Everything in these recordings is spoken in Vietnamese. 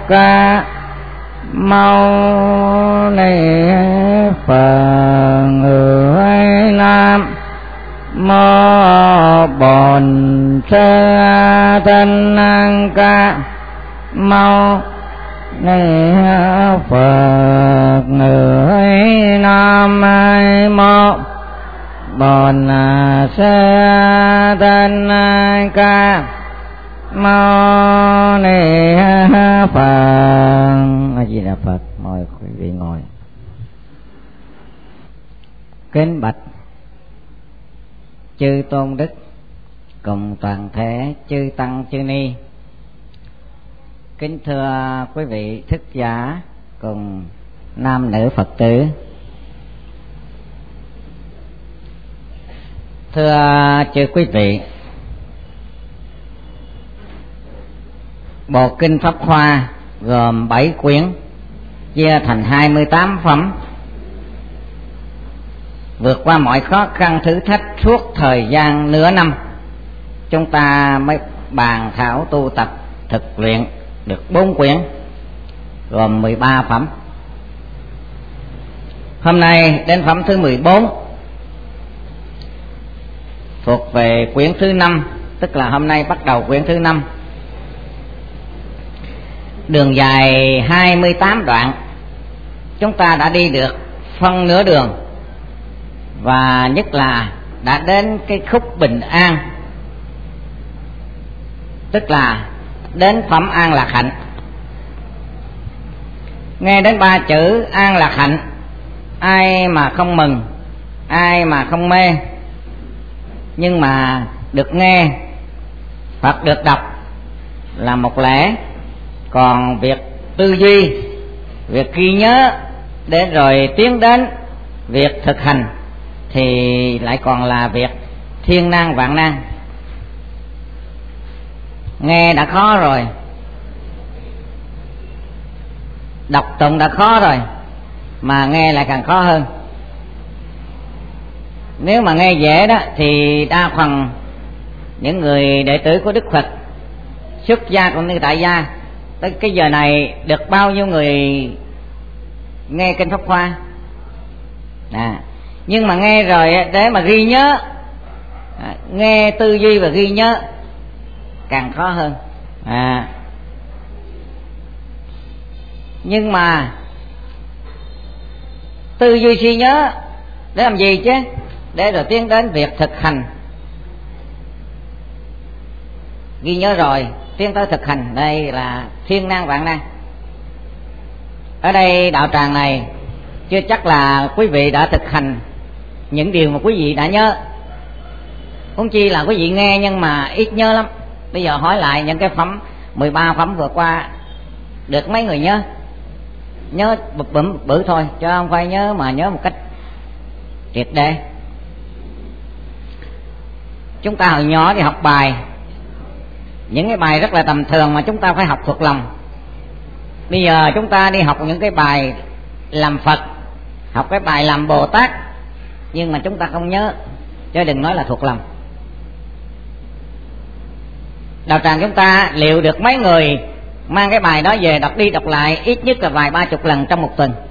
ca mâu ni Phật. Người nam mô Bổn Sư Thích Ca mâu ni Phật. Người nam mô Bổn Sư Thích Ca mâu ni Phật. A Di Đà Phật. Mời quý vị ngồi. Kính bạch chư tôn đức cùng toàn thể chư tăng chư ni. Kính thưa quý vị thức giả cùng nam nữ Phật tử. Thưa chư quý vị, bộ kinh Pháp Hoa gồm 7 quyển, chia thành 28 phẩm, vượt qua mọi khó khăn thử thách suốt thời gian nửa năm, chúng ta mới bàn thảo tu tập thực luyện được 4 quyển, gồm 13 phẩm. Hôm nay đến phẩm thứ 14, thuộc về quyển thứ 5, tức là hôm nay bắt đầu quyển thứ 5. Đường dài 28 đoạn, chúng ta đã đi được phân nửa đường, và nhất là đã đến cái khúc bình an, tức là đến phẩm an lạc hạnh. Nghe đến 3 chữ an lạc hạnh, ai mà không mừng, ai mà không mê. Nhưng mà được nghe hoặc được đọc là một lẽ, còn việc tư duy, việc ghi nhớ để rồi tiến đến việc thực hành thì lại còn là việc thiên nan vạn nan. Nghe đã khó rồi, đọc tụng đã khó rồi, mà nghe lại càng khó hơn. Nếu mà nghe dễ đó thì đa phần những người đệ tử của Đức Phật, xuất gia cũng như tại gia, tới cái giờ này được bao nhiêu người nghe kinh Pháp Hoa. Nhưng mà nghe rồi để mà ghi nhớ, nghe tư duy và ghi nhớ càng khó hơn. Nhưng mà tư duy suy nhớ để làm gì chứ? Để rồi tiến đến việc thực hành. Ghi nhớ rồi tiến tới thực hành, đây là thiên nan vạn nan. Ở đây đạo tràng này chưa chắc là quý vị đã thực hành những điều mà quý vị đã nhớ, huống chi là quý vị nghe nhưng mà ít nhớ lắm. Bây giờ hỏi lại những cái phẩm 13 phẩm vừa qua, được mấy người nhớ? Nhớ bụp bụm bự thôi, chứ không phải nhớ mà nhớ một cách triệt để. Chúng ta hồi nhỏ đi học bài, những cái bài rất là tầm thường mà chúng ta phải học thuộc lòng. Bây giờ chúng ta đi học những cái bài làm Phật, học cái bài làm Bồ Tát, nhưng mà chúng ta không nhớ, chứ đừng nói là thuộc lòng. Đạo tràng chúng ta liệu được mấy người mang cái bài đó về đọc đi đọc lại ít nhất là vài 30 lần trong một tuần?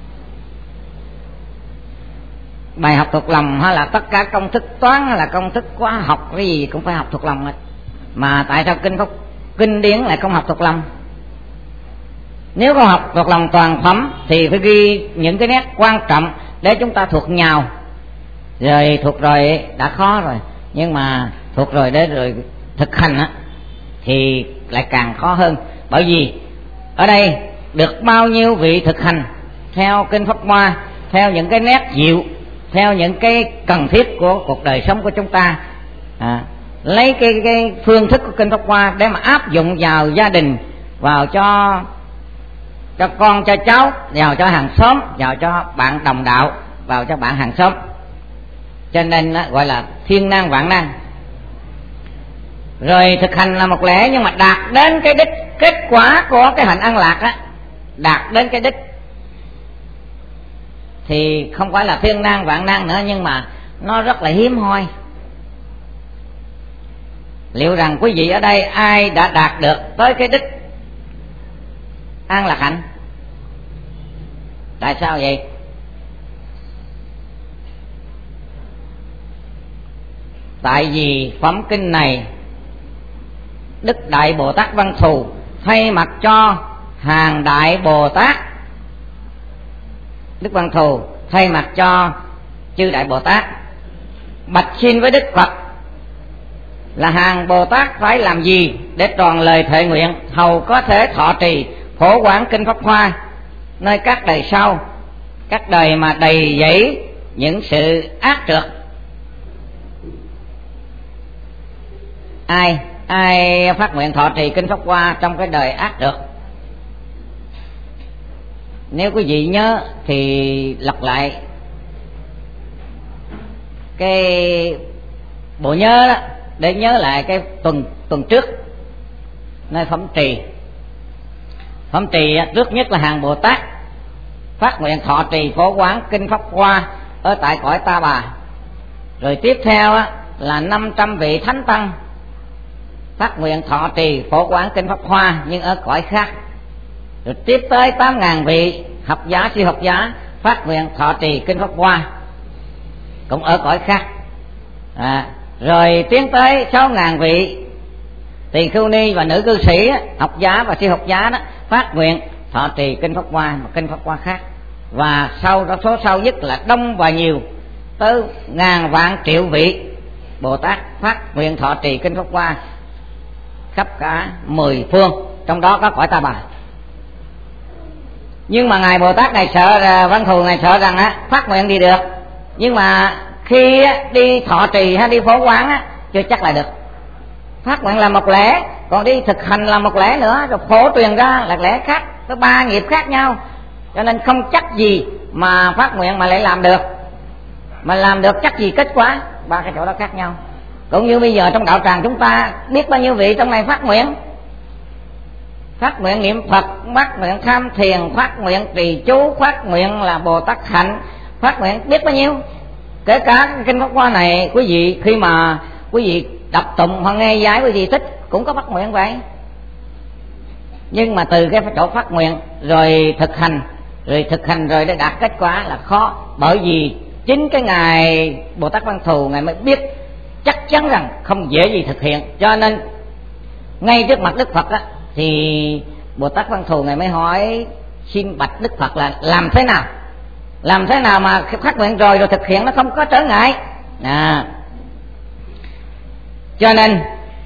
Bài học thuộc lòng hay là tất cả công thức toán hay là công thức hóa học, cái gì cũng phải học thuộc lòng hết. Mà tại sao kinh điển lại không học thuộc lòng? Nếu không học thuộc lòng toàn phẩm thì phải ghi những cái nét quan trọng để chúng ta thuộc nhào. Rồi thuộc rồi đã khó rồi, nhưng mà thuộc rồi để rồi thực hành á thì lại càng khó hơn. Bởi vì ở đây được bao nhiêu vị thực hành theo kinh Pháp Hoa, theo những cái nét dịu, theo những cái cần thiết của cuộc đời sống của chúng ta, lấy cái phương thức của kinh Pháp Hoa để mà áp dụng vào gia đình, vào cho con cho cháu, vào cho hàng xóm, vào cho bạn đồng đạo, vào cho bạn hàng xóm. Cho nên gọi là thiên nan vạn nan. Rồi thực hành là một lẽ, nhưng mà đạt đến cái đích, kết quả của cái hạnh an lạc á, đạt đến cái đích thì không phải là thiên nan vạn nan nữa, nhưng mà nó rất là hiếm hoi. Liệu rằng quý vị ở đây ai đã đạt được tới cái đích an lạc hạnh. Tại sao vậy? Tại vì phẩm kinh này Đức Đại Bồ Tát Văn Thù thay mặt cho hàng Đại Bồ Tát, Đức Văn Thù thay mặt cho chư Đại Bồ Tát bạch xin với Đức Phật là hàng Bồ Tát phải làm gì để tròn lời thệ nguyện hầu có thể thọ trì phổ quán kinh Pháp Hoa nơi các đời sau, các đời mà đầy dẫy những sự ác trượt. Ai phát nguyện thọ trì kinh Pháp Hoa trong cái đời ác trượt? Nếu quý vị nhớ thì lặp lại cái bộ nhớ đó để nhớ lại cái tuần trước nơi phẩm trì. Phẩm trì trước nhất là hàng Bồ Tát phát nguyện thọ trì phổ quán kinh Pháp Hoa ở tại cõi Ta Bà. Rồi tiếp theo là 500 vị thánh tăng phát nguyện thọ trì phổ quán kinh Pháp Hoa nhưng ở cõi khác. Rồi tiếp tới 8.000 vị học giả siêu học giả phát nguyện thọ trì kinh Pháp Hoa cũng ở cõi khác. Rồi tiến tới 6.000 vị tỳ khưu ni và nữ cư sĩ học giả và siêu học giả đó phát nguyện thọ trì kinh Pháp Hoa, một kinh Pháp Hoa khác. Và sau đó số sau nhất là đông và nhiều tới ngàn vạn triệu vị Bồ Tát phát nguyện thọ trì kinh Pháp Hoa khắp cả 10 phương, trong đó có cõi Ta Bà. Nhưng mà ngài Bồ Tát này sợ, Văn Thù này sợ rằng phát nguyện đi được, nhưng mà khi đi thọ trì hay đi phổ quán chưa chắc là được. Phát nguyện là một lẽ, còn đi thực hành là một lẽ nữa, rồi phổ truyền ra là lẽ khác, có 3 nghiệp khác nhau, cho nên không chắc gì mà phát nguyện mà lại làm được, mà làm được chắc gì kết quả. 3 cái chỗ đó khác nhau. Cũng như bây giờ trong đạo tràng chúng ta biết bao nhiêu vị trong này phát nguyện niệm Phật, phát nguyện tham thiền, phát nguyện trì chú, phát nguyện là Bồ Tát hạnh, phát nguyện biết bao nhiêu. Kể cả kinh Pháp Hoa này, quý vị khi mà quý vị đọc tụng hoặc nghe giải quý vị thích cũng có phát nguyện vậy. Nhưng mà từ cái chỗ phát nguyện rồi thực hành rồi để đạt kết quả là khó. Bởi vì chính cái ngài Bồ Tát Văn Thù ngài mới biết chắc chắn rằng không dễ gì thực hiện, cho nên ngay trước mặt Đức Phật thì Bồ Tát Văn Thù ngài mới hỏi xin bạch Đức Phật là làm thế nào mà phát nguyện rồi thực hiện nó không có trở ngại. Cho nên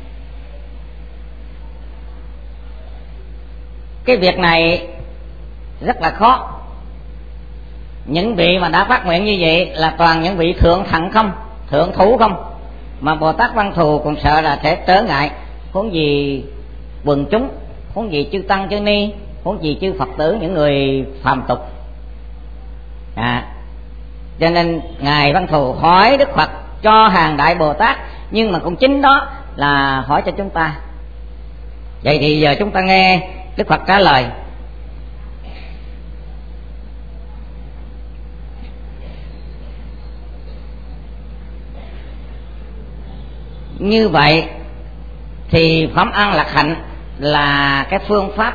cái việc này rất là khó. Những vị mà đã phát nguyện như vậy là toàn những vị thượng thặng không, thượng thủ không, mà Bồ Tát Văn Thù còn sợ là sẽ trở ngại, huống gì quần chúng, huống gì chư tăng chư ni, huống gì chư Phật tử, những người phàm tục. Cho nên ngài Văn Thù hỏi Đức Phật cho hàng Đại Bồ Tát, nhưng mà cũng chính đó là hỏi cho chúng ta. Vậy thì giờ chúng ta nghe Đức Phật trả lời. Như vậy thì phẩm an lạc hạnh là cái phương pháp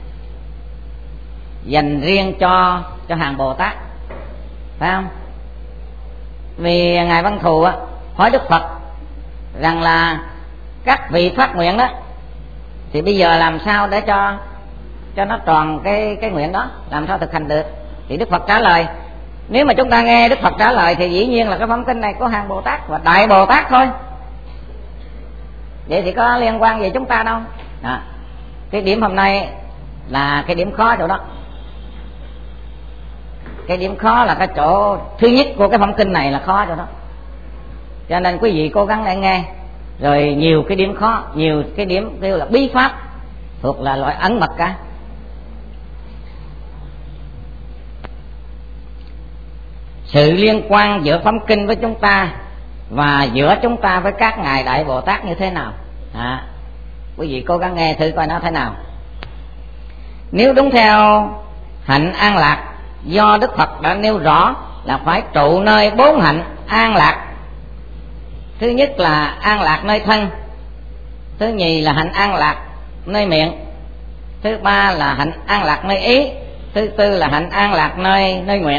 dành riêng cho hàng Bồ Tát, phải không? Vì ngài Văn Thù hỏi Đức Phật rằng là các vị phát nguyện đó thì bây giờ làm sao để cho nó tròn cái nguyện đó, làm sao thực hành được? Thì Đức Phật trả lời, nếu mà chúng ta nghe Đức Phật trả lời thì dĩ nhiên là cái phẩm kinh này có hàng Bồ Tát và Đại Bồ Tát thôi, vậy thì có liên quan gì chúng ta đâu. Cái điểm hôm nay là cái điểm khó chỗ đó. Cái điểm khó là cái chỗ thứ nhất của cái phẩm kinh này là khó chỗ đó. Cho nên quý vị cố gắng để nghe. Rồi nhiều cái điểm khó, nhiều cái điểm kêu là bí pháp, thuộc là loại ẩn mật cả. Sự liên quan giữa phẩm kinh với chúng ta và giữa chúng ta với các ngài Đại Bồ Tát như thế nào? Quý vị cố gắng nghe thử coi nó thế nào. Nếu đúng theo hạnh an lạc do Đức Phật đã nêu rõ là phải trụ nơi 4 hạnh an lạc. Thứ nhất là an lạc nơi thân, thứ nhì là hạnh an lạc nơi miệng, thứ ba là hạnh an lạc nơi ý, thứ tư là hạnh an lạc nơi nguyện.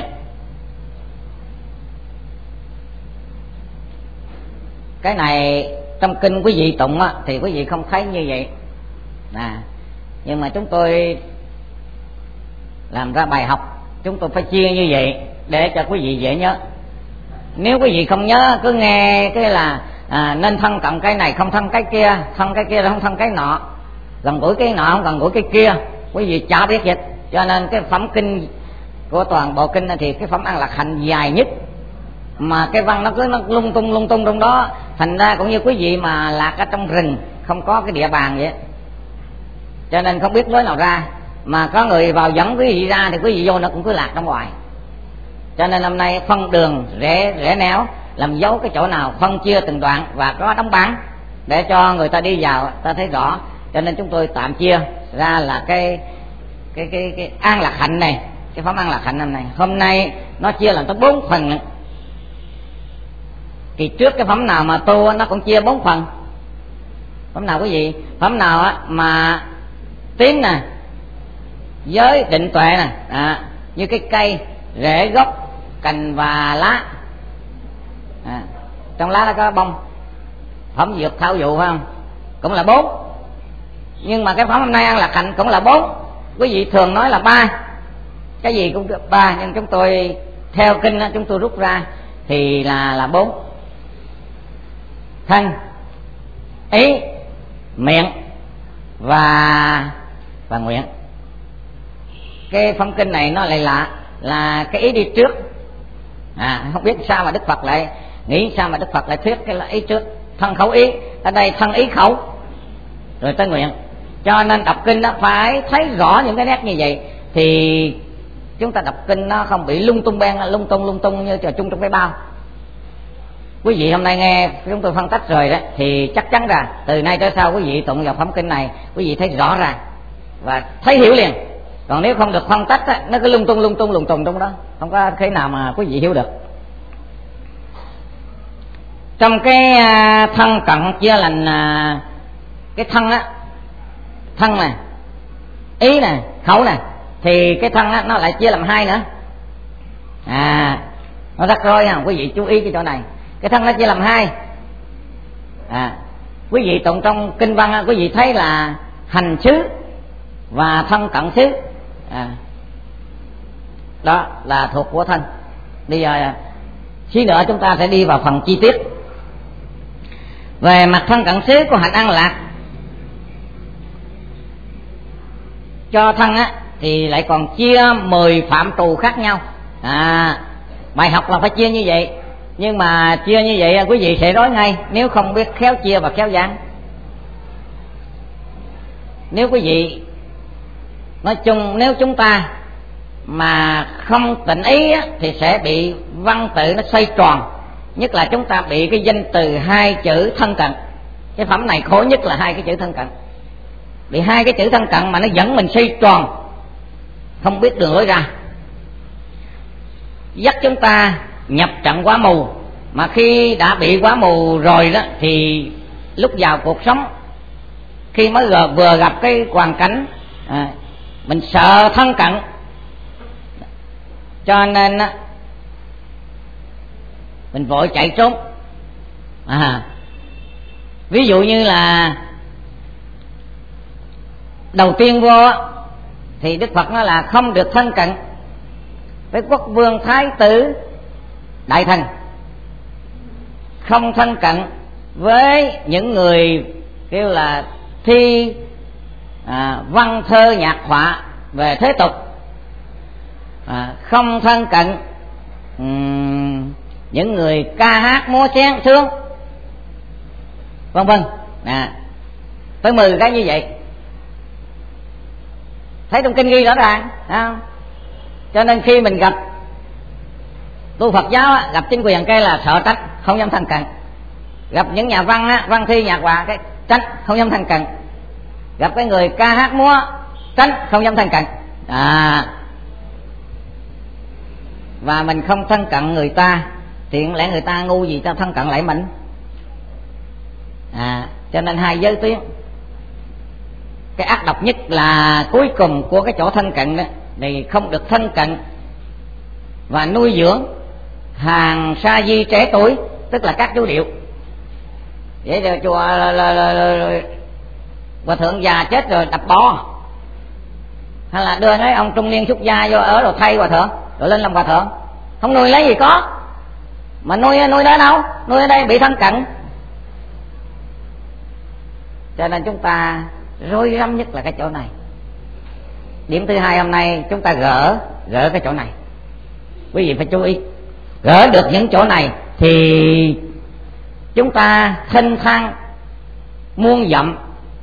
Cái này trong kinh quý vị tụng á, thì quý vị không thấy như vậy nhưng mà chúng tôi làm ra bài học, chúng tôi phải chia như vậy để cho quý vị dễ nhớ. Nếu quý vị không nhớ, cứ nghe cái là nên thân cận cái này, không thân cái kia, thân cái kia không thân cái nọ, gần gũi cái nọ không gần gũi cái kia, quý vị chả biết dịch. Cho nên cái phẩm kinh của toàn bộ kinh thì cái phẩm an lạc hạnh dài nhất, mà cái văn nó cứ nó lung tung trong đó, thành ra cũng như quý vị mà lạc ở trong rừng, không có cái địa bàn vậy, cho nên không biết lối nào ra, mà có người vào dẫn quý vị ra thì quý vị vô nó cũng cứ lạc trong ngoài. Cho nên năm nay phân đường rẽ néo, làm dấu cái chỗ nào, phân chia từng đoạn và có đóng bảng để cho người ta đi vào ta thấy rõ. Cho nên chúng tôi tạm chia ra là cái an lạc hạnh này, cái phẩm an lạc hạnh năm nay. Hôm nay nó chia làm tới 4 phần nữa. Kỳ trước cái phẩm nào mà tu nó cũng chia 4 phần. Phẩm nào quý vị? Phẩm nào á mà tín nè, giới định tuệ nè, như cái cây rễ gốc cành và lá, trong lá nó có bông. Phẩm dược thảo dụ phải không? Cũng là 4. Nhưng mà cái phẩm hôm nay an lạc hạnh cũng là 4. Quý vị thường nói là 3, cái gì cũng được 3, nhưng chúng tôi theo kinh đó, chúng tôi rút ra thì là 4. Thân, ý, miệng và nguyện. Cái phẩm kinh này nó lại lạ là cái ý đi trước. Không biết sao mà Đức Phật lại nghĩ sao mà Đức Phật lại thuyết cái là ý trước. Thân khẩu ý, ở đây thân ý khẩu rồi tới nguyện. Cho nên đọc kinh nó phải thấy rõ những cái nét như vậy thì chúng ta đọc kinh nó không bị lung tung như trò chung trong cái bao. Quý vị hôm nay nghe chúng tôi phân tích rồi đó thì chắc chắn là từ nay tới sau quý vị tụng vào phẩm kinh này quý vị thấy rõ ràng và thấy hiểu liền. Còn nếu không được phân tích á, nó cứ lung tung trong đó, không có thế nào mà quý vị hiểu được. Trong cái thân cận chia làm cái thân á, thân nè, ý nè, khẩu nè, thì cái thân á nó lại chia làm 2 nữa. Nó rắc rối ha, quý vị chú ý cái chỗ này. Cái thân nó chia làm 2. Quý vị tụng trong kinh văn á, quý vị thấy là hành xứ và thân cận xứ. Đó là thuộc của thân. Bây giờ xí nữa chúng ta sẽ đi vào phần chi tiết. Về mặt thân cận xứ của hạnh an lạc cho thân á thì lại còn chia 10 phạm trù khác nhau. Bài học là phải chia như vậy, nhưng mà chia như vậy quý vị sẽ rối ngay nếu không biết khéo chia và khéo giảng. Nếu quý vị nói chung, nếu chúng ta mà không tịnh ý á, thì sẽ bị văn tự nó xoay tròn, nhất là chúng ta bị cái danh từ 2 chữ thân cận. Cái phẩm này khổ nhất là 2 cái chữ thân cận, bị 2 cái chữ thân cận mà nó dẫn mình xoay tròn, không biết đường lối ra, dắt chúng ta nhập trận quá mù. Mà khi đã bị quá mù rồi đó thì lúc vào cuộc sống, khi mới vừa gặp cái hoàn cảnh mình sợ thân cận, cho nên mình vội chạy trốn. Ví dụ như là đầu tiên vô thì Đức Phật nói là không được thân cận với quốc vương thái tử đại thần, không thân cận với những người kêu là thi văn thơ nhạc họa về thế tục, không thân cận những người ca hát múa chén sướng, vân vân. Tới 10 cái như vậy, thấy trong kinh ghi rõ ràng không? Cho nên khi mình gặp tu Phật giáo gặp chính quyền cái là sợ trách, không dám thân cận. Gặp những nhà văn văn thi nhạc họa cái tránh, không dám thân cận. Gặp cái người ca hát múa tránh, không dám thân cận. Và mình không thân cận người ta thì lẽ người ta ngu gì ta thân cận lại mình. Cho nên 2 giới tuyến. Cái ác độc nhất là cuối cùng của cái chỗ thân cận đó, thì không được thân cận và nuôi dưỡng hàng sa di trẻ tuổi, tức là các chú điệu. Vậy rồi chùa hòa thượng già chết rồi đập bo, hay là đưa mấy ông trung niên xuất gia vô ở rồi thay hòa thượng, rồi lên làm hòa thượng, không nuôi lấy gì có, mà nuôi ở đâu? Nuôi ở đây bị thân cận. Cho nên chúng ta rối rắm nhất là cái chỗ này. Điểm thứ hai hôm nay chúng ta gỡ cái chỗ này. Quý vị phải chú ý, gỡ được những chỗ này thì chúng ta thênh thang muôn dặm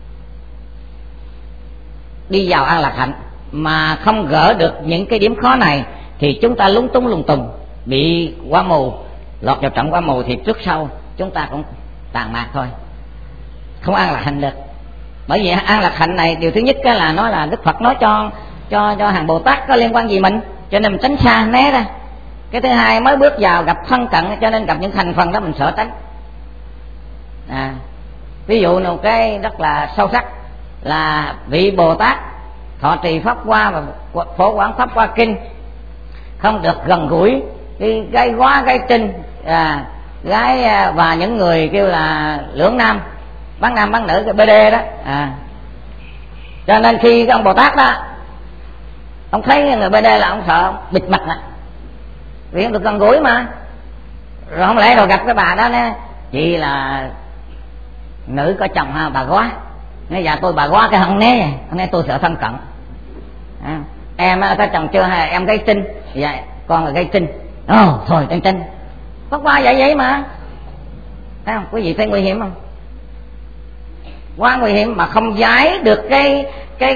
đi vào an lạc hạnh. Mà không gỡ được những cái điểm khó này thì chúng ta lúng túng lung tùng, bị quả mù, lọt vào trận quả mù thì trước sau chúng ta cũng tàn mạc thôi, không an lạc hạnh được. Bởi vì an lạc hạnh này điều thứ nhất là nó là Đức Phật nói cho hàng Bồ Tát, có liên quan gì mình, cho nên mình tránh xa né ra. Cái thứ hai, mới bước vào gặp thân cận cho nên gặp những thành phần đó mình sợ tránh. Ví dụ một cái rất là sâu sắc là vị Bồ Tát thọ trì pháp hoa và phổ quán pháp hoa kinh không được gần gũi cái gái quá gái trinh, gái và những người kêu là lưỡng nam bán nữ, cái BD đó. Cho nên khi cái ông Bồ Tát đó, ông thấy người BD là ông sợ, ông bịt mặt nè, vì không được gần gũi mà. Rồi không lẽ rồi gặp cái bà đó nè, chị là nữ có chồng ha, bà góa. Nói dạ tôi bà góa cái không né, không né tôi sợ thân cận. Em có chồng chưa hay em gái trinh? Dạ con là gái trinh. Thôi em trinh. Pháp hoa vậy mà. Thấy không? Quý vị thấy nguy hiểm không? Quá nguy hiểm, mà không giải được cái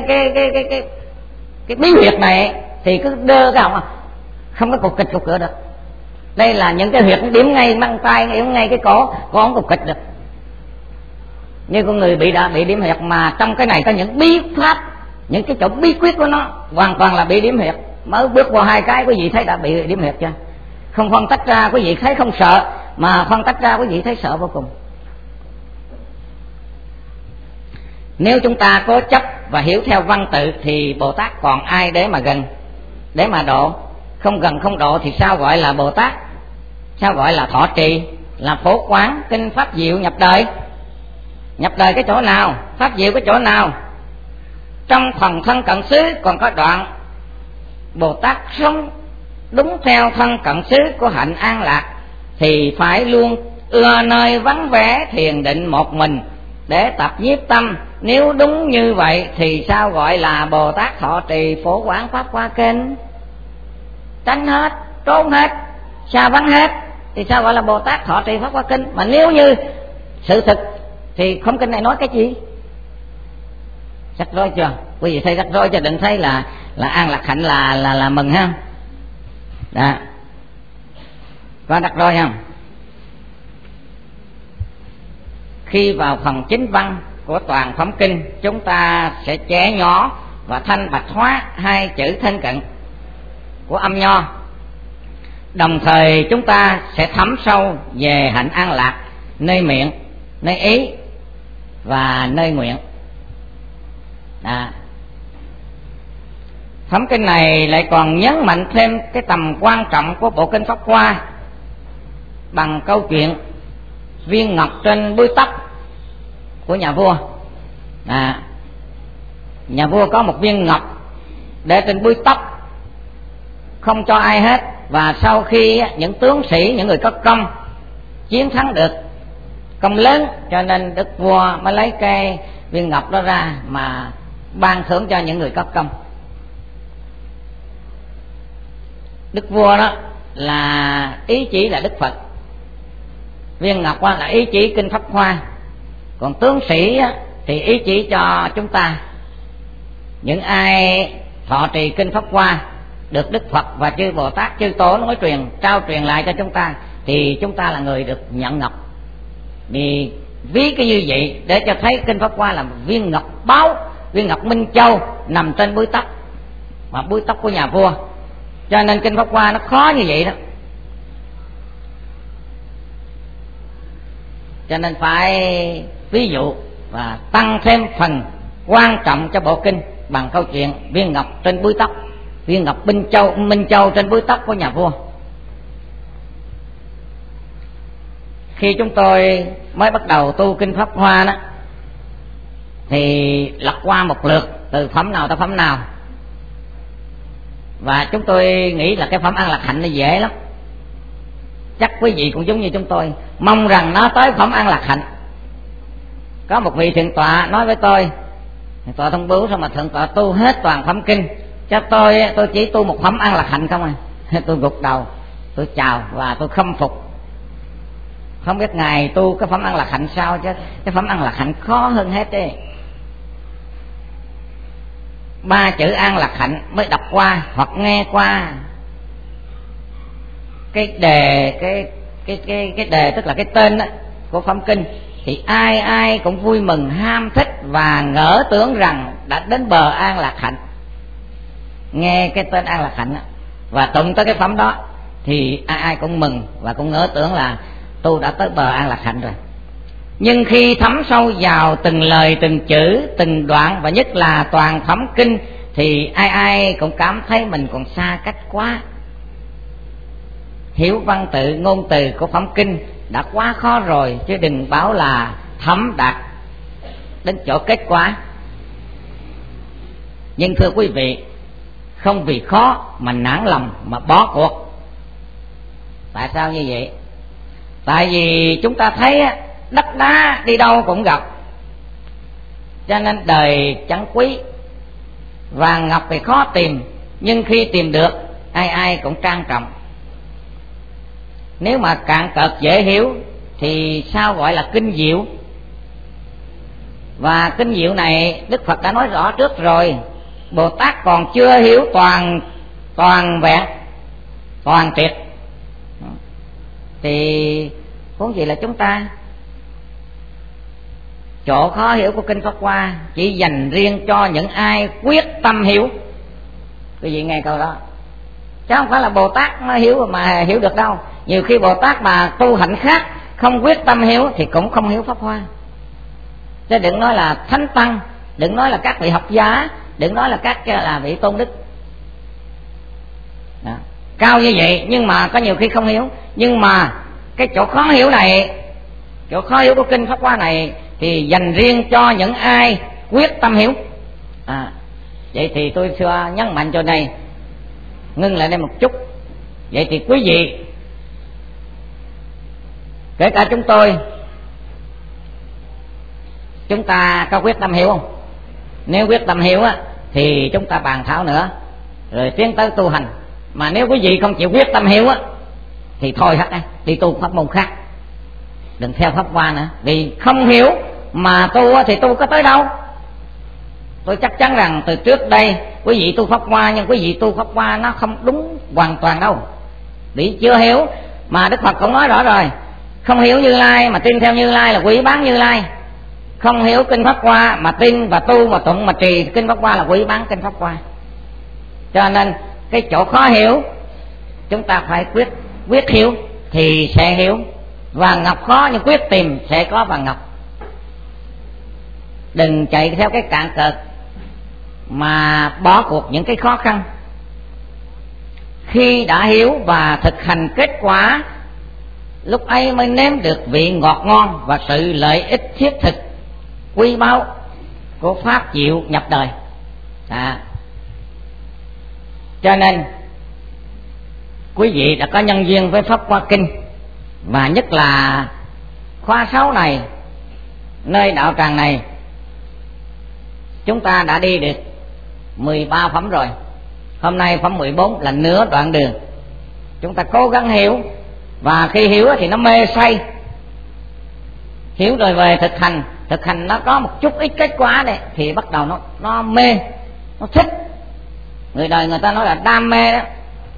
bí huyệt này thì cứ đơ cái họng, không có cục kịch cục cửa được. Đây là những cái huyệt điểm ngay mang tay, điểm ngay cái cổ, không cục kịch được. Như con người bị điểm huyệt, mà trong cái này có những bí pháp, những cái chỗ bí quyết của nó hoàn toàn là bị điểm huyệt. Mới bước vào 2 cái quý vị thấy đã bị điểm huyệt chưa? Không phân tách ra quý vị thấy không sợ, mà phân tách ra quý vị thấy sợ vô cùng. Nếu chúng ta cố chấp và hiểu theo văn tự thì Bồ Tát còn ai để mà gần, để mà độ? Không gần không độ thì sao gọi là Bồ Tát? Sao gọi là thọ trì, là phổ quán kinh pháp diệu nhập đời? Nhập đời cái chỗ nào? Pháp diệu cái chỗ nào? Trong phần thân cận xứ còn có đoạn Bồ Tát sống đúng theo thân cận xứ của hạnh an lạc thì phải luôn ưa nơi vắng vẻ thiền định một mình để tập nhiếp tâm. Nếu đúng như vậy thì sao gọi là Bồ Tát thọ trì phổ quán pháp hoa kinh? Tránh hết, trốn hết, xa vắng hết thì sao gọi là Bồ Tát thọ trì pháp hoa kinh? Mà nếu như sự thực thì không kinh này nói cái gì? Rắc rối chưa? Quý vị thấy rắc rối cho định thấy là an lạc hạnh là mừng ha. Đó. Có rắc rối không? Khi vào phần chính văn của toàn phẩm kinh, chúng ta sẽ chẻ nhỏ và thanh bạch hóa 2 chữ thân cận của âm nho. Đồng thời chúng ta sẽ thấm sâu về hạnh an lạc nơi miệng, nơi ý và nơi nguyện. Phẩm kinh này lại còn nhấn mạnh thêm cái tầm quan trọng của bộ kinh Pháp Hoa bằng câu chuyện viên ngọc trên búi tóc của nhà vua. Nhà vua có một viên ngọc để trên búi tóc, không cho ai hết. Và sau khi những tướng sĩ, những người có công chiến thắng được công lớn, cho nên đức vua mới lấy cái viên ngọc đó ra mà ban thưởng cho những người có công. Đức vua đó là ý chỉ là Đức Phật, viên ngọc là ý chỉ kinh Pháp Hoa, còn tướng sĩ thì ý chỉ cho chúng ta. Những ai thọ trì kinh Pháp Hoa được Đức Phật và chư Bồ Tát chư Tổ nói trao truyền lại cho chúng ta thì chúng ta là người được nhận ngọc. Vì ví cái như vậy để cho thấy kinh Pháp Hoa là viên ngọc báu, viên ngọc Minh Châu nằm trên búi tóc, mà búi tóc của nhà vua. Cho nên kinh Pháp Hoa nó khó như vậy đó. Cho nên phải ví dụ và tăng thêm phần quan trọng cho bộ kinh bằng câu chuyện viên ngọc trên búi tóc, viên ngọc Minh Châu trên búi tóc của nhà vua. Khi chúng tôi mới bắt đầu tu kinh Pháp Hoa đó, thì lật qua một lượt từ phẩm nào tới phẩm nào, và chúng tôi nghĩ là cái phẩm An Lạc Hạnh nó dễ lắm. Chắc quý vị cũng giống như chúng tôi, mong rằng nó tới phẩm An Lạc Hạnh. Có một vị thượng tọa nói với tôi, thượng tọa Thông Bướu, sao mà thượng tọa tu hết toàn phẩm kinh, cho tôi chỉ tu một phẩm An Lạc Hạnh không à. Tôi gục đầu, tôi chào và tôi khâm phục. Không biết ngài tu cái phẩm An Lạc Hạnh sao, chứ cái phẩm An Lạc Hạnh khó hơn hết đấy. 3 chữ An Lạc Hạnh mới đọc qua hoặc nghe qua cái đề, cái đề tức là cái tên đó, của phẩm kinh, thì ai cũng vui mừng ham thích và ngỡ tưởng rằng đã đến bờ An Lạc Hạnh. Nghe cái tên An Lạc Hạnh đó, và tụng tới cái phẩm đó thì ai cũng mừng và cũng ngỡ tưởng là tôi đã tới bờ An Lạc Hạnh rồi. Nhưng khi thấm sâu vào từng lời, từng chữ, từng đoạn, và nhất là toàn phẩm kinh, thì ai cũng cảm thấy mình còn xa cách quá. Hiểu văn tự, ngôn từ của phẩm kinh đã quá khó rồi, chứ đừng bảo là thấm đạt đến chỗ kết quả. Nhưng thưa quý vị, không vì khó mà nản lòng, mà bỏ cuộc. Tại sao như vậy? Tại vì chúng ta thấy đất đá đi đâu cũng gặp, cho nên đời chẳng quý. Vàng ngọc thì khó tìm, nhưng khi tìm được ai cũng trang trọng. Nếu mà cạn cợt dễ hiểu thì sao gọi là kinh diệu? Và kinh diệu này Đức Phật đã nói rõ trước rồi. Bồ Tát còn chưa hiểu toàn vẹn, toàn triệt, thì huống gì là chúng ta. Chỗ khó hiểu của kinh Pháp Hoa chỉ dành riêng cho những ai quyết tâm hiểu. Quý vị nghe câu đó, chứ không phải là Bồ Tát nó hiểu mà hiểu được đâu. Nhiều khi Bồ Tát mà tu hạnh khác, không quyết tâm hiểu thì cũng không hiểu Pháp Hoa. Chứ đừng nói là thánh tăng, đừng nói là các vị học giả, đừng nói là các là vị tôn đức đó. Cao như vậy nhưng mà có nhiều khi không hiểu. Nhưng mà cái chỗ khó hiểu này, chỗ khó hiểu của kinh Pháp Hoa này, thì dành riêng cho những ai quyết tâm hiểu. Vậy thì tôi sẽ nhấn mạnh chỗ này, ngưng lại đây một chút. Vậy thì quý vị, kể cả chúng ta có quyết tâm hiểu không? Nếu quyết tâm hiểu á thì chúng ta bàn thảo nữa rồi tiến tới tu hành. Mà nếu quý vị không chịu quyết tâm hiểu á thì thôi hết á, đi tu pháp môn khác, đừng theo Pháp Hoa nữa. Vì không hiểu mà tu á thì tu có tới đâu. Tôi chắc chắn rằng từ trước đây quý vị tu Pháp Hoa, nhưng quý vị tu Pháp Hoa nó không đúng hoàn toàn đâu. Vì chưa hiểu, mà Đức Phật cũng nói rõ rồi, không hiểu Như Lai mà tin theo Như Lai là quỷ bán Như Lai. Không hiểu kinh Pháp Hoa mà tin và tu mà tụng mà trì kinh Pháp Hoa là quỷ bán kinh Pháp Hoa. Cho nên cái chỗ khó hiểu chúng ta phải quyết hiểu thì sẽ hiểu. Vàng ngọc khó nhưng quyết tìm sẽ có vàng ngọc. Đừng chạy theo cái cạn cợt mà bỏ cuộc những cái khó khăn. Khi đã hiểu và thực hành kết quả, lúc ấy mới nếm được vị ngọt ngon và sự lợi ích thiết thực quý báu của pháp diệu nhập đời. Cho nên quý vị đã có nhân duyên với Pháp Hoa Kinh, và nhất là khóa 6 này, nơi đạo tràng này, chúng ta đã đi được 13 phẩm rồi. Hôm nay phẩm 14 là nửa đoạn đường. Chúng ta cố gắng hiểu, và khi hiểu thì nó mê say. Hiểu rồi về thực hành nó có một chút ít kết quả này thì bắt đầu nó mê, nó thích. Người đời người ta nói là đam mê đó.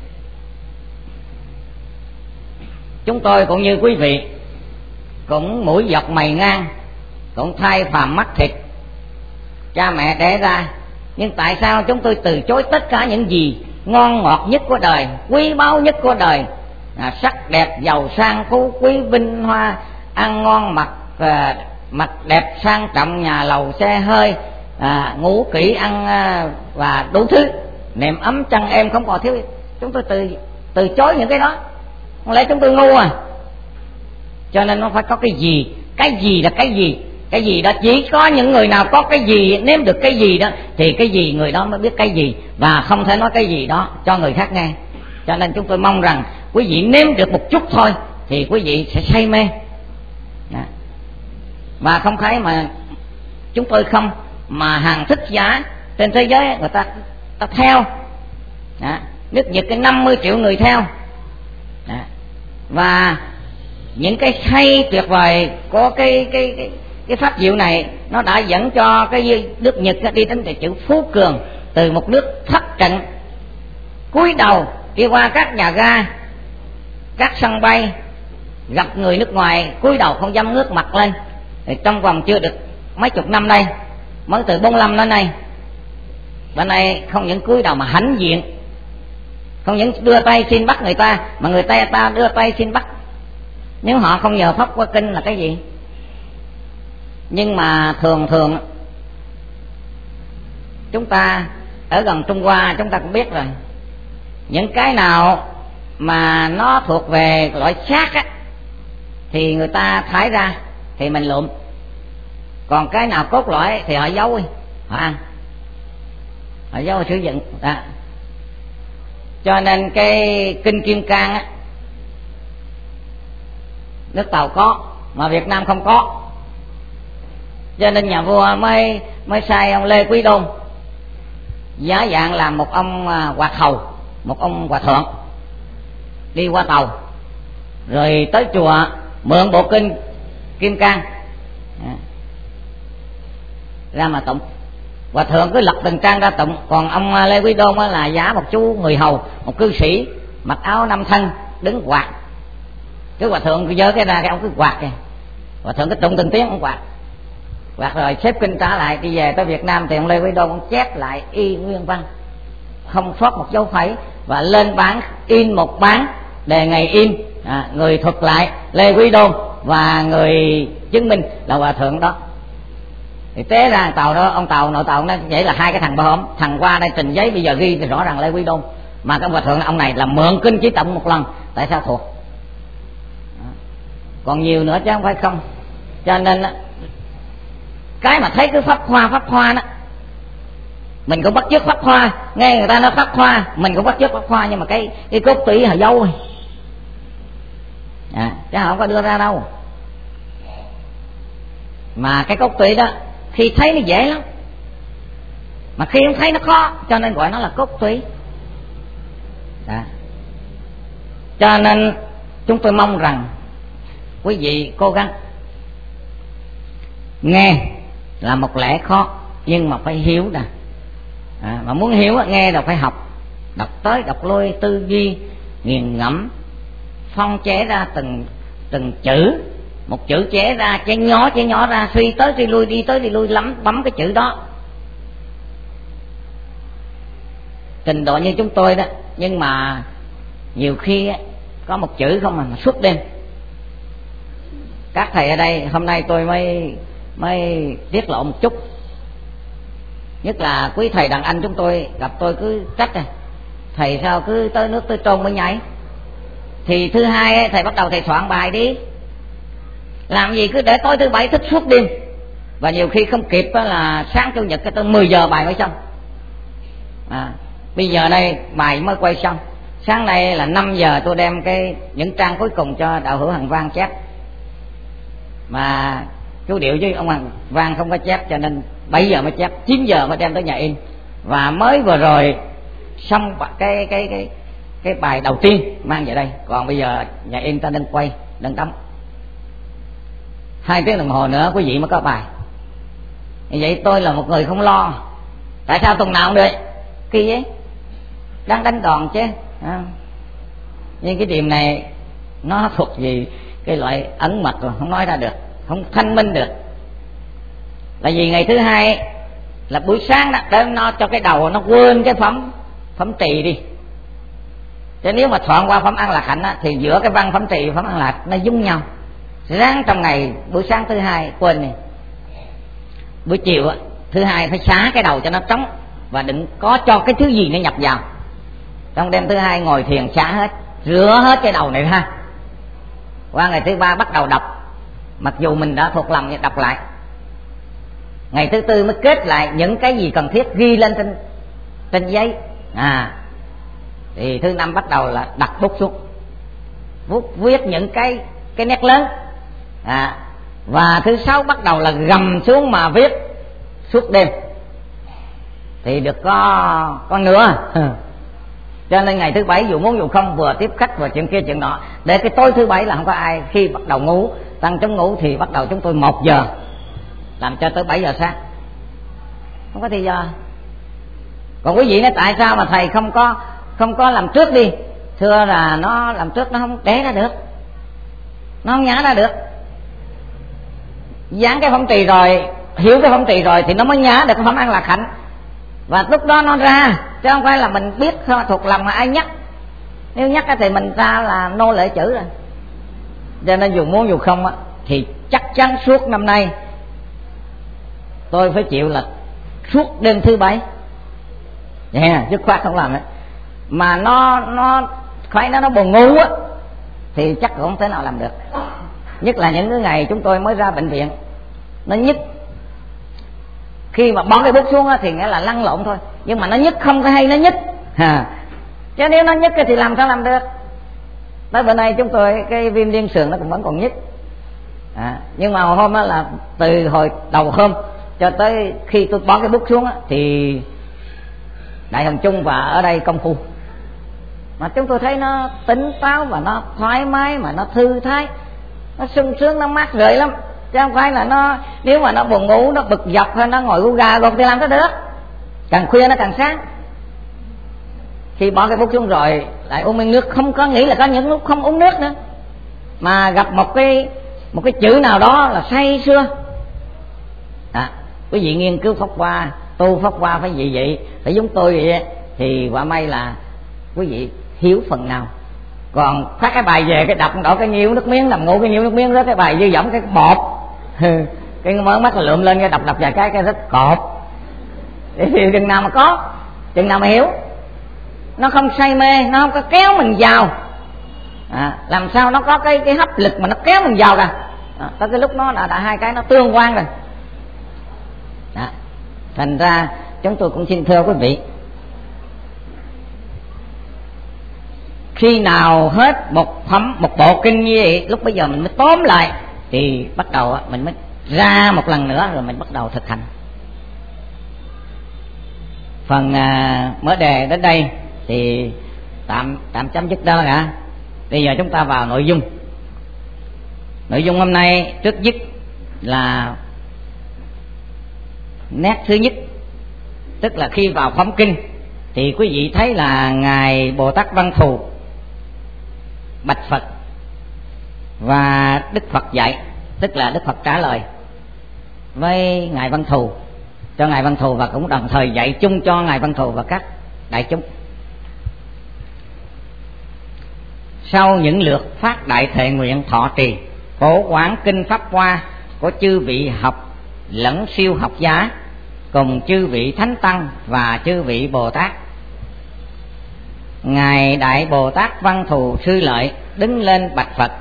Chúng tôi cũng như quý vị, cũng mũi dọc mày ngang, cũng thay phàm mắt thịt, cha mẹ đẻ ra. Nhưng tại sao chúng tôi từ chối tất cả những gì ngon ngọt nhất của đời, quý báu nhất của đời, sắc đẹp, giàu sang, phú quý, vinh hoa, ăn ngon, mặc đẹp sang trọng, nhà lầu xe hơi, ngủ kỹ, ăn và đủ thứ, nệm ấm chăn êm không còn thiếu. Chúng tôi từ chối những cái đó. Không lẽ chúng tôi ngu à? Cho nên nó phải có cái gì là cái gì đó chỉ có những người nào có cái gì, nếm được cái gì đó thì cái gì người đó mới biết cái gì, và không thể nói cái gì đó cho người khác nghe. Cho nên chúng tôi mong rằng quý vị nếm được một chút thôi thì quý vị sẽ say mê. Và không thấy mà chúng tôi không, mà hàng thức giả trên thế giới người ta theo. Nước Nhật cái 50 triệu người theo. Và những cái hay tuyệt vời có cái pháp diệu này, nó đã dẫn cho cái nước Nhật đi đến cái chữ phú cường, từ một nước thất trận cúi đầu đi qua các nhà ga, các sân bay, gặp người nước ngoài cúi đầu không dám ngước mặt lên. Thì trong vòng chưa được mấy chục năm đây, mới từ 45 đến nay, bên này không những cúi đầu mà hãnh diện, không những đưa tay xin bắt người ta, mà người ta đưa tay xin bắt. Nếu họ không nhờ pháp qua kinh là cái gì? Nhưng mà thường chúng ta ở gần Trung Hoa chúng ta cũng biết rồi, những cái nào mà nó thuộc về loại xác á thì người ta thái ra thì mình lụm, còn cái nào cốt lõi thì họ giấu đi, họ ăn, họ giấu sử dụng đó. Cho nên cái kinh Kim Cang á, nước Tàu có mà Việt Nam không có, cho nên nhà vua mới sai ông Lê Quý Đôn giá dạng làm một ông hòa hầu, một ông hòa thượng đi qua tàu, rồi tới chùa mượn bộ kinh Kim Cang ra mà tụng. Hòa thượng cứ lật từng trang ra tụng, còn ông Lê Quý Đôn là giả một chú người hầu, một cư sĩ mặc áo năm thân đứng quạt. Cái hòa thượng cứ giơ cái ra, cái ông cứ quạt kìa, hòa thượng cứ tụng từng tiếng ông quạt rồi xếp kinh trả lại. Đi về tới Việt Nam thì ông Lê Quý Đôn ông chép lại y nguyên văn, không sót một dấu phẩy, và lên bán in một bán đề ngày in, người thuật lại Lê Quý Đôn và người chứng minh là hòa thượng đó. Thì té ra Tàu đó, ông Tàu nội Tàu nó vậy là hai cái thằng bà hổm, thằng qua đây trình giấy bây giờ ghi thì rõ ràng Lê Quý Đôn, mà cái hòa thượng ông này là mượn kinh chỉ tụng một lần, tại sao thuộc? Còn nhiều nữa chứ không phải không. Cho nên cái mà thấy cái pháp hoa đó, mình cũng bắt chước pháp hoa, nghe người ta nói pháp hoa mình cũng bắt chước pháp hoa, nhưng mà cái cốt tủy họ giấu rồi, chứ họ không có đưa ra đâu. Mà cái cốt tủy đó khi thấy nó dễ lắm, mà khi không thấy nó khó, cho nên gọi nó là cốt tủy. Cho nên chúng tôi mong rằng quý vị cố gắng nghe là một lẽ khó, nhưng mà phải hiểu nè. Mà muốn hiểu nghe là phải học, đọc tới đọc lui, tư duy nghiền ngẫm, phân chế ra từng chữ, một chữ chế ra, chế nhỏ ra, suy tới suy lui, đi tới đi lui, bấm cái chữ đó. Trình độ như chúng tôi đó, nhưng mà nhiều khi có một chữ không mà suốt đêm. Các thầy ở đây hôm nay tôi mới tiết lộ một chút, nhất là quý thầy đàn anh chúng tôi gặp tôi cứ trách thầy sao cứ tới nước tới trôn mới nhảy. Thì thứ hai thầy bắt đầu thầy soạn bài đi, làm gì cứ để tối thứ bảy thức suốt đêm, và nhiều khi không kịp là sáng chủ nhật tới 10 giờ bài mới xong. Bây giờ đây bài mới quay xong, sáng nay là 5 giờ tôi đem những trang cuối cùng cho đạo hữu Hằng Vang chép, mà chú Điệu với ông Hằng Vang không có chép, cho nên 7 giờ mới chép, 9 giờ mới đem tới nhà in. Và mới vừa rồi xong cái bài đầu tiên mang về đây, còn bây giờ nhà in ta đang quay, đang đóng 2 tiếng đồng hồ nữa quý vị mới có bài. Như vậy tôi là một người không lo. Tại sao tuần nào cũng được kỳ ấy, đang đánh đòn chứ. Nhưng cái điểm này nó thuộc về cái loại ẩn mật rồi, không nói ra được, không thanh minh được. Là vì ngày thứ hai là buổi sáng đó, để nó cho cái đầu nó quên cái phẩm trì đi. Chứ nếu mà thoảng qua phẩm An Lạc Hạnh á, thì giữa cái văn phẩm trì và phẩm An Lạc nó giống nhau. Ráng trong ngày buổi sáng thứ hai quên này, buổi chiều á Thứ hai phải xá cái đầu cho nó trống, và đừng có cho cái thứ gì nó nhập vào. Trong đêm thứ hai ngồi thiền xá hết, rửa hết cái đầu này ra. Qua ngày thứ ba bắt đầu đọc, mặc dù mình đã thuộc lòng nhưng đọc lại. Ngày thứ tư mới kết lại những cái gì cần thiết, ghi lên trên giấy. Thì thứ năm bắt đầu là đặt bút xuống, viết những cái nét lớn. Và thứ sáu bắt đầu là gầm xuống mà viết suốt đêm, thì được có nửa. Cho nên ngày thứ bảy dù muốn dù không, vừa tiếp khách vừa chuyện kia chuyện nọ. Để cái tối thứ bảy là không có ai, khi bắt đầu ngủ, tăng chống ngủ thì bắt đầu chúng tôi 1 giờ làm cho tới 7 giờ sáng, không có thì giờ. Còn quý vị nói tại sao mà thầy không có làm trước đi? Thưa là nó làm trước nó không để ra được, nó không nhả ra được. Dán cái phẩm trì rồi, hiểu cái phẩm trì rồi thì nó mới nhả được cái phẩm An Lạc Hạnh, và lúc đó nó ra, chứ không phải là mình biết thuộc lòng mà ai nhắc. Nếu nhắc thì mình ra là nô lệ chữ rồi. Cho nên dù muốn dù không á, thì chắc chắn suốt năm nay tôi phải chịu là suốt đêm thứ bảy, dứt khoát không làm nữa. Mà nó khoái nó buồn ngủ á thì chắc cũng không thể nào làm được. Nhất là những cái ngày chúng tôi mới ra bệnh viện, nó nhức. Khi mà bón cái bút xuống á thì nghĩa là lăn lộn thôi, nhưng mà nó nhức không có hay nó nhức. Chứ nếu nó nhức thì làm sao làm được. Tới bữa nay chúng tôi cái viêm liên sườn nó cũng vẫn còn nhức. Nhưng mà hôm đó là từ hồi đầu hôm cho tới khi tôi bón cái bút xuống á, thì Đại Hồng Chung và ở đây công phu, mà chúng tôi thấy nó tỉnh táo và nó thoải mái, mà nó thư thái, nó sung sướng, nó mát rượi lắm. Chứ không phải là nó, nếu mà nó buồn ngủ, nó bực dọc hay nó ngồi gu gà gục thì làm sao được. Càng khuya nó càng sáng. Khi bỏ cái bút xuống rồi lại uống miếng nước, không có nghĩ là có những lúc không uống nước nữa, mà gặp một cái chữ nào đó là say sưa. Quý vị nghiên cứu Pháp Hoa, tu Pháp Hoa phải vậy, phải giống tôi vậy, thì quả may là quý vị hiểu phần nào. Còn phát cái bài về cái đọc đổ cái nhiêu nước miếng, nằm ngủ cái nhiêu nước miếng, rớt cái bài dư dỏng cái bọt, cái mở mắt là lượm lên cái đọc vài cái rất cọp. Thì chừng nào mà có, chừng nào mà hiểu, nó không say mê, nó không có kéo mình vào. Làm sao nó có cái hấp lực mà nó kéo mình vào cả. Tới cái lúc nó đã hai cái nó tương quan rồi. Thành ra chúng tôi cũng xin thưa quý vị, khi nào hết một bộ kinh như vậy, lúc bây giờ mình mới tóm lại, thì bắt đầu mình mới ra một lần nữa, rồi mình bắt đầu thực hành. Phần mở đề đến đây thì tạm chấm dứt đó cả. Bây giờ chúng ta vào nội dung. Nội dung hôm nay trước nhất là nét thứ nhất, tức là khi vào phẩm kinh thì quý vị thấy là ngài Bồ Tát Văn Thù bạch Phật, và Đức Phật dạy, tức là Đức Phật trả lời với ngài Văn Thù, cho ngài Văn Thù, và cũng đồng thời dạy chung cho ngài Văn Thù và các đại chúng. Sau những lượt phát đại thệ nguyện thọ trì phổ quán kinh Pháp Hoa của chư vị học lẫn siêu học giá, cùng chư vị thánh tăng và chư vị Bồ Tát, ngài Đại Bồ Tát Văn Thù Sư Lợi đứng lên bạch Phật: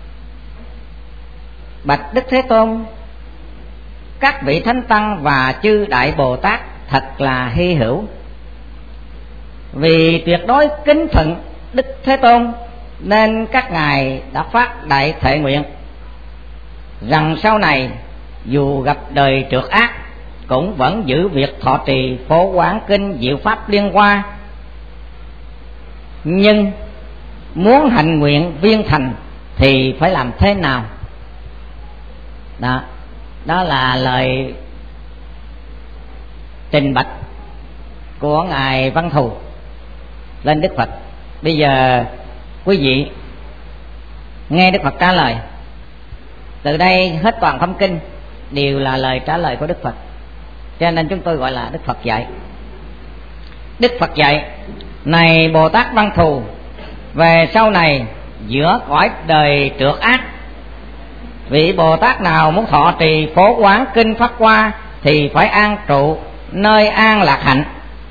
bạch Đức Thế Tôn, các vị thánh tăng và chư Đại Bồ Tát thật là hy hữu. Vì tuyệt đối kính phụng Đức Thế Tôn nên các ngài đã phát đại thệ nguyện rằng sau này dù gặp đời trượt ác cũng vẫn giữ việc thọ trì phổ quán kinh diệu pháp liên hoa, nhưng muốn hành nguyện viên thành thì phải làm thế nào? Đó là lời trình bạch của ngài Văn Thù lên Đức Phật. Bây giờ quý vị nghe Đức Phật trả lời. Từ đây hết toàn phẩm kinh đều là lời trả lời của Đức Phật, cho nên chúng tôi gọi là Đức Phật dạy. Đức Phật dạy: này Bồ Tát Văn Thù, về sau này giữa cõi đời trượt ác, vị Bồ Tát nào muốn thọ trì phổ quán kinh Pháp Hoa thì phải an trụ nơi an lạc hạnh.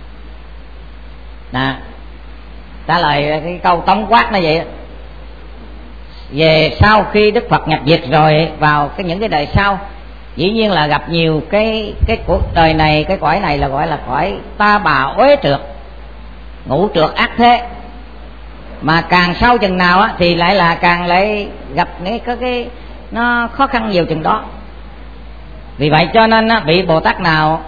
Đó, trả lời cái câu tổng quát nó vậy. Về sau khi Đức Phật nhập diệt rồi, vào những cái đời sau, dĩ nhiên là gặp nhiều cái cuộc đời này, cái cõi này là gọi là cõi ta bà uế trượt, ngũ trượt ác thế. Mà càng sau chừng nào á thì lại là càng lại gặp cái nó khó khăn nhiều chừng đó. Vì vậy cho nên á, vị Bồ Tát nào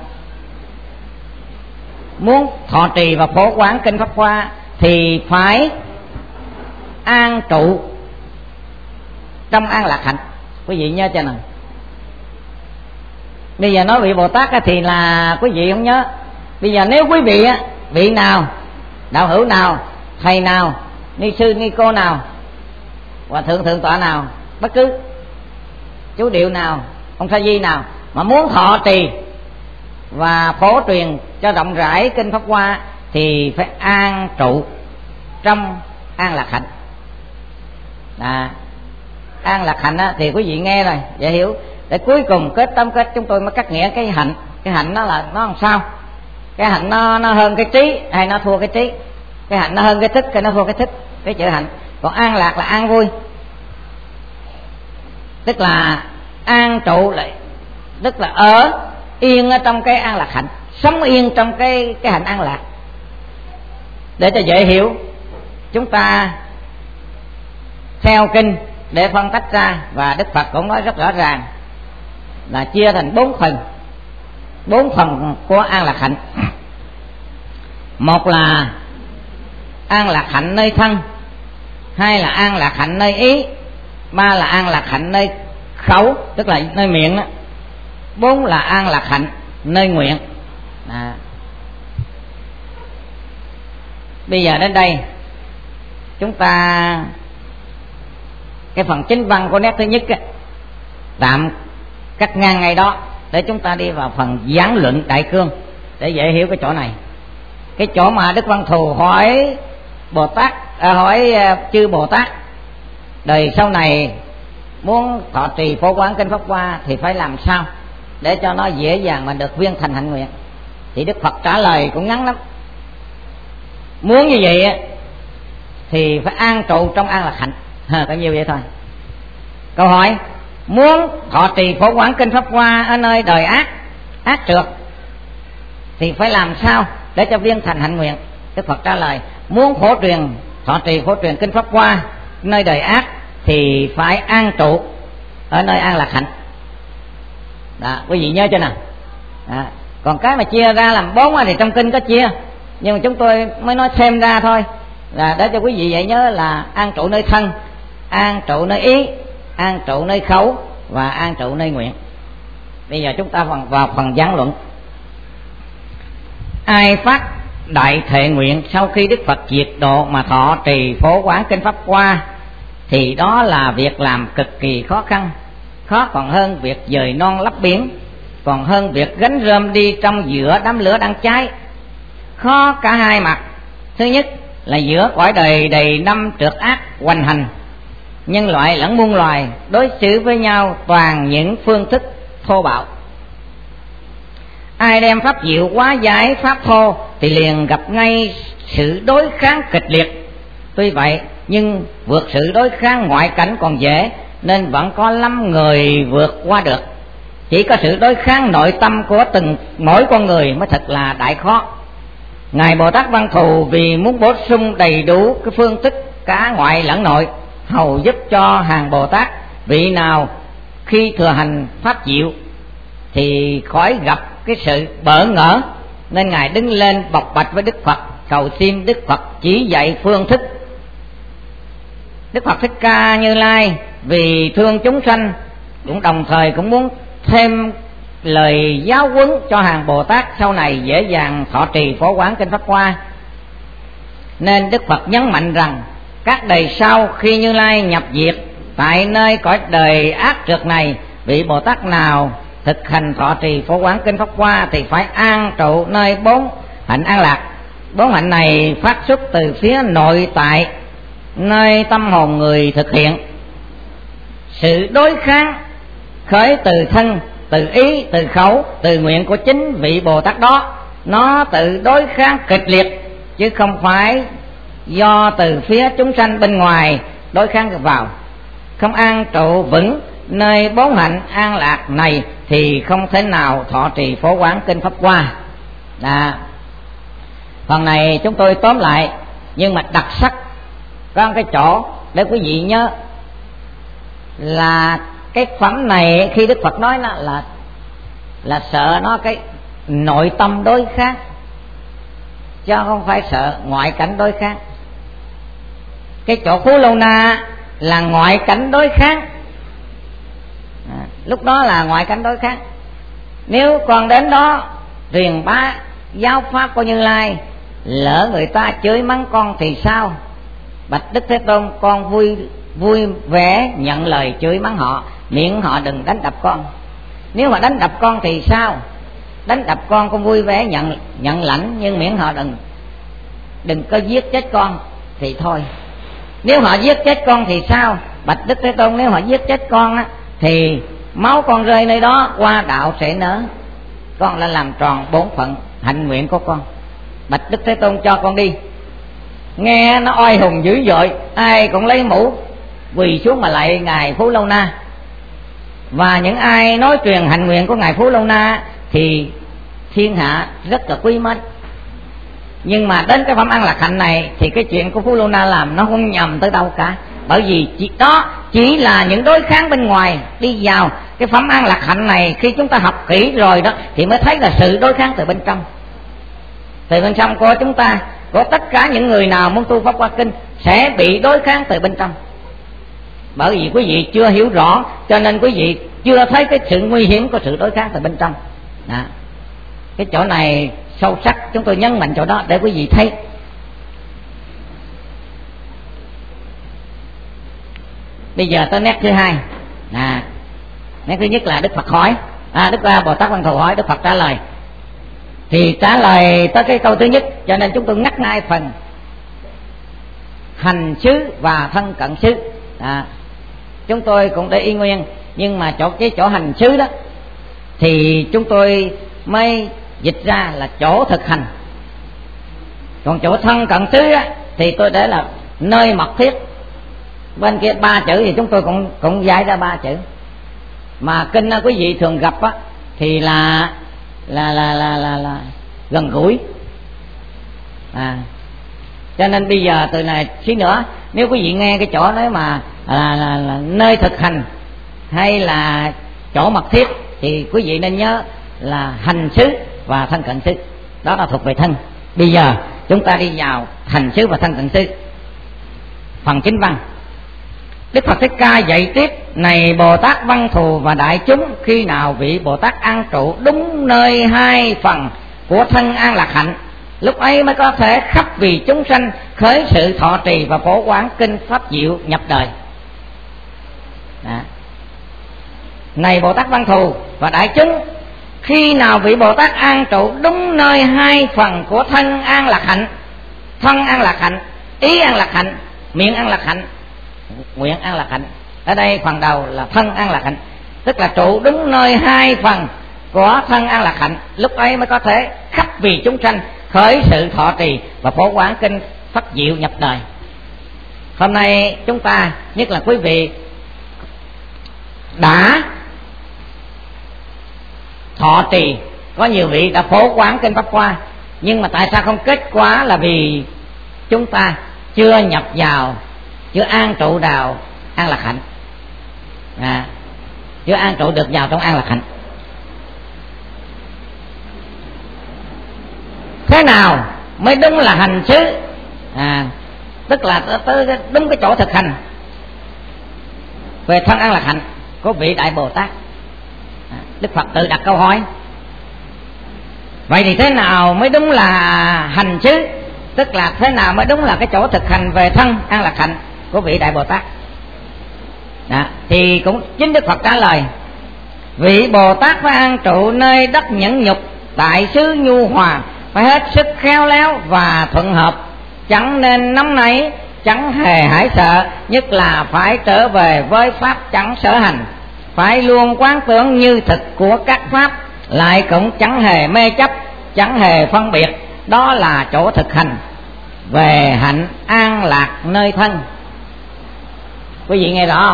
muốn thọ trì và phổ quán kinh Pháp Hoa thì phải an trụ trong an lạc hạnh. Quý vị nhớ cho nào. Bây giờ nói vị Bồ Tát thì là quý vị không nhớ. Bây giờ nếu quý vị vị nào, đạo hữu nào, thầy nào, ni sư ni cô nào, hòa thượng thượng tọa nào, bất cứ chú điệu nào, ông sa di nào mà muốn thọ trì và phổ truyền cho rộng rãi kinh Pháp Hoa thì phải an trụ trong an lạc hạnh. An lạc hạnh thì quý vị nghe rồi dễ hiểu. Để cuối cùng tâm kết chúng tôi mới cắt nghĩa cái hạnh. Cái hạnh nó là nó làm sao? Cái hạnh nó hơn cái trí hay nó thua cái trí? Cái hạnh nó hơn cái thức hay nó thua cái thức? Cái chữ hạnh. Còn an lạc là an vui, tức là an trụ lại, tức là ở yên ở trong cái an lạc hạnh, sống yên trong cái hạnh an lạc. Để cho dễ hiểu, chúng ta theo kinh để phân tách ra, và Đức Phật cũng nói rất rõ ràng là chia thành 4 phần của an lạc hạnh. Một là an lạc hạnh nơi thân, hai là an lạc hạnh nơi ý, ba là an lạc hạnh nơi khẩu, tức là nơi miệng đó, 4 là an lạc hạnh nơi nguyện. Bây giờ đến đây chúng ta cái phần chính văn của nét thứ nhất tạm cắt ngang ngay đó để chúng ta đi vào phần giảng luận đại cương để dễ hiểu cái chỗ này. Cái chỗ mà Đức Văn Thù hỏi Bồ Tát, hỏi chư Bồ Tát đời sau này muốn thọ trì phổ quán kinh Pháp Hoa thì phải làm sao để cho nó dễ dàng mà được viên thành hạnh nguyện, thì Đức Phật trả lời cũng ngắn lắm. Muốn như vậy thì phải an trụ trong an lạc hạnh, có nhiều vậy thôi. Câu hỏi muốn thọ trì phổ quán kinh Pháp Hoa ở nơi đời ác trượt thì phải làm sao để cho viên thành hạnh nguyện? Đức Phật trả lời muốn thọ trì phổ truyền kinh Pháp Hoa nơi đời ác thì phải an trụ ở nơi an lạc hạnh. Đó, quý vị nhớ chưa nào? Còn cái mà chia ra làm 4 thì trong kinh có chia, nhưng mà chúng tôi mới nói thêm ra thôi, là để cho quý vị vậy nhớ là an trụ nơi thân, an trụ nơi ý, an trụ nơi khẩu và an trụ nơi nguyện. Bây giờ chúng ta vào phần giảng luận. Ai phát đại thệ nguyện sau khi Đức Phật diệt độ mà thọ trì phổ quán kinh Pháp Hoa thì đó là việc làm cực kỳ khó khăn, khó còn hơn việc dời non lấp biển, còn hơn việc gánh rơm đi trong giữa đám lửa đang cháy. Khó cả hai mặt. Thứ nhất là giữa cõi đời đầy năm trượt ác hoành hành, nhân loại lẫn muôn loài đối xử với nhau toàn những phương thức thô bạo. Ai đem pháp diệu hóa giải pháp thô thì liền gặp ngay sự đối kháng kịch liệt. Tuy vậy nhưng vượt sự đối kháng ngoại cảnh còn dễ, nên vẫn có lắm người vượt qua được. Chỉ có sự đối kháng nội tâm của mỗi con người mới thật là đại khó. Ngài Bồ Tát Văn Thù vì muốn bổ sung đầy đủ cái phương thức cả ngoại lẫn nội, hầu giúp cho hàng Bồ Tát vị nào khi thừa hành pháp diệu thì khỏi gặp cái sự bỡ ngỡ, nên Ngài đứng lên bộc bạch với Đức Phật, cầu xin Đức Phật chỉ dạy phương thức. Đức Phật Thích Ca Như Lai vì thương chúng sanh cũng đồng thời cũng muốn thêm lời giáo huấn cho hàng Bồ Tát sau này dễ dàng thọ trì phổ quán kinh Pháp Hoa, nên Đức Phật nhấn mạnh rằng các đời sau khi Như Lai nhập diệt tại nơi cõi đời ác trượt này, vị Bồ Tát nào thực hành thọ trì phổ quán kinh Pháp Hoa thì phải an trụ nơi 4 hạnh an lạc. 4 hạnh này phát xuất từ phía nội tại, nơi tâm hồn người thực hiện. Sự đối kháng khởi từ thân từ ý, từ khẩu, từ nguyện của chính vị Bồ Tát đó, nó tự đối kháng kịch liệt, chứ không phải do từ phía chúng sanh bên ngoài đối kháng vào. Không an trụ vững nơi bốn hạnh an lạc này thì không thể nào thọ trì Phổ Quán Kinh Pháp Hoa. Phần này chúng tôi tóm lại, nhưng mà đặc sắc có cái chỗ để quý vị nhớ là cái phẩm này khi Đức Phật nói nó là sợ nó cái nội tâm đối kháng, chứ không phải sợ ngoại cảnh đối kháng. Cái chỗ Phú Lâu Na là ngoại cảnh đối kháng, lúc đó là ngoại cảnh đối kháng. Nếu con đến đó truyền bá giáo pháp của Như Lai, lỡ người ta chửi mắng con thì sao? Bạch Đức Thế Tôn, con vui vẻ nhận lời chửi mắng họ, miễn họ đừng đánh đập con. Nếu mà đánh đập con thì sao? Đánh đập con vui vẻ nhận lãnh, nhưng miễn họ đừng có giết chết con thì thôi. Nếu họ giết chết con thì sao? Bạch Đức Thế Tôn, nếu họ giết chết con á, thì máu con rơi nơi đó, qua đạo sẽ nở. Con đã làm tròn bổn phận hạnh nguyện của con. Bạch Đức Thế Tôn cho con đi. Nghe nó oai hùng dữ dội, ai cũng lấy mũ quỳ xuống mà lạy ngài Phú Lâu Na. Và những ai nói truyền hạnh nguyện của ngài Phú Lâu Na thì thiên hạ rất là quý mến. Nhưng mà đến cái phẩm An Lạc Hạnh này thì cái chuyện của Phú Lâu Na làm nó không nhầm tới đâu cả. Bởi vì chỉ là những đối kháng bên ngoài đi vào. Cái phẩm An Lạc Hạnh này khi chúng ta học kỹ rồi đó thì mới thấy là sự đối kháng từ bên trong. Từ bên trong của chúng ta, của tất cả những người nào muốn tu Pháp Hoa Kinh sẽ bị đối kháng từ bên trong. Bởi vì quý vị chưa hiểu rõ, cho nên quý vị chưa thấy cái sự nguy hiểm của sự đối kháng từ bên trong. Cái chỗ này sâu sắc, chúng tôi nhấn mạnh chỗ đó để quý vị thấy. Bây giờ tới nét thứ hai. Nét thứ nhất là Đức Phật hỏi, Đức Bồ Tát Văn Thù hỏi, Đức Phật trả lời. Thì trả lời tới cái câu thứ nhất, cho nên chúng tôi ngắt ngay phần hành xứ và thân cận xứ. Chúng tôi cũng để y nguyên, nhưng mà chỗ hành xứ đó thì chúng tôi mới dịch ra là chỗ thực hành. Còn chỗ thân cận xứ á, thì tôi để là nơi mật thiết. Bên kia 3 chữ thì chúng tôi cũng giải ra 3 chữ. Mà kinh quý vị thường gặp á thì là gần gũi. Cho nên bây giờ từ này xí nữa, nếu quý vị nghe cái chỗ nói mà là nơi thực hành hay là chỗ mật thiết thì quý vị nên nhớ là hành xứ và thân cận xứ. Đó là thuộc về thân. Bây giờ chúng ta đi vào hành xứ và thân cận xứ. Phần chính văn, Đức Phật Thích Ca dạy tiếp: này Bồ Tát Văn Thù và đại chúng, khi nào vị Bồ Tát an trụ đúng nơi 2 phần của thân An Lạc Hạnh, lúc ấy mới có thể khắp vì chúng sanh khởi sự thọ trì và phổ quán kinh pháp diệu nhập đời. Này Bồ Tát Văn Thù và đại chúng, khi nào vị Bồ Tát an trụ đúng nơi 2 phần của thân An Lạc Hạnh, thân An Lạc Hạnh, ý An Lạc Hạnh, miệng An Lạc Hạnh, nguyện An Lạc Hạnh. Ở đây phần đầu là thân An Lạc Hạnh, tức là trụ đúng nơi 2 phần của thân An Lạc Hạnh, lúc ấy mới có thể khắp vì chúng sanh khởi sự thọ trì và phổ quán kinh pháp diệu nhập đời. Hôm nay chúng ta, nhất là quý vị đã thọ trì, có nhiều vị đã phổ quán kinh Pháp Hoa, nhưng mà tại sao không kết quả? Là vì chúng ta chưa nhập vào, chưa an trụ vào An Lạc Hạnh, chưa an trụ được vào trong An Lạc Hạnh. Thế nào mới đúng là hành xứ? Tức là tới đúng cái chỗ thực hành về thân An Lạc Hạnh của vị Đại Bồ Tát. Đức Phật tự đặt câu hỏi. Vậy thì thế nào mới đúng là hành xứ? Tức là thế nào mới đúng là cái chỗ thực hành về thân An Lạc Hạnh của vị Đại Bồ Tát? Thì cũng chính Đức Phật trả lời: vị Bồ Tát phải an trụ nơi đất nhẫn nhục, tại xứ nhu hòa, phải hết sức khéo léo và thuận hợp, chẳng nên nóng nảy, chẳng hề hãi sợ, nhất là phải trở về với pháp chẳng sở hành. phải luôn quán tưởng như thực của các pháp, lại cũng chẳng hề mê chấp, chẳng hề phân biệt, đó là chỗ thực hành về hạnh an lạc nơi thân. Quý vị nghe rõ không?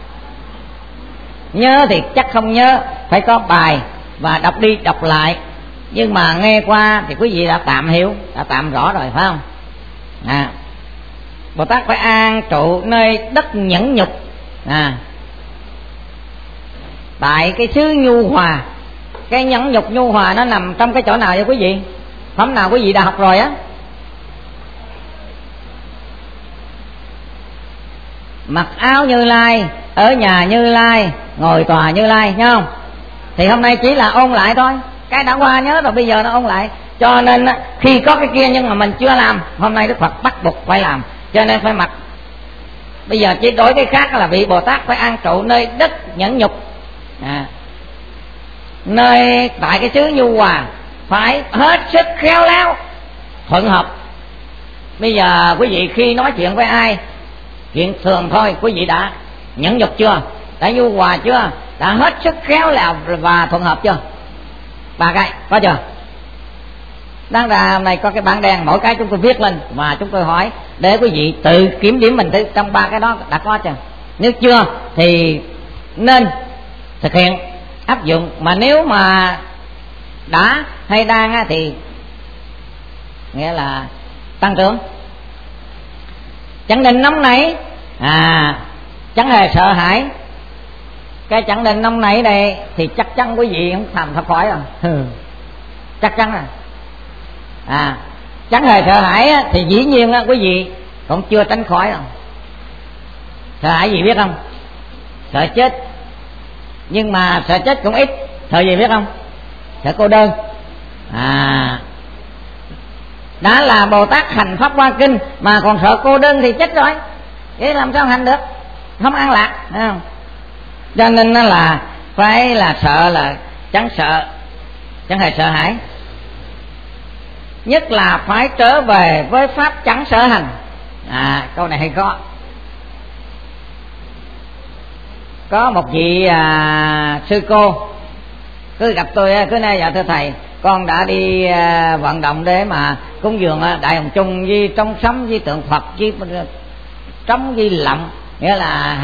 Nhớ thì chắc không nhớ, phải có bài và đọc đi đọc lại, nhưng mà nghe qua thì quý vị đã tạm hiểu, đã tạm rõ rồi phải không? Bồ Tát phải an trụ nơi đất nhẫn nhục, tại cái xứ nhu hòa. Cái nhẫn nhục nhu hòa nó nằm trong cái chỗ nào vậy quý vị? Phẩm nào quý vị đã học rồi á? Mặc áo Như Lai, ở nhà Như Lai, ngồi tòa Như Lai, nhớ không? Thì hôm nay chỉ là ôn lại thôi, cái đã qua nhớ rồi, bây giờ nó ôn lại. Cho nên khi có cái kia nhưng mà mình chưa làm, hôm nay Đức Phật bắt buộc phải làm, cho nên phải mặc. Bây giờ chỉ đổi cái khác là vị Bồ Tát phải an trụ nơi đất nhẫn nhục, nơi tại cái xứ nhu hòa, phải hết sức khéo léo thuận hợp. Bây giờ quý vị khi nói chuyện với ai, chuyện thường thôi, quý vị đã nhẫn nhục chưa, đã nhu hòa chưa, đã hết sức khéo léo và thuận hợp chưa? Ba cái có chưa? Đáng ra hôm nay có cái bảng đen, mỗi cái chúng tôi viết lên và chúng tôi hỏi để quý vị tự kiểm điểm mình thử, trong ba cái đó đã có chưa? Nếu chưa thì nên thực hiện áp dụng, mà nếu mà đã hay đang thì nghĩa là tăng trưởng. Chẳng định nóng nảy, chẳng hề sợ hãi. Cái chẳng định nóng nảy đây thì chắc chắn quý vị không làm thoát khỏi rồi, chắc chắn rồi. Chẳng hề sợ hãi thì dĩ nhiên quý vị cũng chưa tránh khỏi rồi. Sợ hãi gì biết không? Sợ chết. Nhưng mà sợ chết cũng ít. Sợ gì biết không? Sợ cô đơn. Đã là Bồ Tát hành pháp hoa kinh mà còn sợ cô đơn thì chết rồi, vậy làm sao hành được, không an lạc, thấy không? Cho nên nó là phải là sợ, là chẳng sợ, chẳng hề sợ hãi. Nhất là phải trở về với pháp chẳng sở hành. Câu này hay có một vị sư cô cứ gặp tôi cứ nói: dạ thưa thầy, con đã đi vận động để mà cúng dường Đại Hồng Chung với trống sấm với tượng Phật với trống với lọng, nghĩa là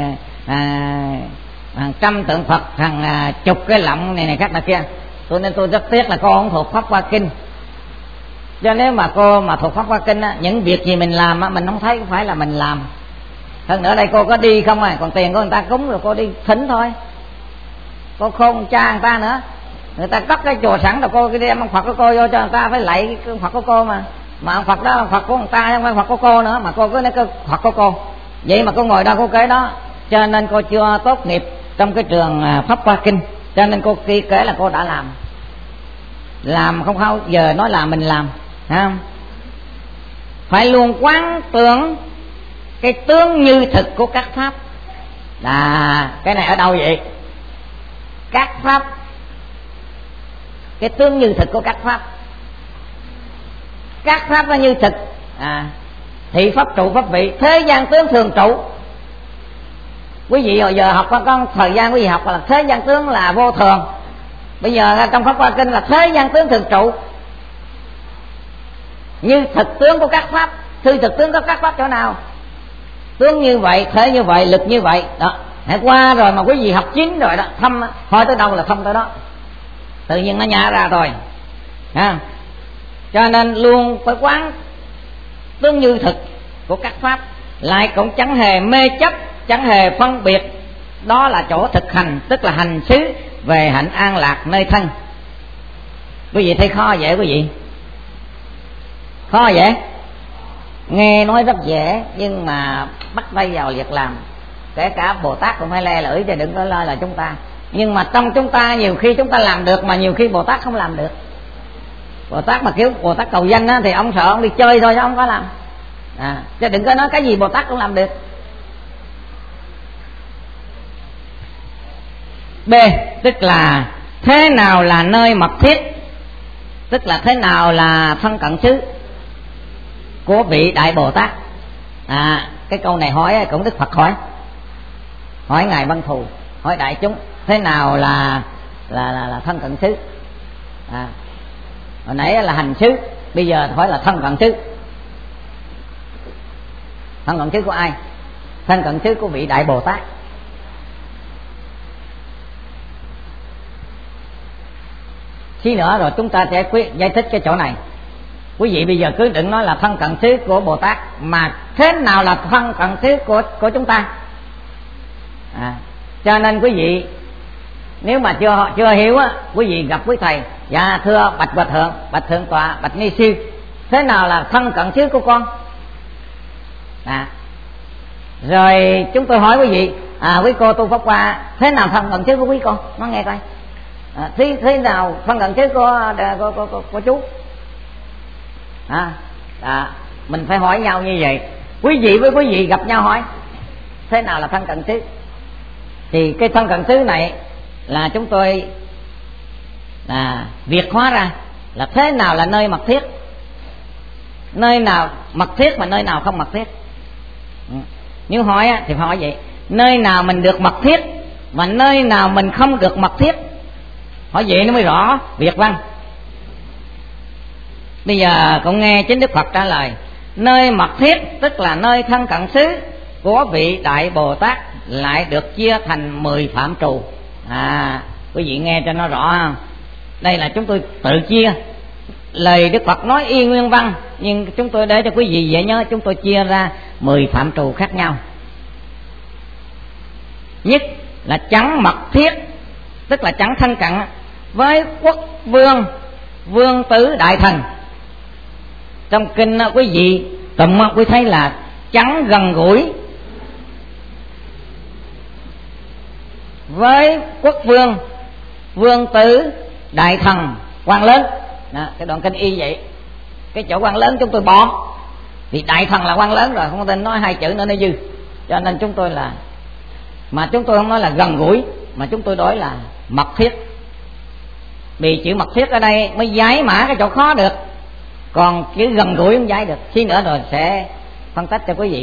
hàng trăm tượng Phật, hàng chục cái lọng này khác là kia. Nên tôi rất tiếc là cô không thuộc pháp hoa kinh. Cho nếu mà cô mà thuộc pháp hoa kinh những việc gì mình làm mình không thấy phải là mình làm. Hơn nữa đây cô có đi không còn tiền của người ta cúng rồi cô đi thỉnh thôi, cô không cha người ta nữa. Người ta cất cái chùa sẵn rồi cô đem ông Phật của cô vô cho người ta phải lạy cái Phật của cô mà ông Phật đó là Phật của người ta, không phải Phật của cô nữa, mà cô cứ nói cái Phật của cô. Vậy mà cô ngồi đó cô kể đó, cho nên cô chưa tốt nghiệp trong cái trường pháp hoa kinh, cho nên cô kể là cô đã làm không bao giờ nói là mình làm, thấy không? Phải luôn quán tưởng cái tướng như thực của các pháp. Cái này ở đâu vậy? Các pháp, cái tướng như thực của các pháp. Các pháp nó như thực, thị pháp trụ pháp vị, thế gian tướng thường trụ. Quý vị hồi giờ học có thời gian quý vị học là thế gian tướng là vô thường. Bây giờ trong pháp hoa kinh là thế gian tướng thường trụ, như thực tướng của các pháp. Thư thực tướng của các pháp chỗ nào? Tướng như vậy, thế như vậy, lực như vậy đó. Hãy qua rồi mà quý vị học chín rồi đó, thâm hỏi tới đâu là thâm tới đó, tự nhiên nó nhả ra rồi. Cho nên luôn phải quán tướng như thực của các pháp, lại cũng chẳng hề mê chấp, chẳng hề phân biệt, đó là chỗ thực hành, tức là hành xứ về hạnh an lạc nơi thân. Quý vị thấy khó dễ quý vị? Khó dễ? Nghe nói rất dễ nhưng mà bắt tay vào việc làm. Kể cả Bồ Tát cũng phải le lưỡi chứ đừng có lo là chúng ta. Nhưng mà trong chúng ta nhiều khi chúng ta làm được, mà nhiều khi Bồ Tát không làm được. Bồ Tát mà kiểu Bồ Tát cầu danh thì ông sợ ông đi chơi thôi chứ ông có làm. Chứ đừng có nói cái gì Bồ Tát cũng làm được. B, tức là thế nào là nơi mật thiết, tức là thế nào là thân cận xứ của vị Đại Bồ Tát. Cái câu này hỏi cũng Đức Phật hỏi Ngài Văn Thù. hỏi đại chúng thế nào là thân cận xứ. Hồi nãy là hành xứ, bây giờ hỏi là thân cận xứ. Thân cận xứ của ai? Thân cận xứ của vị Đại Bồ Tát. Xí nữa rồi chúng ta sẽ giải thích cái chỗ này. Quý vị bây giờ cứ đừng nói là thân cận xứ của Bồ Tát, mà thế nào là thân cận xứ của chúng ta. Cho nên quý vị nếu mà chưa hiểu á, quý vị gặp quý thầy, dạ thưa bạch hòa thượng, bạch thượng tọa, bạch ni sư, thế nào là thân cận xứ của con? Rồi chúng tôi hỏi quý vị, quý cô tu pháp qua, thế nào thân cận xứ của quý con? Nó nghe coi. Thế nào thân cận xứ của chú? Mình phải hỏi nhau như vậy. Quý vị với quý vị gặp nhau hỏi thế nào là thân cận xứ. Thì cái thân cận xứ này là chúng tôi việt hóa ra là thế nào là nơi mật thiết, nơi nào mật thiết mà nơi nào không mật thiết. Nếu hỏi thì phải hỏi vậy, nơi nào mình được mật thiết và nơi nào mình không được mật thiết, hỏi vậy nó mới rõ việt văn. Bây giờ cũng nghe chính Đức Phật trả lời, nơi mật thiết tức là nơi thân cận xứ của vị Đại Bồ Tát lại được chia thành 10 phạm trù. Quý vị nghe cho nó rõ không? Đây là chúng tôi tự chia. Lời Đức Phật nói y nguyên văn, nhưng chúng tôi để cho quý vị dễ nhớ, chúng tôi chia ra 10 phạm trù khác nhau. Nhất là chẳng mật thiết, tức là chẳng thân cận với quốc vương, vương tử, đại thần. Trong kinh quý vị tụng quý thấy là chẳng gần gũi với quốc vương, vương tử, đại thần, quan lớn. Cái đoạn kinh y vậy. Cái chỗ quan lớn chúng tôi bỏ, vì đại thần là quan lớn rồi, không nên nói hai chữ nữa nó dư. Cho nên chúng tôi là, mà chúng tôi không nói là gần gũi, mà chúng tôi đổi là mật thiết. Vì chữ mật thiết ở đây mới giải mã cái chỗ khó được, còn chữ gần gũi không giải được. Xí nữa rồi sẽ phân tích cho quý vị.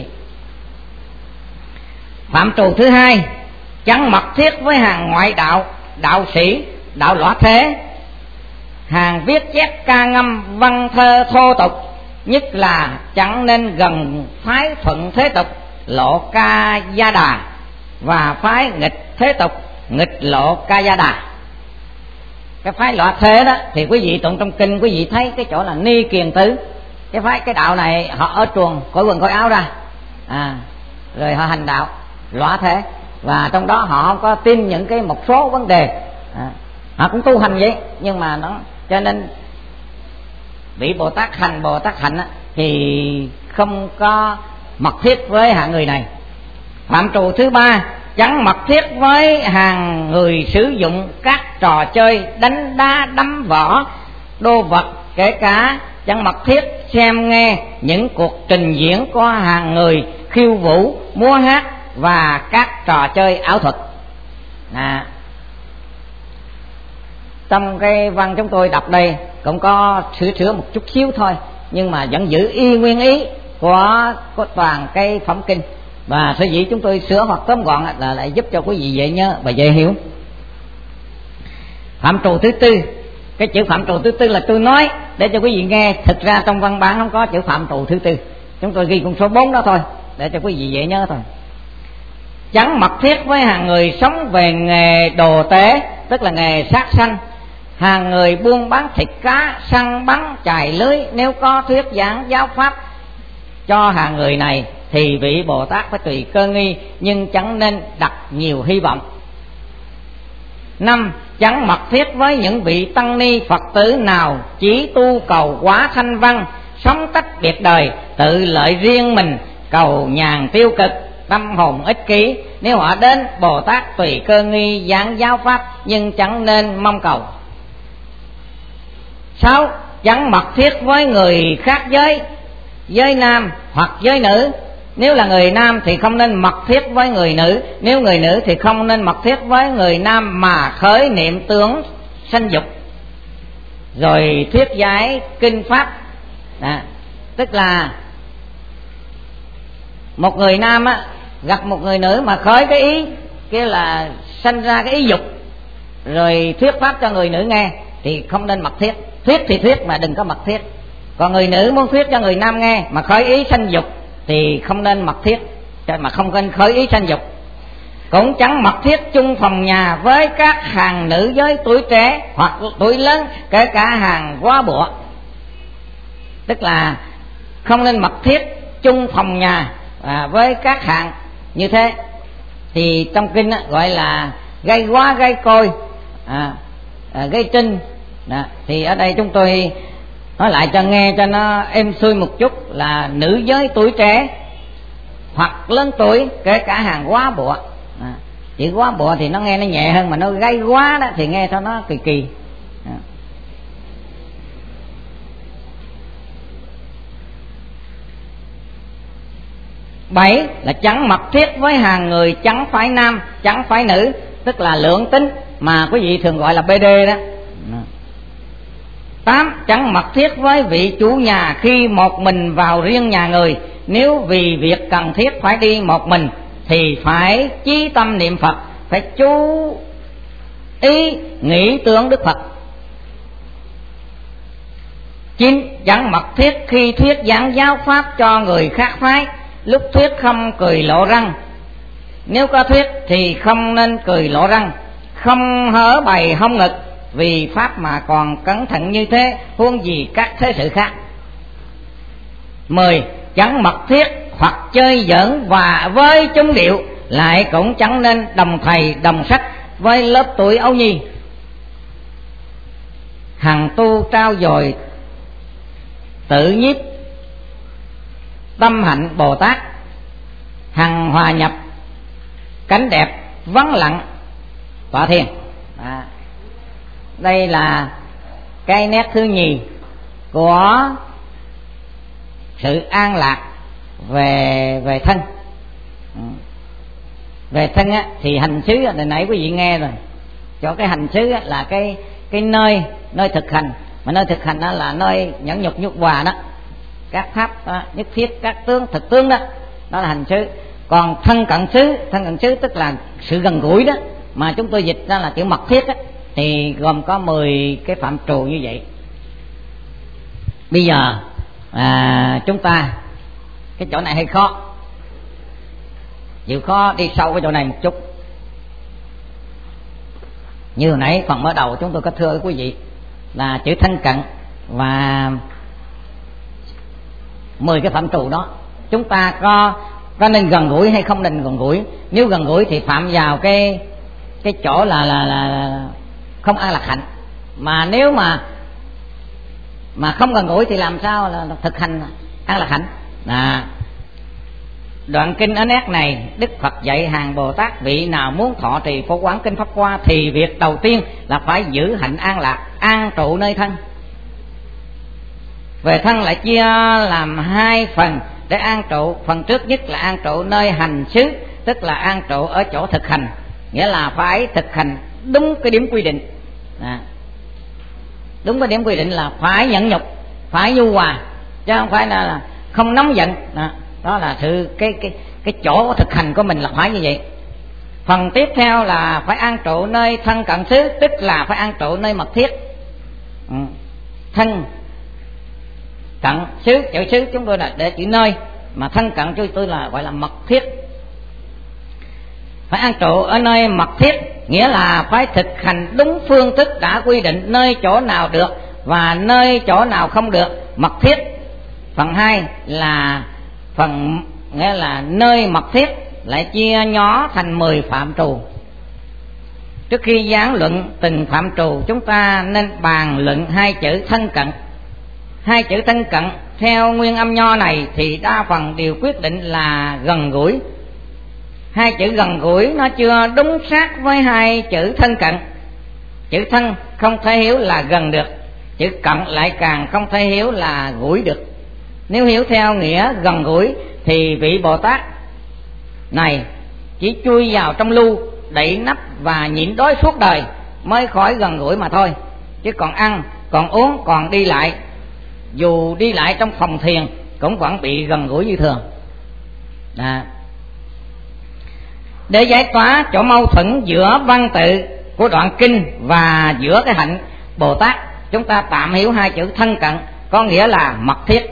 Phạm trù thứ hai, chẳng mật thiết với hàng ngoại đạo, đạo sĩ, đạo lõa thế, hàng viết chép ca ngâm văn thơ thô tục, nhất là chẳng nên gần phái thuận thế tục, lộ ca gia đà, và phái nghịch thế tục, nghịch lộ ca gia đà. Cái phái lõa thế đó thì quý vị tụng trong kinh, quý vị thấy cái chỗ là ni kiền tứ. Cái đạo này họ ở chuồng cởi quần cởi áo ra, rồi họ hành đạo lõa thế, và trong đó họ không có tin những cái một số vấn đề, họ cũng tu hành vậy, nhưng mà nó cho nên vị Bồ Tát hành thì không có mật thiết với hạng người này. Phạm trù thứ ba, chẳng mật thiết với hàng người sử dụng các trò chơi đánh đá, đấm võ, đô vật, kể cả chẳng mật thiết xem nghe những cuộc trình diễn của hàng người khiêu vũ, múa hát và các trò chơi ảo thuật. Trong cái văn chúng tôi đọc đây cũng có sửa một chút xíu thôi, nhưng mà vẫn giữ y nguyên ý của toàn cái phẩm kinh. Và sở dĩ chúng tôi sửa hoặc tóm gọn là lại giúp cho quý vị dễ nhớ và dễ hiểu. Phạm trù thứ tư, cái chữ phạm trù thứ tư là tôi nói để cho quý vị nghe, thực ra trong văn bản không có chữ phạm trù thứ tư, chúng tôi ghi con số 4 đó thôi để cho quý vị dễ nhớ thôi. Chẳng mật thiết với hàng người sống về nghề đồ tế, tức là nghề sát sanh, hàng người buôn bán thịt cá, săn bắn, chài lưới. Nếu có thuyết giảng giáo pháp cho hàng người này thì vị Bồ Tát phải tùy cơ nghi, nhưng chẳng nên đặt nhiều hy vọng. 5. Chẳng mật thiết với những vị tăng ni Phật tử nào chỉ tu cầu quá thanh văn, sống tách biệt đời, tự lợi riêng mình, cầu nhàn tiêu cực, tâm hồn ích kỷ. Nếu họ đến, Bồ Tát tùy cơ nghi giảng giáo pháp, nhưng chẳng nên mong cầu. 6. Chẳng mật thiết với người khác giới, giới nam hoặc giới nữ. Nếu là người nam thì không nên mật thiết với người nữ, nếu người nữ thì không nên mật thiết với người nam mà khởi niệm tướng sanh dục. Rồi thuyết giải kinh pháp, tức là một người nam gặp một người nữ mà khởi cái ý kia là sanh ra cái ý dục rồi thuyết pháp cho người nữ nghe thì không nên mặc thiết. Thuyết thì thuyết mà đừng có mặc thiết. Còn người nữ muốn thuyết cho người nam nghe mà khởi ý sanh dục thì không nên mặc thiết, mà không nên khởi ý sanh dục. Cũng chẳng mặc thiết chung phòng nhà với các hàng nữ giới tuổi trẻ hoặc tuổi lớn, kể cả hàng quá bụa. Tức là không nên mặc thiết chung phòng nhà với các hàng như thế. Thì trong kinh gọi là gây quá gây côi, gây trinh. Thì ở đây chúng tôi nói lại cho nghe cho nó êm xuôi một chút là nữ giới tuổi trẻ hoặc lớn tuổi, kể cả hàng quá bụa. Chữ quá bụa thì nó nghe nó nhẹ hơn, mà nó gây quá đó thì nghe cho nó kỳ kỳ. 7 là chẳng mặc thiết với hàng người chẳng phải nam chẳng phải nữ, tức là lượng tính mà quý vị thường gọi là BD đó. 8 chẳng mặc thiết với vị chủ nhà khi một mình vào riêng nhà người, nếu vì việc cần thiết phải đi một mình thì phải chí tâm niệm Phật, phải chú ý nghĩ tưởng Đức Phật. 9 chẳng mặc thiết khi thuyết giảng giáo pháp cho người khác phái, lúc thuyết không cười lộ răng, nếu có thuyết thì không nên cười lộ răng, không hở bày hông ngực, vì pháp mà còn cẩn thận như thế, huống gì các thế sự khác. 10 chẳng mặc thiết hoặc chơi giỡn và với chúng điệu, lại cũng chẳng nên đồng thầy đồng sách với lớp tuổi ấu nhi. Hằng tu trao dồi tự nhiếp tâm hạnh Bồ Tát, hằng hòa nhập cảnh đẹp vắng lặng tọa thiền. Đây là cái nét thứ nhì của sự an lạc về thân. Về thân á, thì hành xứ hồi nãy quý vị nghe rồi. Chỗ cái hành xứ á, là cái nơi thực hành, mà nơi thực hành đó là nơi nhẫn nhục nhục hòa đó, các pháp đó, nhất thiết các tướng thực tướng đó, đó là hành xứ. Còn thân cận xứ tức là sự gần gũi đó, mà chúng tôi dịch ra là chữ mật thiết á, thì gồm có 10 cái phạm trù như vậy. Bây giờ chúng ta cái chỗ này hơi khó, chịu khó đi sâu cái chỗ này một chút. Như hồi nãy phần mở đầu chúng tôi có thưa với quý vị là chữ thân cận và 10 cái phạm trù đó, chúng ta có nên gần gũi hay không nên gần gũi. Nếu gần gũi thì phạm vào cái chỗ là không an lạc hạnh, mà nếu mà không gần gũi thì làm sao là thực hành an lạc hạnh. Đoạn kinh ở nét này, Đức Phật dạy hàng Bồ Tát vị nào muốn thọ trì Phổ Quán Kinh Pháp Hoa thì việc đầu tiên là phải giữ hạnh an lạc, an trụ nơi thân. Về thân lại chia làm 2 phần để an trụ. Phần trước nhất là an trụ nơi hành xứ, tức là an trụ ở chỗ thực hành, nghĩa là phải thực hành đúng cái điểm quy định. Đúng cái điểm quy định là phải nhẫn nhục, phải nhu hòa, chứ không phải là không nóng giận. Đó là sự cái chỗ thực hành của mình là phải như vậy. Phần tiếp theo là phải an trụ nơi thân cận xứ, tức là phải an trụ nơi mật thiết. Thân cận xứ, chữ xứ chúng tôi là để chữ nơi, mà thân cận chúng tôi là gọi là mật thiết. Phải an trụ ở nơi mật thiết, nghĩa là phải thực hành đúng phương thức đã quy định, nơi chỗ nào được và nơi chỗ nào không được, mật thiết. Phần 2 là phần nghĩa là nơi mật thiết lại chia nhỏ thành 10 phạm trù. Trước khi giảng luận từng phạm trù, chúng ta nên bàn luận 2 chữ thân cận. 2 chữ thân cận theo nguyên âm nho này thì đa phần đều quyết định là gần gũi. 2 chữ gần gũi nó chưa đúng sát với 2 chữ thân cận. Chữ thân không thể hiểu là gần được, chữ cận lại càng không thể hiểu là gũi được. Nếu hiểu theo nghĩa gần gũi thì vị Bồ Tát này chỉ chui vào trong lu, đậy nắp và nhịn đói suốt đời mới khỏi gần gũi mà thôi. Chứ còn ăn, còn uống, còn đi lại, dù đi lại trong phòng thiền cũng vẫn bị gần gũi như thường. để giải tỏa chỗ mâu thuẫn giữa văn tự của đoạn kinh và giữa cái hạnh Bồ Tát, chúng ta tạm hiểu hai chữ thân cận, có nghĩa là mật thiết.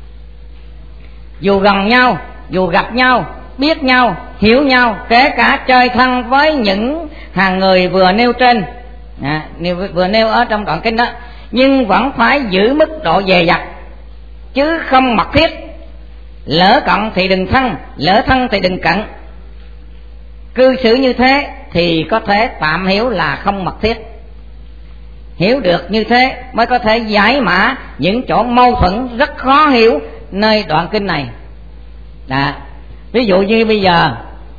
Dù gần nhau, dù gặp nhau, biết nhau, hiểu nhau, kể cả chơi thân với những hàng người vừa nêu trên, vừa nêu ở trong đoạn kinh đó, nhưng vẫn phải giữ mức độ dè dặt, chứ không mật thiết. Lỡ cận thì đừng thân, lỡ thân thì đừng cận. Cư xử như thế thì có thể tạm hiểu là không mật thiết. Hiểu được như thế mới có thể giải mã những chỗ mâu thuẫn rất khó hiểu nơi đoạn kinh này. Ví dụ như bây giờ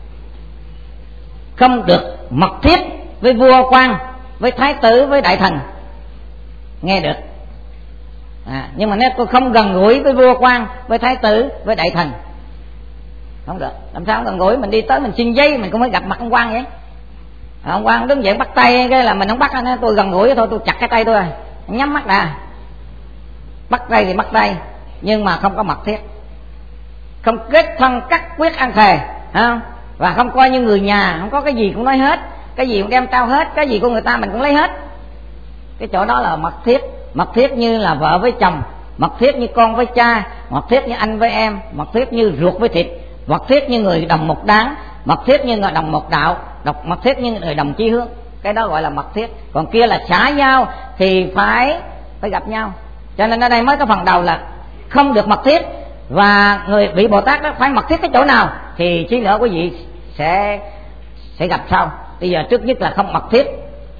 không được mật thiết với vua quan, với thái tử, với đại thần, nghe được. Nhưng mà nếu tôi không gần gũi với vua quan, với thái tử, với đại thần, không được. Làm sao gần gũi? Mình đi tới mình xin giấy mình cũng phải gặp mặt ông quan vậy. Ông quan đứng dậy bắt tay cái là mình không bắt anh, tôi gần gũi thôi, tôi chặt cái tay tôi rồi, nhắm mắt ra. Bắt tay thì bắt tay, nhưng mà không có mật thiết, không kết thân cắt quyết ăn thề, không? Và không coi như người nhà, không có cái gì cũng nói hết, cái gì cũng đem trao hết, cái gì của người ta mình cũng lấy hết. Cái chỗ đó là mật thiết. Mật thiết như là vợ với chồng, mật thiết như con với cha, mật thiết như anh với em, mật thiết như ruột với thịt, mật thiết như người đồng một đáng, mật thiết như người đồng một đạo, mật thiết như người đồng chí hướng. Cái đó gọi là mật thiết. Còn kia là xã giao thì phải gặp nhau. Cho nên ở đây mới có phần đầu là không được mật thiết. Và người vị Bồ Tát đó phải mật thiết cái chỗ nào thì trí nữa quý vị sẽ gặp sau. Bây giờ trước nhất là không mật thiết.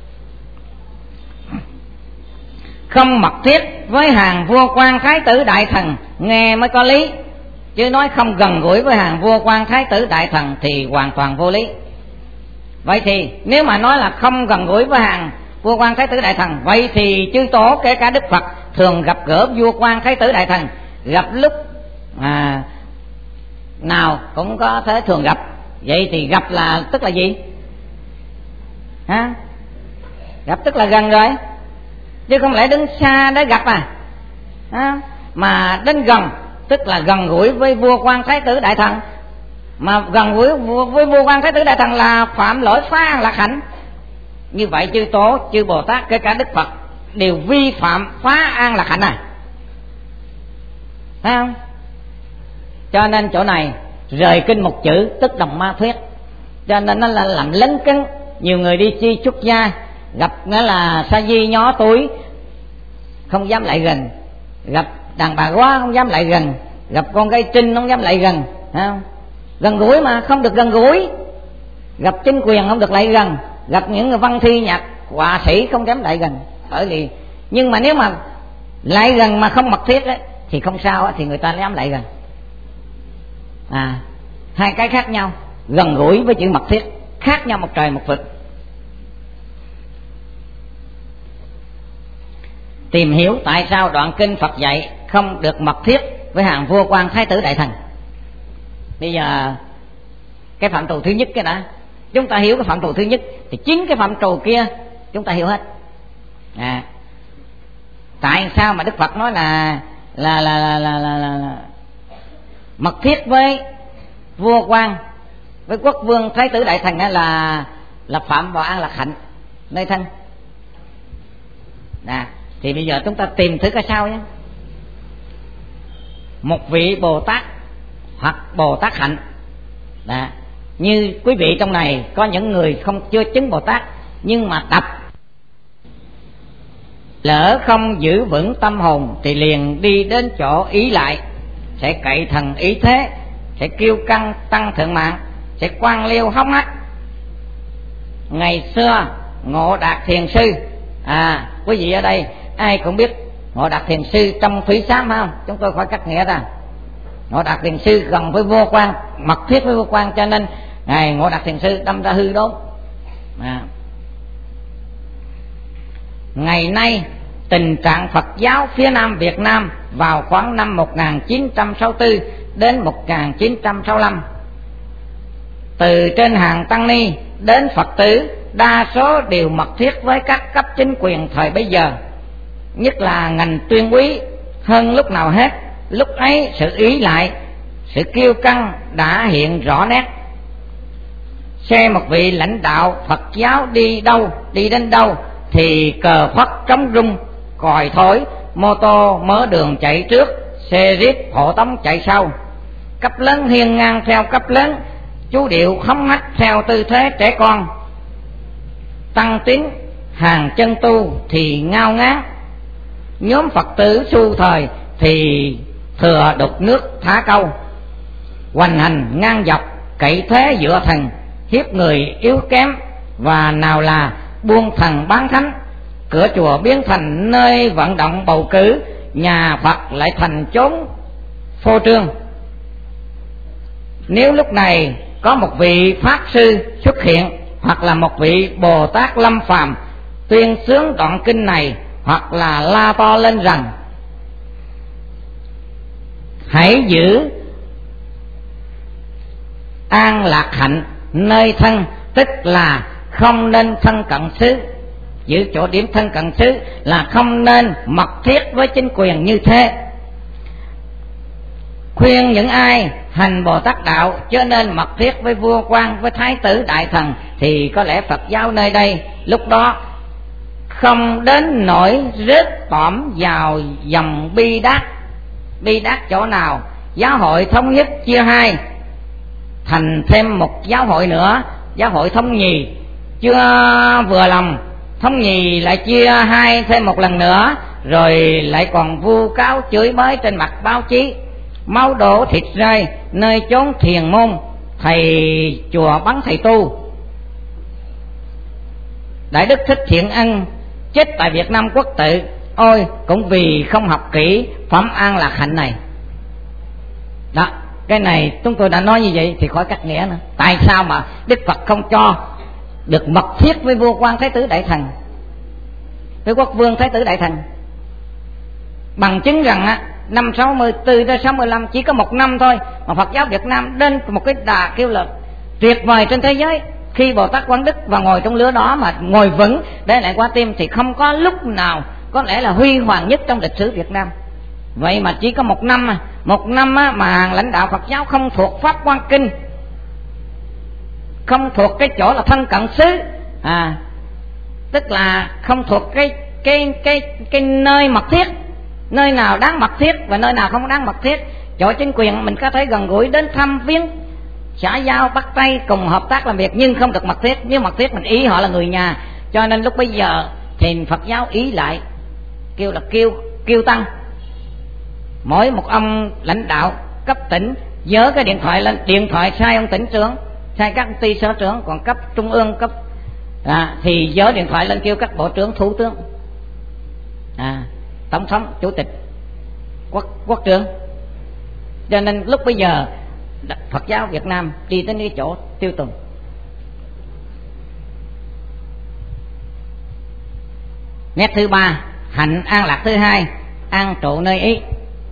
Không mật thiết với hàng vua quan thái tử đại thần nghe mới có lý, chứ nói không gần gũi với hàng vua quan thái tử đại thần thì hoàn toàn vô lý. Vậy thì nếu mà nói là không gần gũi với hàng vua quan thái tử đại thần, vậy thì chư tổ kể cả Đức Phật thường gặp gỡ vua quan thái tử đại thần, gặp lúc nào cũng có thể thường gặp. Vậy thì gặp là tức là gì? Gặp tức là gần rồi, chứ không lẽ đứng xa để gặp mà đến gần tức là gần gũi với vua quan thái tử đại thần. Mà gần gũi với vua quan thái tử đại thần là phạm lỗi phá an lạc hạnh. Như vậy chư tổ, chư Bồ Tát, kể cả Đức Phật đều vi phạm phá an lạc hạnh thấy không? Cho nên chỗ này rời kinh một chữ tức đồng ma thuyết. Cho nên nó là làm lấn cấn. Nhiều người đi chi xuất gia, gặp nghĩa là sa di nhó túi không dám lại gần, gặp đàn bà quá không dám lại gần, gặp con gái trinh không dám lại gần, thấy không? Gần gũi mà không được gần gũi. Gặp chính quyền không được lại gần, gặp những người văn thi nhạc họa sĩ không dám lại gần. Bởi vì nhưng mà nếu mà lại gần mà không mật thiết ấy, thì không sao ấy, thì người ta dám lại gần. Hai cái khác nhau. Gần gũi với chữ mật thiết khác nhau một trời một vực. Tìm hiểu tại sao đoạn kinh Phật dạy không được mật thiết với hàng vua quan thái tử đại thần. Bây giờ cái phạm trù thứ nhất cái đã, chúng ta hiểu cái phạm trù thứ nhất thì chính cái phạm trù kia chúng ta hiểu hết. Tại sao mà Đức Phật nói là mật thiết với vua quan, với quốc vương thái tử đại thần là phạm vào an lạc hạnh nơi thân. Thì bây giờ chúng ta tìm thử cái sao nhé. Một vị Bồ Tát hoặc Bồ Tát hạnh, như quý vị trong này có những người chưa chứng Bồ Tát, nhưng mà tập lỡ không giữ vững tâm hồn thì liền đi đến chỗ ý lại, sẽ cậy thần ý thế, sẽ kiêu căng tăng thượng mạng, sẽ quan liêu hống hách. Ngày xưa Ngộ Đạt Thiền Sư, quý vị ở đây ai cũng biết Ngộ Đạt Thiền Sư trong Thủy Sám không? Chúng tôi khỏi cắt nghĩa ra. Ngộ Đạt Thiền Sư gần với vua quan, mật thiết với vua quan, cho nên ngài Ngộ Đạt Thiền Sư đâm ra hư đốn. Ngày nay tình trạng Phật giáo phía Nam Việt Nam vào khoảng năm 1964 đến 1965, từ trên hàng tăng ni đến Phật tử đa số đều mật thiết với các cấp chính quyền thời bấy giờ, nhất là ngành tuyên úy hơn lúc nào hết. Lúc ấy sự ý lại, sự kiêu căng đã hiện rõ nét. Xe một vị lãnh đạo Phật giáo đi đâu, đi đến đâu thì cờ phất trống rung, còi thổi, mô tô mở đường chạy trước, xe jeep hộ tống chạy sau. Cấp lớn hiên ngang theo cấp lớn, chú điệu hống hách theo tư thế trẻ con. Tăng tín hàng chân tu thì ngao ngán, nhóm Phật tử su thời thì thừa đục nước thả câu. Hoành hành ngang dọc, cậy thế dựa thần, hiếp người yếu kém, và nào là buôn thần bán thánh. Cửa chùa biến thành nơi vận động bầu cử, nhà Phật lại thành chốn phô trương. Nếu lúc này có một vị Pháp Sư xuất hiện, hoặc là một vị Bồ Tát lâm phàm tuyên xướng đoạn kinh này, hoặc là la to lên rằng hãy giữ an lạc hạnh nơi thân, tức là không nên thân cận xứ. Giữ chỗ điểm thân cận xứ là không nên mật thiết với chính quyền như thế. Khuyên những ai hành Bồ Tát đạo cho nên mật thiết với vua quan, với thái tử đại thần, thì có lẽ Phật giáo nơi đây lúc đó không đến nỗi rớt tỏm vào dòng bi đát. Bi đát chỗ nào? Giáo hội thống nhất chia hai, thành thêm một giáo hội nữa, giáo hội thống nhì. Chưa vừa lòng, thống nhì lại chia hai thêm một lần nữa, rồi lại còn vu cáo chửi bới trên mặt báo chí. Máu đổ thịt rơi nơi chốn thiền môn, thầy chùa bắn thầy tu. Đại đức Thích Thiện Ân chết tại Việt Nam Quốc tự, ôi cũng vì không học kỹ phẩm an lạc hạnh này. Đó, cái này chúng tôi đã nói như vậy thì khỏi cắt nghĩa nữa. Tại sao mà Đức Phật không cho được mật thiết với vua quan thái tử đại thần, với quốc vương thái tử đại thần? Bằng chứng rằng á, năm 64 tới 65 chỉ có một năm thôi mà Phật giáo Việt Nam đến một cái đà kêu là tuyệt vời trên thế giới. Khi Bồ Tát Quán Đức và ngồi trong lửa đó mà ngồi vững để lại qua tim thì không có lúc nào có lẽ là huy hoàng nhất trong lịch sử Việt Nam. Vậy mà chỉ có một năm mà hàng lãnh đạo Phật giáo không thuộc Pháp Quan Kinh, không thuộc cái chỗ là thân cận xứ, tức là không thuộc cái nơi mật thiết, nơi nào đáng mật thiết và nơi nào không đáng mật thiết. Chỗ chính quyền mình có thể gần gũi đến thăm viếng, xã giao bắt tay cùng hợp tác làm việc, nhưng không được mật thiết. Nếu mật thiết mình ý họ là người nhà, cho nên lúc bây giờ thì Phật giáo ý lại kêu là kêu tăng. Mỗi một ông lãnh đạo cấp tỉnh giơ cái điện thoại lên, điện thoại sai ông tỉnh trưởng, sai các công ty sở trưởng, còn cấp trung ương cấp thì giơ điện thoại lên kêu các bộ trưởng, thủ tướng, tổng thống, chủ tịch, quốc trưởng. Cho nên lúc bây giờ Phật giáo Việt Nam đi đến cái chỗ tiêu tùng. Nét thứ ba, hạnh an lạc thứ hai, an trụ nơi ý.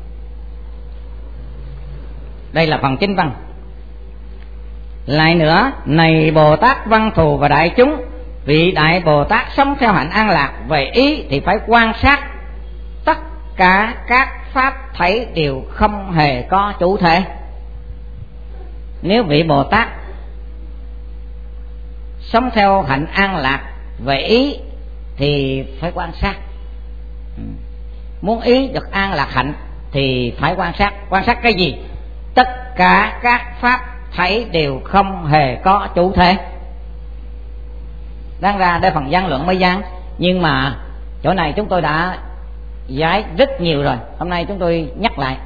Đây là phần chính văn. Lại nữa, này Bồ Tát Văn Thù và đại chúng, vị đại Bồ Tát sống theo hạnh an lạc về ý thì phải quan sát tất cả các pháp thảy đều không hề có chủ thể. Nếu vị Bồ Tát sống theo hạnh an lạc về ý thì phải quan sát. Muốn ý được an lạc hạnh thì phải quan sát. Quan sát cái gì? Tất cả các pháp thảy đều không hề có chủ thể. Đáng ra đây phần văn luận mới giảng, nhưng mà chỗ này chúng tôi đã giải rất nhiều rồi, hôm nay chúng tôi nhắc lại.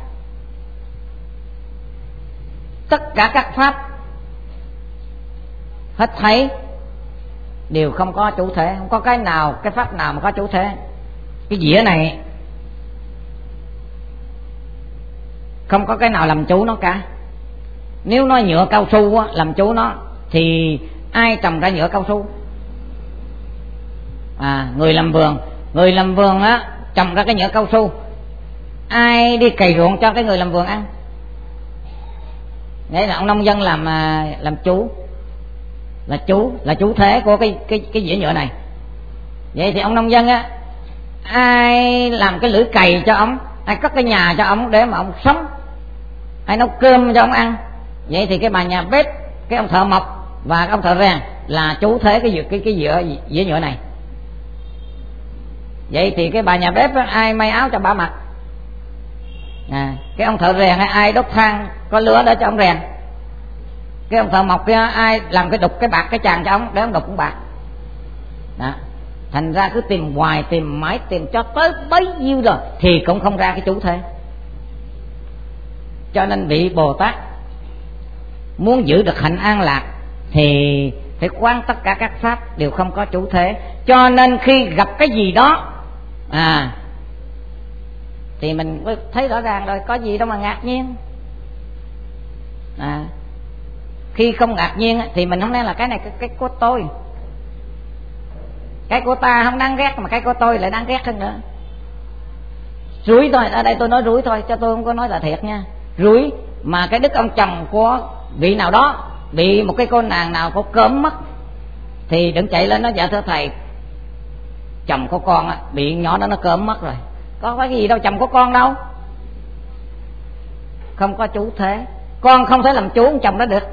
Tất cả các pháp hết thảy đều không có chủ thể, không có cái nào, cái pháp nào mà có chủ thể. Cái dĩa này không có cái nào làm chủ nó cả. Nếu nói nhựa cao su á, làm chủ nó thì ai trồng ra nhựa cao su? Người làm vườn á trồng ra cái nhựa cao su. Ai đi cày ruộng cho cái người làm vườn ăn? Đấy là ông nông dân làm chủ, là chủ thể của cái dĩa nhựa này. Vậy thì ông nông dân á, ai làm cái lưỡi cày cho ông, ai cất cái nhà cho ông để mà ông sống, ai nấu cơm cho ông ăn. Vậy thì cái bà nhà bếp, cái ông thợ mộc và ông thợ rèn là chủ thể cái dĩa nhựa này. Vậy thì cái bà nhà bếp đó, ai may áo cho bà mặc? Cái ông thợ rèn ai đốt than có lửa để cho ông rèn? Cái ông thợ mộc kia ai làm cái đục cái bạc cái chàng cho ông để ông đục cũng bạc đó. Thành ra cứ tìm hoài tìm mãi tìm cho tới bấy nhiêu rồi thì cũng không ra cái chủ thể. Cho nên vị Bồ Tát muốn giữ được hạnh an lạc thì phải quán tất cả các pháp đều không có chủ thể. Cho nên khi gặp cái gì đó thì mình thấy rõ ràng rồi, có gì đâu mà ngạc nhiên. Khi không ngạc nhiên thì mình không nói là cái này cái của tôi, cái của ta không đáng ghét, mà cái của tôi lại đáng ghét hơn nữa. Rủi thôi, ở đây tôi nói rủi thôi, cho tôi không có nói là thiệt nha. Rủi mà cái đức ông chồng của vị nào đó bị một cái cô nàng nào có cớm mất thì đừng chạy lên nói dạ thưa thầy, chồng của con bị nhỏ đó nó cớm mất rồi. Có cái gì đâu, chồng của con đâu, không có chủ thế. Con không thể làm chủ ông chồng đó được.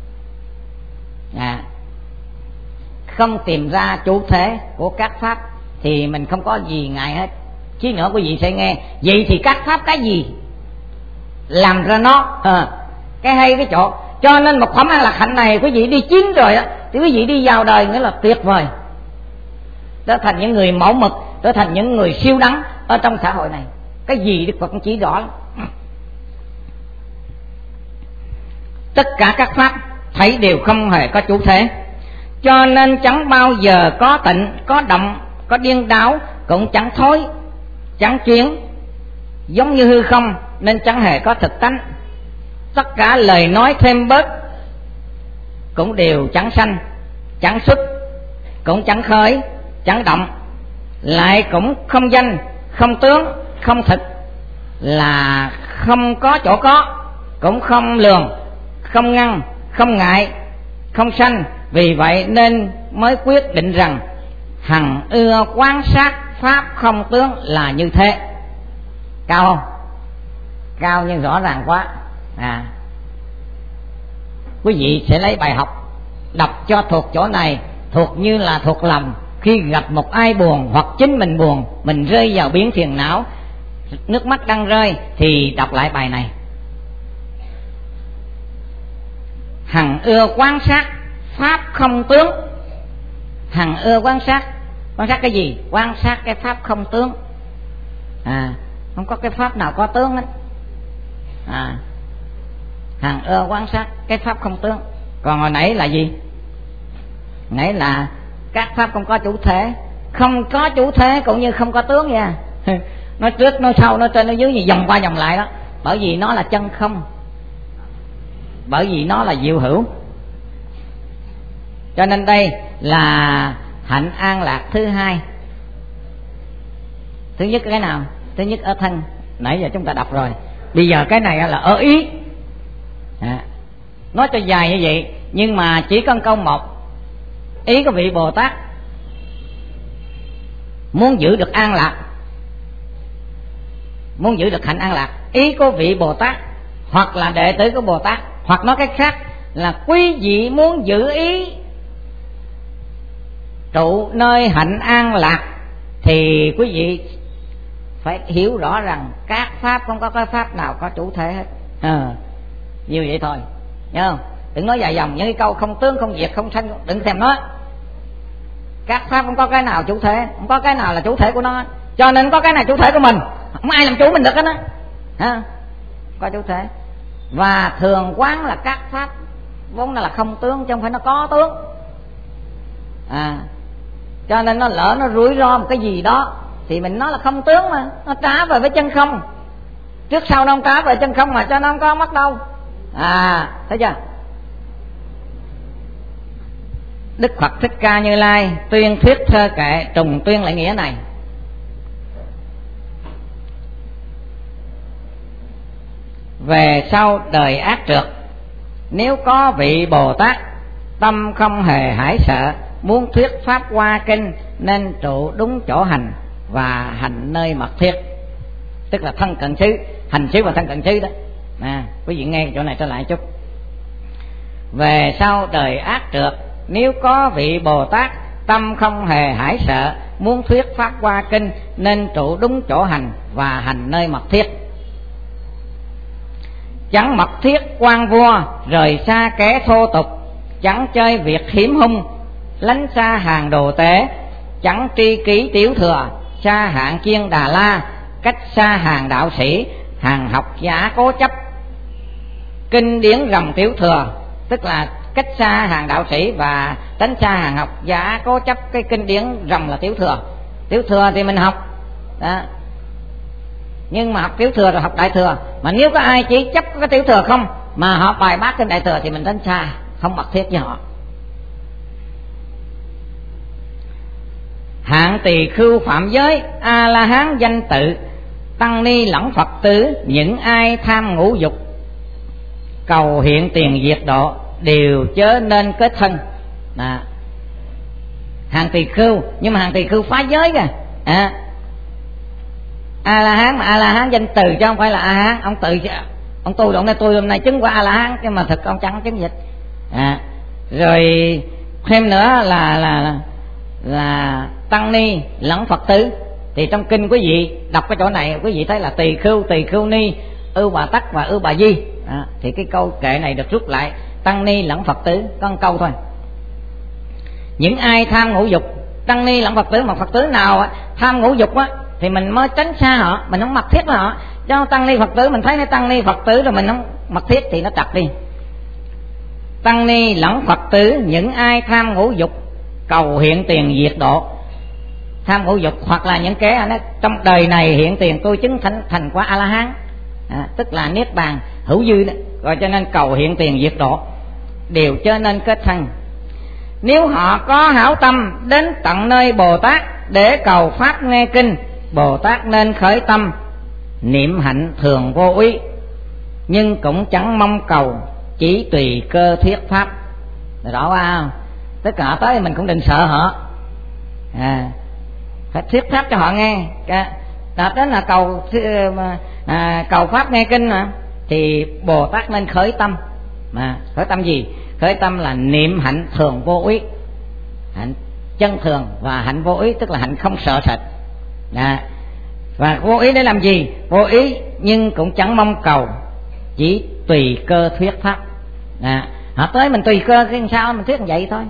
Không tìm ra chủ thể của các pháp thì mình không có gì ngại hết. Chứ nữa quý vị sẽ nghe vậy thì các pháp cái gì làm ra nó cái hay cái chỗ. Cho nên một phẩm an lạc hạnh này quý vị đi chiến rồi á thì quý vị đi vào đời nghĩa là tuyệt vời, trở thành những người mẫu mực, trở thành những người siêu đẳng ở trong xã hội này. Cái gì Đức Phật cũng chỉ rõ lắm. Tất cả các pháp thấy đều không hề có chủ thể, cho nên chẳng bao giờ có tịnh, có động, có điên đảo, cũng chẳng thối, chẳng chuyển, giống như hư không nên chẳng hề có thực tánh. Tất cả lời nói thêm bớt cũng đều chẳng sanh, chẳng xuất, cũng chẳng khởi, chẳng động, lại cũng không danh, không tướng, không thực, là không có chỗ có, cũng không lường, không ngăn, không ngại, không sanh. Vì vậy nên mới quyết định rằng hằng ưa quan sát pháp không tướng là như thế. Cao không? Cao nhưng rõ ràng quá. Quý vị sẽ lấy bài học đọc cho thuộc chỗ này, thuộc như là thuộc lòng. Khi gặp một ai buồn hoặc chính mình buồn, mình rơi vào biển phiền não, nước mắt đang rơi thì đọc lại bài này. Hằng ưa quan sát pháp không tướng. Hằng ưa quan sát cái gì? Quan sát cái pháp không tướng. Không có cái pháp nào có tướng hết. Hằng ưa quan sát cái pháp không tướng. Còn hồi nãy là gì? Nãy là các pháp không có chủ thể. Không có chủ thể cũng như không có tướng nha. Nó trước, nó sau, nó trên, nó dưới, gì vòng qua vòng lại đó. Bởi vì nó là chân không, bởi vì nó là diệu hữu. Cho nên đây là hạnh an lạc thứ hai. Thứ nhất cái nào? Thứ nhất ở thân, nãy giờ chúng ta đọc rồi. Bây giờ cái này là ở ý. Nói cho dài như vậy nhưng mà chỉ có câu một. Ý của vị Bồ Tát muốn giữ được an lạc, muốn giữ được hạnh an lạc. Ý của vị Bồ Tát hoặc là đệ tử của Bồ Tát, hoặc nói cách khác là quý vị muốn giữ ý trụ nơi hạnh an lạc thì quý vị phải hiểu rõ rằng các pháp không có cái pháp nào có chủ thể hết. Như vậy thôi, nhớ không? Đừng nói dài dòng những cái câu không tướng, không diệt, không sanh, đừng thèm nói. Các pháp không có cái nào chủ thể, không có cái nào là chủ thể của nó. Cho nên có cái này chủ thể của mình, không ai làm chủ mình được hết á. Có chủ thể. Và thường quán là các pháp vốn là không tướng chứ không phải nó có tướng. Cho nên nó lỡ nó rủi ro một cái gì đó thì mình nói là không tướng, mà nó trả về với chân không. Trước sau nó không trả về chân không mà, cho nó không có mất đâu. Thấy chưa? Đức Phật Thích Ca Như Lai tuyên thuyết thơ kệ trùng tuyên lại nghĩa này. Về sau đời ác trượt, nếu có vị Bồ Tát tâm không hề hãi sợ, muốn thuyết pháp hoa kinh, nên trụ đúng chỗ hành và hành nơi mật thiết. Tức là thân cận xứ, hành xứ và thân cận xứ đó. Quý vị nghe chỗ này trở lại chút. về sau đời ác trượt. Nếu có vị Bồ Tát tâm không hề hãi sợ, muốn thuyết pháp qua kinh, nên trụ đúng chỗ hành và hành nơi mật thiết. Chẳng mật thiết quan vua, rời xa kẻ thô tục, chẳng chơi việc hiểm hung, lánh xa hàng đồ tế, chẳng tri kỷ tiểu thừa, xa hạng chiên Đà La, cách xa hàng đạo sĩ, hàng học giả cố chấp. Kinh điển rầm tiểu thừa, tức là cách xa hàng đạo sĩ và tránh xa hàng học giả cố chấp. Cái kinh điển rầm là tiểu thừa. Tiểu thừa thì mình học đó, nhưng mà học tiểu thừa rồi học đại thừa. Mà nếu có ai chỉ chấp cái tiểu thừa không mà họ bài bác trên đại thừa thì mình tránh xa, không mật thiết với họ. Hạng tỳ khưu phạm giới, A La Hán danh tự, tăng ni lẫn Phật tử, những ai tham ngũ dục, cầu hiện tiền diệt độ, đều chớ nên kết thân. Hàng tỳ khưu, nhưng mà hàng tỳ khưu phá giới kìa. A La Hán mà A La Hán danh từ chứ không phải là A Hán. Ông tự ông tu động này, tôi hôm nay chứng qua A La Hán, nhưng mà thực ông chẳng chứng dịch. Rồi thêm nữa là tăng ni lẫn Phật tử. Thì trong kinh quý vị đọc cái chỗ này, quý vị thấy là tỳ khưu ni, ưu bà tắc và ưu bà di. Thì cái câu kệ này được rút lại tăng ni lẫn Phật tử, có một câu thôi. Những ai tham ngũ dục, tăng ni lẫn Phật tử, mà Phật tử nào tham ngũ dục á thì mình mới tránh xa họ, mình không mật thiết với họ. Cho tăng ni Phật tử mình thấy tăng ni Phật tử rồi mình không mật thiết thì nó trật đi. Tăng ni lẫn Phật tử, những ai tham ngũ dục, cầu hiện tiền diệt độ. Tham ngũ dục hoặc là những kẻ nó trong đời này hiện tiền tôi chứng thành qua A La Hán, tức là niết bàn hữu dư đó, rồi cho nên cầu hiện tiền diệt độ, đều chớ nên kết thân. Nếu họ có hảo tâm đến tận nơi Bồ Tát để cầu pháp nghe kinh, Bồ Tát nên khởi tâm niệm hạnh thường vô úy, nhưng cũng chẳng mong cầu, chỉ tùy cơ thuyết pháp. Rõ không? Tất cả tới mình cũng đừng sợ họ, phải thuyết pháp cho họ nghe. Đạt đến là cầu pháp nghe kinh mà, thì Bồ Tát nên khởi tâm. Khởi tâm gì? Khởi tâm là niệm hạnh thường vô úy, hạnh chân thường và hạnh vô úy, tức là hạnh không sợ sệt. Và vô ý để làm gì? Vô ý nhưng cũng chẳng mong cầu, chỉ tùy cơ thuyết pháp. Họ tới mình tùy cơ cái sao mình thuyết như vậy thôi.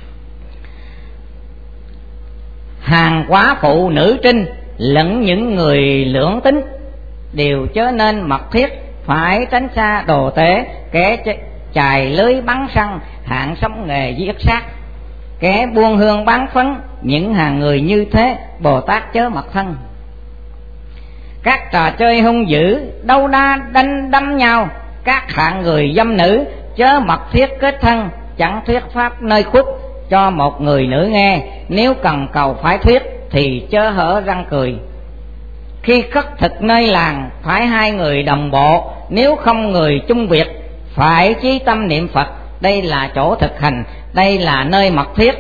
Hàng quá phụ nữ trinh lẫn những người lưỡng tính, đều chớ nên mật thiết, phải tránh xa đồ tế, kẻ chài lưới bắn săn, hạng sống nghề giết sát, kẻ buôn hương bán phấn, những hàng người như thế Bồ Tát chớ mật thân. Các trò chơi hung dữ, đấu đá đánh đấm nhau, các hạng người dâm nữ, chớ mật thiết kết thân, chẳng thuyết pháp nơi khuất cho một người nữ nghe. Nếu cần cầu phải thuyết thì chớ hở răng cười. Khi khất thực nơi làng, phải hai người đồng bộ, nếu không người chung việc, phải chí tâm niệm Phật. Đây là chỗ thực hành, đây là nơi mật thiết.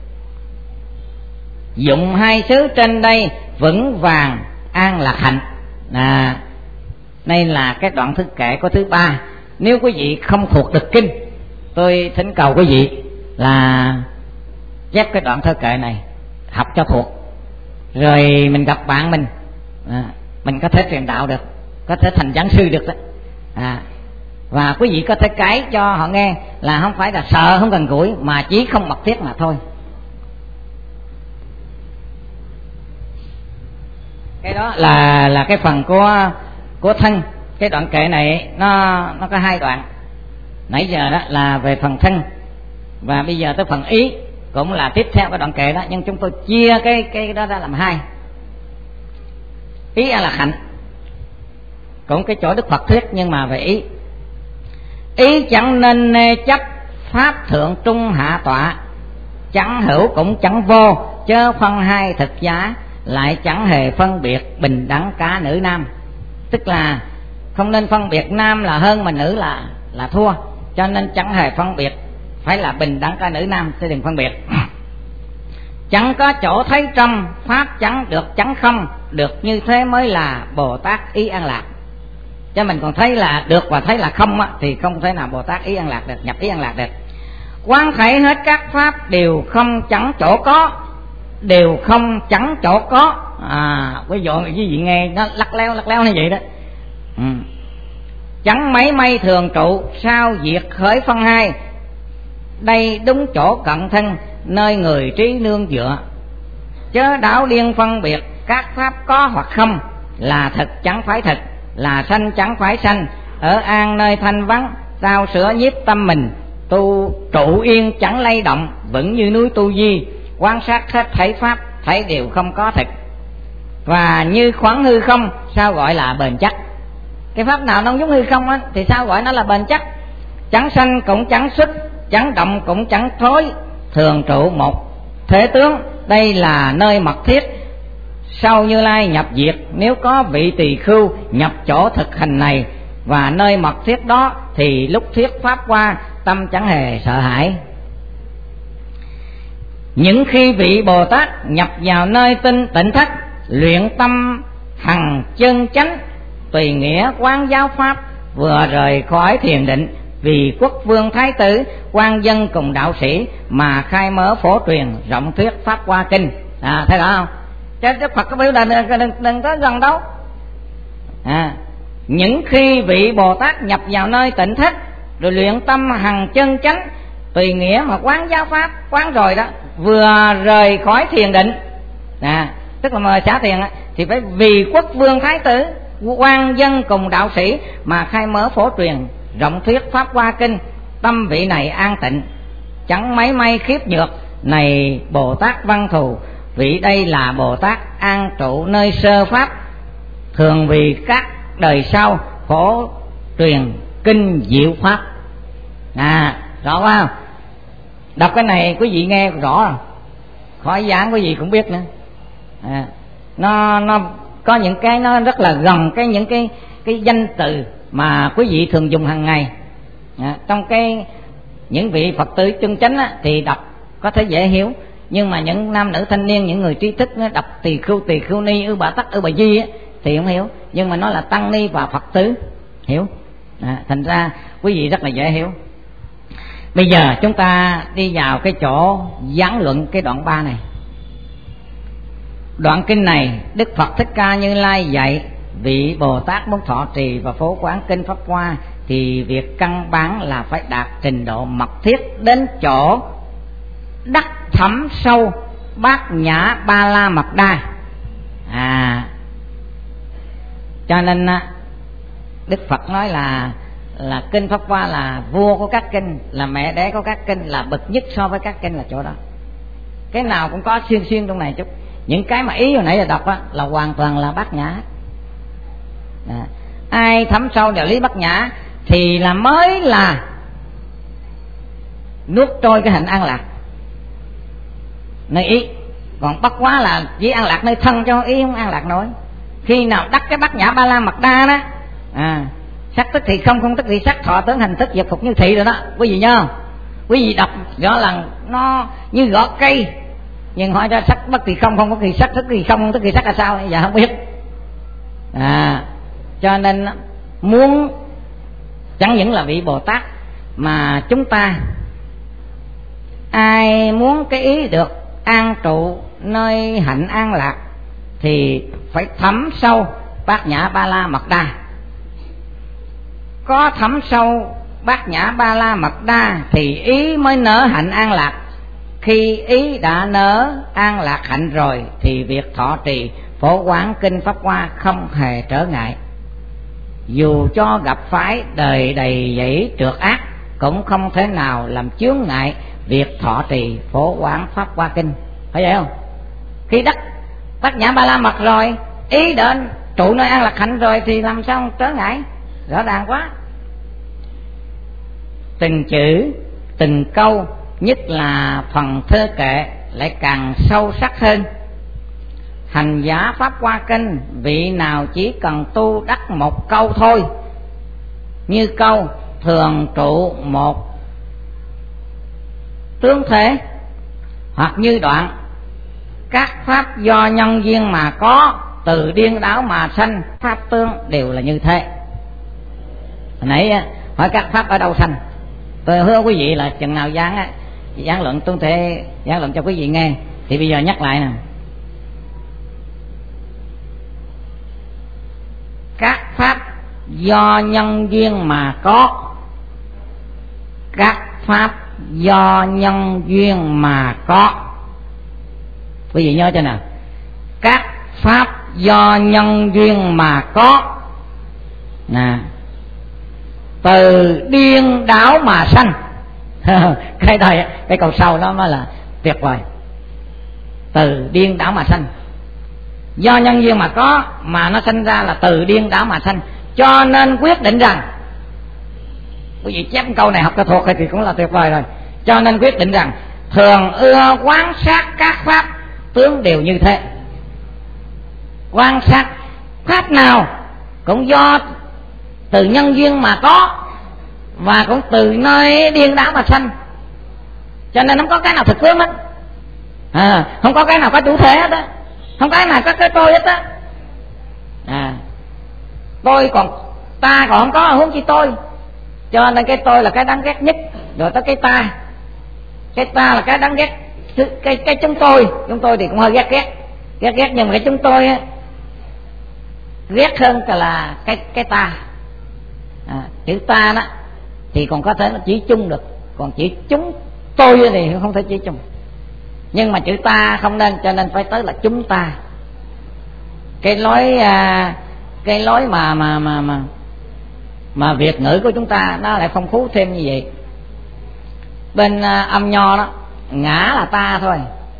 Dụng hai xứ trên đây, vững vàng an lạc hạnh. Đây là cái đoạn thứ kệ có thứ 3. Nếu quý vị không thuộc được kinh, tôi thỉnh cầu quý vị là chép cái đoạn thơ kệ này, học cho thuộc, rồi mình gặp bạn mình có thể truyền đạo được, có thể thành giảng sư được đó. Và quý vị có thể cãi cho họ nghe là không phải là sợ không gần gũi, mà chỉ không mật thiết mà thôi. Cái đó là cái phần của thân. Cái đoạn kệ này nó có 2 đoạn. Nãy giờ đó là về phần thân, và bây giờ tới phần ý cũng là tiếp theo cái đoạn kệ đó, nhưng chúng tôi chia cái đó ra làm 2. Ý là hạnh, cũng cái chỗ Đức Phật thuyết, nhưng mà về ý. Ý chẳng nên nê chấp, pháp thượng trung hạ tọa, chẳng hữu cũng chẳng vô, chớ phân hai thực giá, lại chẳng hề phân biệt bình đẳng cả nữ nam. Tức là không nên phân biệt nam là hơn mà nữ là thua, cho nên chẳng hề phân biệt, phải là bình đẳng cả nữ nam, chứ đừng phân biệt. Chẳng có chỗ thấy trong pháp, chẳng được chẳng không, được như thế mới là Bồ Tát ý an lạc. Cho mình còn thấy là được và thấy là không á, thì không thể nào Bồ Tát ý an lạc được, nhập ý an lạc được. Quán thấy hết các pháp đều không chẳng chỗ có, đều không chẳng chỗ có. Quý vị nghe nó lắc léo như vậy đó. Chẳng mấy may thường trụ, sao diệt khởi phân hai. Đây đúng chỗ cận thân, nơi người trí nương dựa. Chớ đảo điên phân biệt, các pháp có hoặc không, là thật chẳng phải thật, là sanh chẳng phải sanh. Ở an nơi thanh vắng, sao sửa nhiếp tâm mình. Tu trụ yên chẳng lay động, vững như núi Tu Di. Quan sát hết thảy pháp, thấy đều không có thật. Và như khoảng hư không, sao gọi là bền chắc. Cái pháp nào nó giống hư không á, thì sao gọi nó là bền chắc. Chẳng sanh cũng chẳng xuất, chẳng động cũng chẳng thối, thường trụ một thế tướng. Đây là nơi mật thiết, sau Như Lai nhập diệt. Nếu có vị tỳ khưu nhập chỗ thực hành này, và nơi mật thiết đó, thì lúc thuyết pháp qua, tâm chẳng hề sợ hãi. Những khi vị Bồ Tát nhập vào nơi tịnh thất, luyện tâm hằng chân chánh, tùy nghĩa quán giáo pháp, vừa rời khỏi thiền định, vì quốc vương thái tử, quan dân cùng đạo sĩ, mà khai mở phổ truyền, rộng thuyết pháp hoa kinh. Thấy rõ không? Chứ Đức Phật có biểu là đừng có gần đâu. Những khi vị Bồ Tát nhập vào nơi tịnh thất, rồi luyện tâm hằng chân chánh, tùy nghĩa mà quán giáo pháp, quán rồi đó, vừa rời khỏi thiền định, tức là mời xả thiền á, thì phải vì quốc vương thái tử, quan dân cùng đạo sĩ, mà khai mở phổ truyền, rộng thuyết pháp hoa kinh. Tâm vị này an tịnh, chẳng mấy may khiếp nhược. Này Bồ Tát Văn Thù, vị đây là Bồ Tát an trụ nơi sơ pháp, thường vì các đời sau phổ truyền kinh diệu pháp. Rõ không? Đọc cái này quý vị nghe rõ không? Khỏi giảng quý vị cũng biết nữa. Nó có những cái nó rất là gần những cái danh từ mà quý vị thường dùng hàng ngày. Trong những vị Phật tử chân chánh á, thì đọc có thể dễ hiểu, nhưng mà những nam nữ thanh niên, những người trí thức đọc tỳ khưu ni, ư bà tắc, ư bà di á, thì không hiểu. Nhưng mà nó là tăng ni và Phật tử hiểu. Thành ra quý vị rất là dễ hiểu. Bây giờ chúng ta đi vào cái chỗ giảng luận cái đoạn 3 này. Đoạn kinh này Đức Phật Thích Ca Như Lai dạy vị Bồ Tát muốn thọ trì và phổ quán kinh pháp hoa, thì việc căn bản là phải đạt trình độ mật thiết đến chỗ đắc thấm sâu bát nhã ba la mật đa. Cho nên Đức Phật nói là kinh pháp hoa là vua của các kinh, là mẹ đẻ của các kinh, là bậc nhất so với các kinh là chỗ đó. Cái nào cũng có xuyên trong này chút. Những cái mà ý hồi nãy giờ đọc á, là hoàn toàn là bát nhã. Ai thấm sâu đạo lý bát nhã thì là mới là nuốt trôi cái hạnh an lạc nơi ý. Còn bất quá là chỉ an lạc nơi thân, cho ý không an lạc nổi. Khi nào đắc cái bát nhã ba la mật đa đó, sắc tức thì không, không tức thì sắc, thọ tướng hành thức vật phục như thị rồi đó. Quý vị nhớ không? Quý vị đọc rõ là nó như gõ cây, nhưng hỏi ra sắc bất thì không, không có thì sắc, tức thì không, tức thì sắc là sao? Dạ không biết. Cho nên muốn chẳng những là vị Bồ Tát, mà chúng ta ai muốn cái ý được an trụ nơi hạnh an lạc thì phải thấm sâu bát nhã ba la mật đa. Có thấm sâu bát nhã ba la mật đa thì ý mới nở hạnh an lạc. Khi ý đã nở an lạc hạnh rồi thì việc thọ trì phổ quán kinh pháp hoa không hề trở ngại. Dù cho gặp phải đời đầy dẫy trượt ác, cũng không thể nào làm chướng ngại việc thọ trì phổ quán pháp hoa kinh. Phải vậy không? Khi đắc bát nhã ba la mật rồi, ý đến trụ nơi an lạc hạnh rồi thì làm sao trở ngại? Rõ ràng quá. Từng chữ từng câu, nhất là phần thơ kệ lại càng sâu sắc hơn. Hành giả pháp hoa kinh, vị nào chỉ cần tu đắc một câu thôi, như câu thường trụ một tướng thế, hoặc như đoạn các pháp do nhân duyên mà có, từ điên đảo mà sanh, pháp tướng đều là như thế. nãy hỏi các pháp ở đâu sanh, tôi hứa quý vị là chừng nào giảng luận tôi thể giảng luận cho quý vị nghe. Thì bây giờ nhắc lại nè, các pháp do nhân duyên mà có, các pháp do nhân duyên mà có. Quý vị nhớ cho nào, các pháp do nhân duyên mà có nè, từ điên đảo mà sanh. Cái câu sau đó mới là tuyệt vời. Từ điên đảo mà sanh, do nhân duyên mà có mà nó sanh ra là từ điên đảo mà sanh. Cho nên quyết định rằng, quý vị chép câu này học cho thuộc thì cũng là tuyệt vời rồi. Cho nên quyết định rằng thường ưa quán sát các pháp tướng đều như thế. Quan sát pháp nào cũng do từ nhân duyên mà có, và cũng từ nơi điên đảo mà sanh. Cho nên không có cái nào thực tướng hết, không có cái nào có chủ thể hết á, không có cái nào có cái tôi hết á. Tôi còn ta còn không có, huống chi tôi. Cho nên cái tôi là cái đáng ghét nhất. Rồi tới cái ta là cái đáng ghét. Cái chúng tôi thì cũng hơi ghét nhưng mà cái chúng tôi á, ghét hơn là cái ta. Chữ ta đó thì còn có thể nó chỉ chung được, còn chữ chúng tôi thì không thể chỉ chung. Nhưng mà chữ ta không nên, cho nên phải tới là chúng ta. Cái lối mà Việt ngữ của chúng ta nó lại phong phú thêm như vậy. Bên âm nho đó, ngã là ta thôi.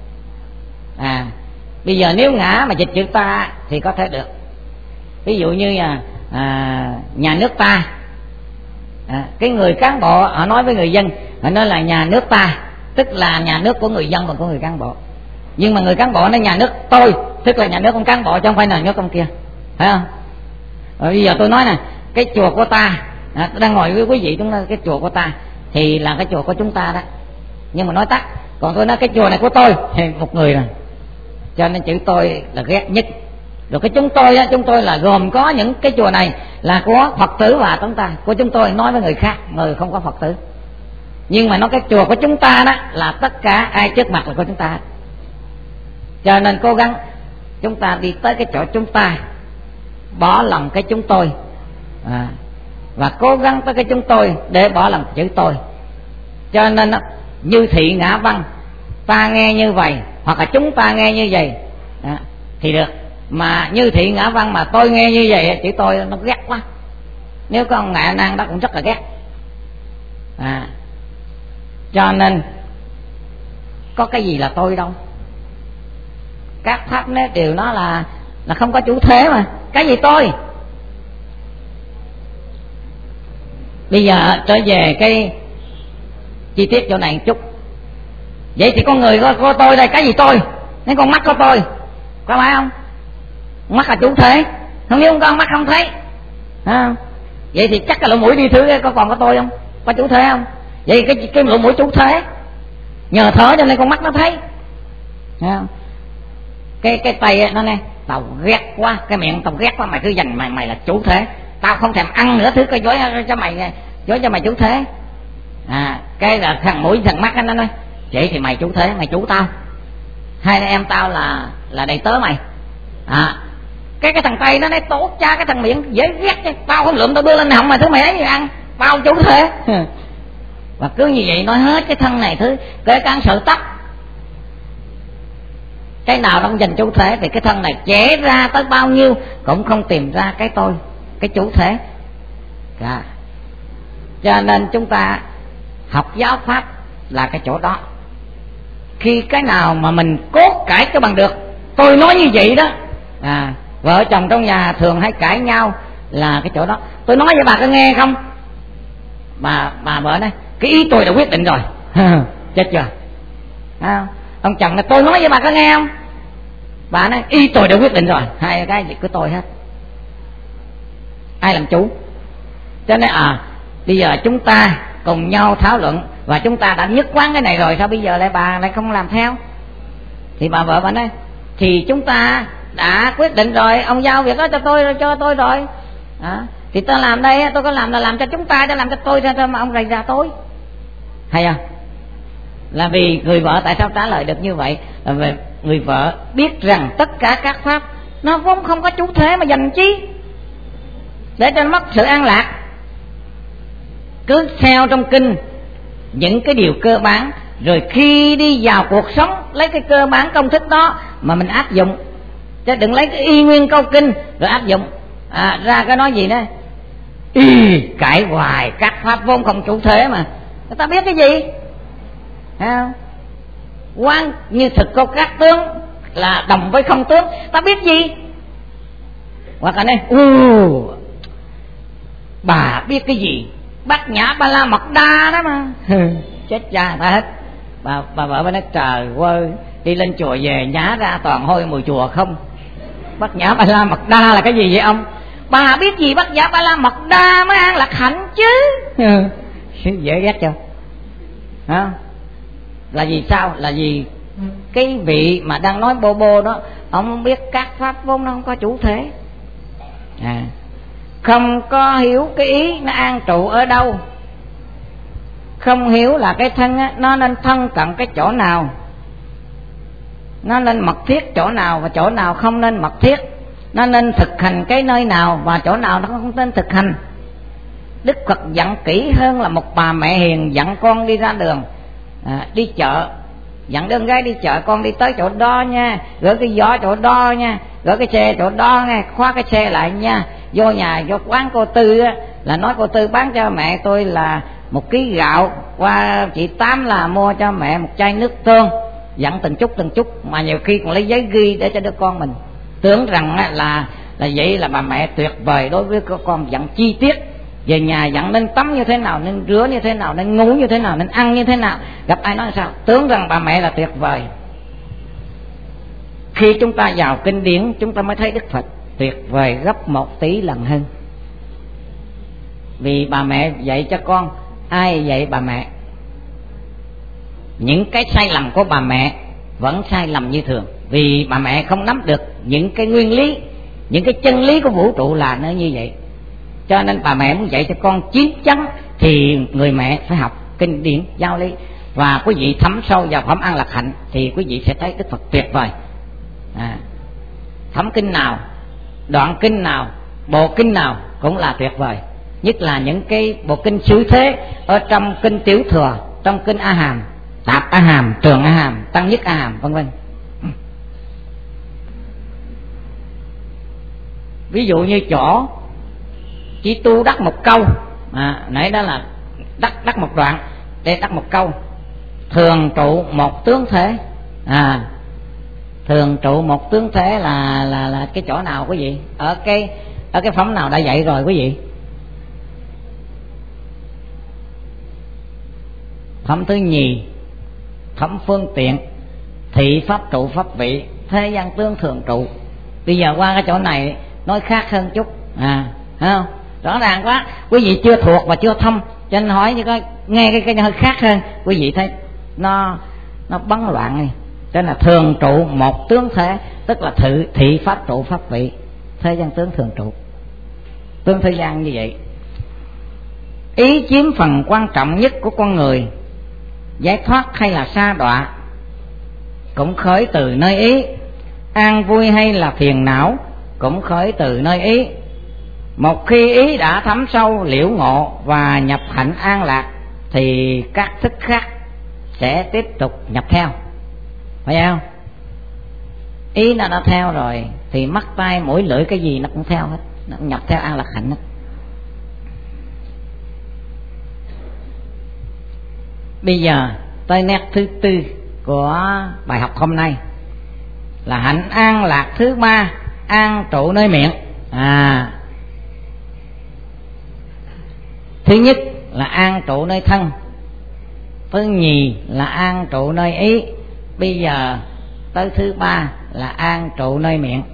Bây giờ nếu ngã mà dịch chữ ta thì có thể được. Ví dụ như nhà nước ta, cái người cán bộ họ nói với người dân, họ nói là nhà nước ta, tức là nhà nước của người dân và của người cán bộ. Nhưng mà người cán bộ nói nhà nước tôi, tức là nhà nước con cán bộ chứ không phải là nhà nước con kia, phải không? Rồi bây giờ tôi nói nè, cái chùa của ta, tôi đang ngồi với quý vị, chúng nói cái chùa của ta thì là cái chùa của chúng ta đó, nhưng mà nói tắt. Còn tôi nói cái chùa này của tôi thì một người rồi. Cho nên chữ tôi là ghét nhất. Rồi cái chúng tôi là gồm có những cái chùa này là của Phật tử và chúng ta. Của chúng tôi nói với người khác, người không có Phật tử. Nhưng mà nói cái chùa của chúng ta đó là tất cả ai trước mặt là của chúng ta. Cho nên cố gắng chúng ta đi tới cái chỗ chúng ta, bỏ lòng cái chúng tôi, và cố gắng tới cái chúng tôi để bỏ lòng chữ tôi. Cho nên như thị ngã văn, ta nghe như vậy hoặc là chúng ta nghe như vậy thì được. Mà như thị ngã văn mà tôi nghe như vậy, chữ tôi nó ghét quá. Nếu có ông Ngạ Nan đó cũng rất là ghét. Cho nên có cái gì là tôi đâu. Các pháp nó đều nó là không có chủ thể mà. Cái gì tôi? Bây giờ trở về cái chi tiết chỗ này một chút. Vậy thì con người có tôi đây, cái gì tôi? Nếu con mắt có tôi, có phải không? Mắt là chủ thể, không, nếu không có mắt không thấy. Vậy thì chắc là lỗ mũi đi thử có còn có tôi không? Có chủ thể không? Vậy cái lỗ mũi chủ thể, nhờ thở cho nên con mắt nó thấy. Cái tay nó nè, tao ghét quá, cái miệng tao ghét quá, mày cứ dành mày là chủ thể, tao không thèm ăn nữa thứ cái dối cho mày chủ thể. Cái là thằng mũi thằng mắt nó nói vậy thì mày chủ thể, mày chủ tao, hai anh em tao là đầy tớ mày. Cái thằng tay nó nói tốt cha, cái thằng miệng dễ ghét chứ, tao không lượm tao đưa lên họng mà thứ mày ấy gì ăn, tao chủ thể. Và cứ như vậy nói hết cái thân này thứ, kể cả sợ tóc, cái nào không dành chủ thể thì cái thân này chẻ ra tới bao nhiêu cũng không tìm ra cái tôi, cái chủ thể. Cho nên chúng ta học giáo pháp là cái chỗ đó. Khi cái nào mà mình cốt cãi cho bằng được, tôi nói như vậy đó, vợ chồng trong nhà thường hay cãi nhau là cái chỗ đó. Tôi nói với bà có nghe không? Bà vợ nói cái ý tôi đã quyết định rồi. Chết chưa? Ông chồng nói tôi nói với bà có nghe không? Bà nói ý tôi đã quyết định rồi. Hai cái gì của tôi hết, ai làm chủ? Cho nên bây giờ chúng ta cùng nhau thảo luận, và chúng ta đã nhất quán cái này rồi, sao bây giờ lại bà lại không làm theo? Thì bà vợ bà nói thì chúng ta đã quyết định rồi, ông giao việc đó cho tôi rồi. Thì ta làm đây tôi có làm là làm cho chúng ta làm cho tôi thôi mà ông rầy ra tôi. Hay không? Là vì người vợ tại sao trả lời được như vậy? Là vì người vợ biết rằng tất cả các pháp nó vốn không có chủ thể mà dành chi để cho nó mất sự an lạc. Cứ theo trong kinh những cái điều cơ bản, rồi khi đi vào cuộc sống lấy cái cơ bản công thức đó mà mình áp dụng, chứ đừng lấy cái y nguyên câu kinh rồi áp dụng ra cái nói gì đó cãi hoài các pháp vốn không chủ thể mà người ta biết cái gì. Thấy không? Quán như thực có các tướng là đồng với không tướng, ta biết gì. Hoặc là này bà biết cái gì, Bát Nhã Ba La Mật Đa đó mà. Chết cha ta hết. Bà vợ nói trời ơi, đi lên chùa về nhả ra toàn hôi mùi chùa không. Bát Nhã Ba La Mật Đa là cái gì vậy ông? Bà biết gì Bát Nhã Ba La Mật Đa mới an lạc hạnh chứ. Dễ ghét chưa? Hả? Là vì sao? Là vì cái vị mà đang nói bô bô đó, ông không biết các pháp vốn nó không có chủ thể, không có hiểu cái ý nó an trụ ở đâu, không hiểu là cái thân á, nó nên thân cận cái chỗ nào, nó nên mật thiết chỗ nào và chỗ nào không nên mật thiết, nó nên thực hành cái nơi nào và chỗ nào nó không nên thực hành. Đức Phật dặn kỹ hơn là một bà mẹ hiền dặn con đi ra đường, đi chợ, dặn đứa gái đi chợ, con đi tới chỗ đó nha, gửi cái gió chỗ đó nha, gửi cái xe chỗ đó nha, khóa cái xe lại nha, vô nhà vô quán cô Tư á, là nói cô Tư bán cho mẹ tôi là 1 ký gạo, qua chị Tám là mua cho mẹ 1 chai nước tương. Dặn từng chút mà nhiều khi còn lấy giấy ghi để cho đứa con mình tưởng rằng là vậy là bà mẹ tuyệt vời đối với con. Dặn chi tiết về nhà, dặn nên tắm như thế nào, nên rửa như thế nào, nên ngủ như thế nào, nên ăn như thế nào, gặp ai nói sao tưởng rằng bà mẹ là tuyệt vời. Khi chúng ta vào kinh điển chúng ta mới thấy Đức Phật tuyệt vời gấp 1 tỷ lần hơn. Vì bà mẹ dạy cho con, ai dạy bà mẹ? Những cái sai lầm của bà mẹ vẫn sai lầm như thường, vì bà mẹ không nắm được những cái nguyên lý, những cái chân lý của vũ trụ là nó như vậy. Cho nên bà mẹ muốn dạy cho con chín chắn thì người mẹ phải học kinh điển giáo lý. Và quý vị thấm sâu vào phẩm An Lạc Hạnh thì quý vị sẽ thấy Đức Phật tuyệt vời. Thấm kinh nào, đoạn kinh nào, bộ kinh nào cũng là tuyệt vời. Nhất là những cái bộ kinh xứ thế ở trong kinh Tiểu Thừa, trong kinh A Hàm, Tạp A Hàm, Trường A Hàm, Tăng Nhất A Hàm, vân vân. Ví dụ như chỗ chỉ tu đắc 1 câu, nãy đó là đắc 1 đoạn, đây đắc 1 câu. Thường trụ 1 tướng thế. Thường trụ 1 tướng thế là cái chỗ nào quý vị? Ở cái phẩm nào đã dạy rồi quý vị? Phẩm thứ nhì, phẩm phương tiện, thị pháp trụ pháp vị, thế gian tướng thường trụ. Bây giờ qua cái chỗ này nói khác hơn chút, thấy không? Rõ ràng quá, quý vị chưa thuộc và chưa thâm, cho nên hỏi như nghe cái hơi khác hơn, quý vị thấy nó bấn loạn này. Cho nên là thường trụ 1 tướng thế, tức là thị pháp trụ pháp vị, thế gian tướng thường trụ. Tướng thế gian như vậy. Ý chiếm phần quan trọng nhất của con người, giải thoát hay là sa đọa cũng khởi từ nơi ý, an vui hay là phiền não cũng khởi từ nơi ý. Một khi ý đã thấm sâu liễu ngộ và nhập hạnh an lạc thì các thức khác sẽ tiếp tục nhập theo, phải không? Ý nó đã theo rồi thì mắt tai mũi lưỡi cái gì nó cũng theo hết, nó cũng nhập theo an lạc hạnh hết. Bây giờ tới nét thứ 4 của bài học hôm nay là hạnh an lạc thứ 3, an trụ nơi miệng. Thứ nhất là an trụ nơi thân, thứ nhì là an trụ nơi ý, bây giờ tới thứ 3 là an trụ nơi miệng.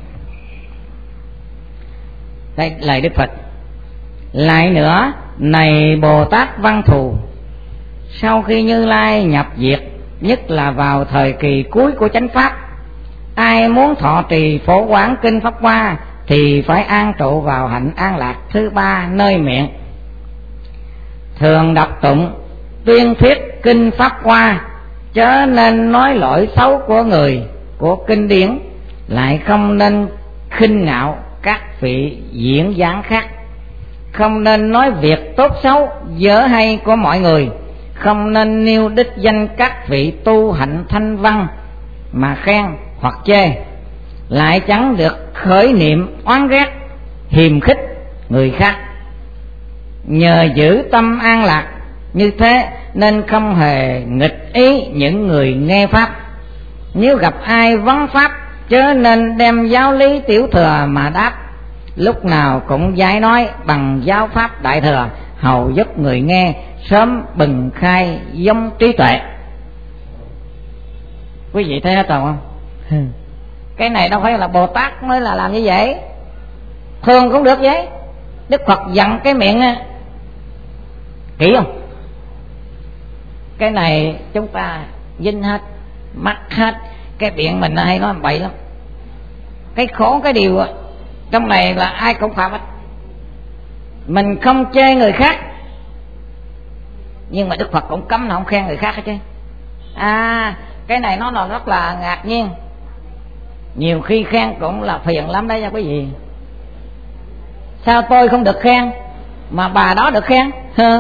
Đây lời Đức Phật. Lại nữa, này Bồ Tát Văn Thù, sau khi Như Lai nhập diệt, nhất là vào thời kỳ cuối của chánh pháp, ai muốn thọ trì phổ quán kinh Pháp Hoa thì phải an trụ vào hạnh an lạc thứ ba nơi miệng. Thường đọc tụng tuyên thuyết kinh pháp hoa, chớ nên nói lỗi xấu của người, của kinh điển, lại không nên khinh ngạo các vị diễn giảng khác, không nên nói việc tốt xấu dở hay của mọi người, không nên nêu đích danh các vị tu hạnh thanh văn mà khen hoặc chê, lại chẳng được khởi niệm oán ghét hiềm khích người khác. Nhờ giữ tâm an lạc như thế nên không hề nghịch ý những người nghe pháp. Nếu gặp ai vấn pháp, chớ nên đem giáo lý tiểu thừa mà đáp, lúc nào cũng giải nói bằng giáo pháp đại thừa, hầu giúp người nghe sớm bừng khai giống trí tuệ. Quý vị thấy hết rồi không? Cái này đâu phải là Bồ Tát mới là làm như vậy, thường cũng được vậy. Đức Phật dặn cái miệng kỹ không? Cái này chúng ta dinh hết, mắc hết. Cái miệng mình hay nói bậy lắm. Cái khổ cái điều trong này là ai cũng phạm hết. Mình không chê người khác, nhưng mà Đức Phật cũng cấm là không khen người khác hết chứ. Cái này nó rất là ngạc nhiên. Nhiều khi khen cũng là phiền lắm đấy nha quý vị. Sao tôi không được khen mà bà đó được khen?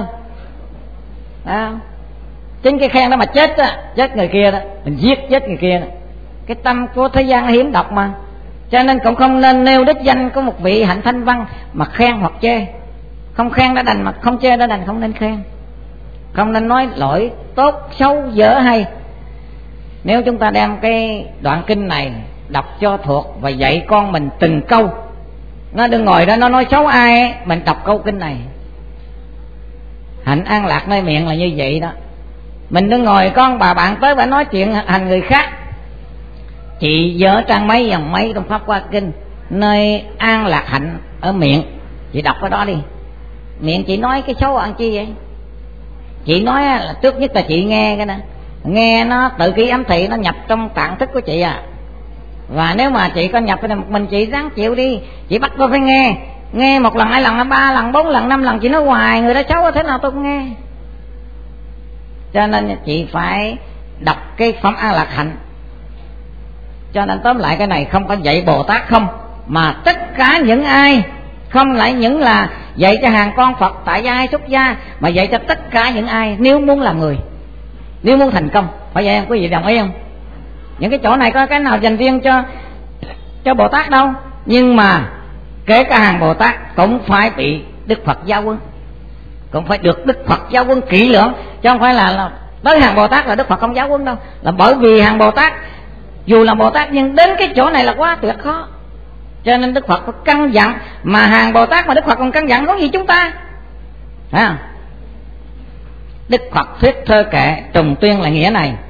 Chính cái khen đó mà chết á, chết người kia đó, mình giết chết người kia đó. Cái tâm của thế gian hiếm độc mà, cho nên cũng không nên nêu đích danh của một vị hạnh thanh văn mà khen hoặc chê. Không khen đã đành, mà không chê đã đành, không nên khen. Không nên nói lỗi tốt xấu dở hay. Nếu chúng ta đem cái đoạn kinh này đọc cho thuộc và dạy con mình từng câu, nó đừng ngồi đó nó nói xấu ai ấy, mình đọc câu kinh này. Hạnh an lạc nơi miệng là như vậy đó. Mình đừng ngồi con bà bạn tới và nói chuyện hành người khác. Chị dở trang mấy dòng mấy trong pháp hoa kinh, nơi an lạc hạnh ở miệng, chị đọc cái đó đi. Miệng chị nói cái xấu ăn chi vậy? Chị nói là trước nhất là chị nghe cái đó, nghe nó tự ký ám thị, nó nhập trong tạng thức của chị à. Và nếu mà chị có nhập cái này một mình, chị ráng chịu đi. Chị bắt tôi phải nghe, nghe một lần, hai lần, ba lần, bốn lần, năm lần, chị nói hoài người đó xấu thế nào tôi cũng nghe. Cho nên chị phải đọc cái phẩm an lạc hạnh. Cho nên tóm lại cái này không có dạy Bồ Tát không, mà tất cả những ai, không lại những là dạy cho hàng con Phật tại gia hay xuất gia, mà dạy cho tất cả những ai nếu muốn làm người, nếu muốn thành công. Phải vậy không quý vị, đồng ý không? Những cái chỗ này có cái nào dành riêng cho Bồ Tát đâu. Nhưng mà kể cả hàng Bồ Tát cũng phải bị Đức Phật giáo huấn, cũng phải được Đức Phật giáo huấn kỹ lưỡng, chứ không phải là tới hàng Bồ Tát là Đức Phật không giáo huấn đâu. Là bởi vì hàng Bồ Tát dù là Bồ Tát nhưng đến cái chỗ này là quá tuyệt khó, cho nên Đức Phật có căn dặn. Mà hàng Bồ Tát mà Đức Phật còn căn dặn có gì chúng ta? Đức Phật thuyết thơ kệ trùng tuyên là nghĩa này.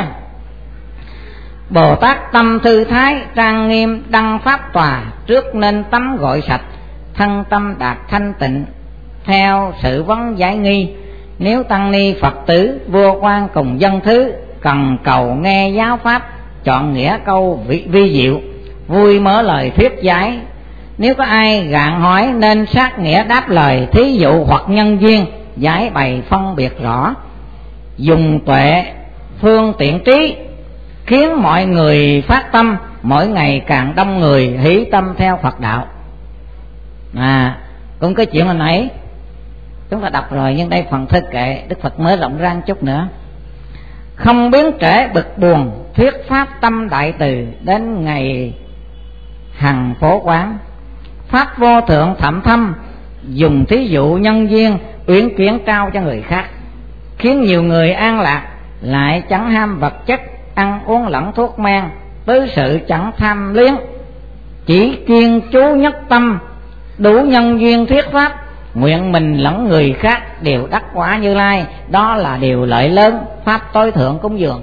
Bồ Tát tâm thư thái, trang nghiêm đăng pháp tòa, trước nên tắm gội sạch, thân tâm đạt thanh tịnh, theo sự vấn giải nghi. Nếu tăng ni Phật tử, vua quan cùng dân thứ, cần cầu nghe giáo pháp, chọn nghĩa câu vi diệu, vui mở lời thuyết giải. Nếu có ai gạn hỏi nên sát nghĩa đáp lời, thí dụ hoặc nhân duyên, giải bày phân biệt rõ. Dùng tuệ phương tiện trí, khiến mọi người phát tâm, mỗi ngày càng đông người hỷ tâm theo Phật đạo. Cũng cái chuyện hồi nãy chúng ta đọc rồi, nhưng đây phần thơ kệ Đức Phật mới rộng ra một chút nữa. Không biến trễ bực buồn, thuyết pháp tâm đại từ, đến ngày hằng phổ quán. Pháp vô thượng thậm thâm, dùng thí dụ nhân duyên, uyển chuyển trao cho người khác, khiến nhiều người an lạc, lại chẳng ham vật chất, ăn uống lẫn thuốc men, tứ sự chẳng tham liếng, chỉ chuyên chú nhất tâm, đủ nhân duyên thuyết pháp, nguyện mình lẫn người khác đều đắc quả Như Lai. Đó là điều lợi lớn, pháp tối thượng cúng dường.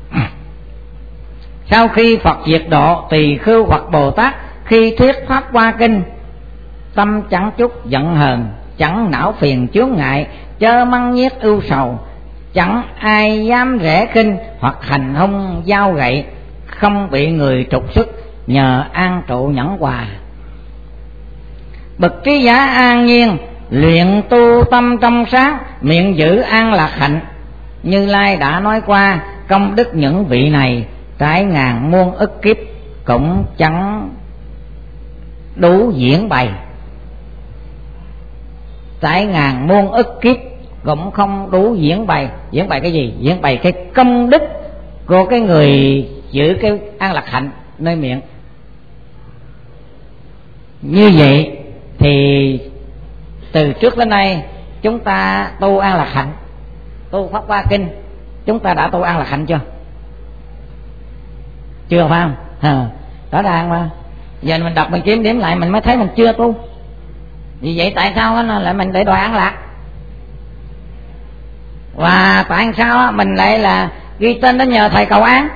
Sau khi Phật diệt độ, tỳ khưu hoặc Bồ Tát khi thuyết pháp hoa kinh, tâm chẳng chút giận hờn, chẳng não phiền chướng ngại, chớ măng nhiếc ưu sầu, chẳng ai dám rẻ khinh hoặc hành hung dao gậy, không bị người trục xuất, nhờ an trụ nhẫn hòa. Bậc trí giả an nhiên, luyện tu tâm trong sáng, miệng giữ an lạc hạnh. Như Lai đã nói qua, công đức những vị này trải ngàn muôn ức kiếp cũng chẳng đủ diễn bày. Trải ngàn muôn ức kiếp cũng không đủ diễn bày. Diễn bày cái gì? Diễn bày cái công đức của cái người giữ cái an lạc hạnh nơi miệng. Như vậy thì từ trước đến nay chúng ta tu an lạc hạnh, tu Pháp Hoa Kinh, chúng ta đã tu an lạc hạnh chưa? Chưa phải không? Rõ ràng mà. Giờ mình đọc mình kiểm điểm lại mình mới thấy mình chưa tu. Vì vậy tại sao lại mình để đòi an lạc? Và tại sao mình lại là ghi tên đến nhờ thầy cầu an?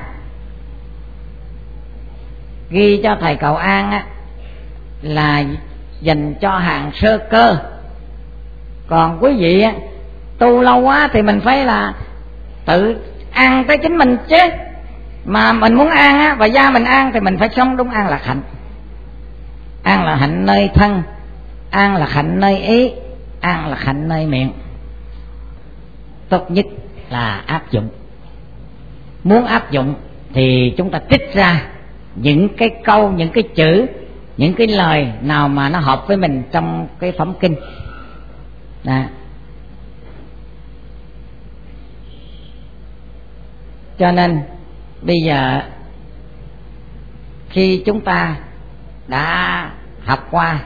Ghi cho thầy cầu an á là dành cho hàng sơ cơ. Còn quý vị á, tu lâu quá thì mình phải là tự an tới chính mình chứ. Mà mình muốn an á, và gia mình an thì mình phải sống đúng an lạc hạnh. An lạc hạnh nơi thân, an lạc hạnh nơi ý, an lạc hạnh nơi miệng. Tốt nhất là áp dụng. Muốn áp dụng thì chúng ta trích ra những cái câu, những cái chữ, những cái lời nào mà nó hợp với mình trong cái phẩm kinh. Đó. Cho nên bây giờ khi chúng ta đã học qua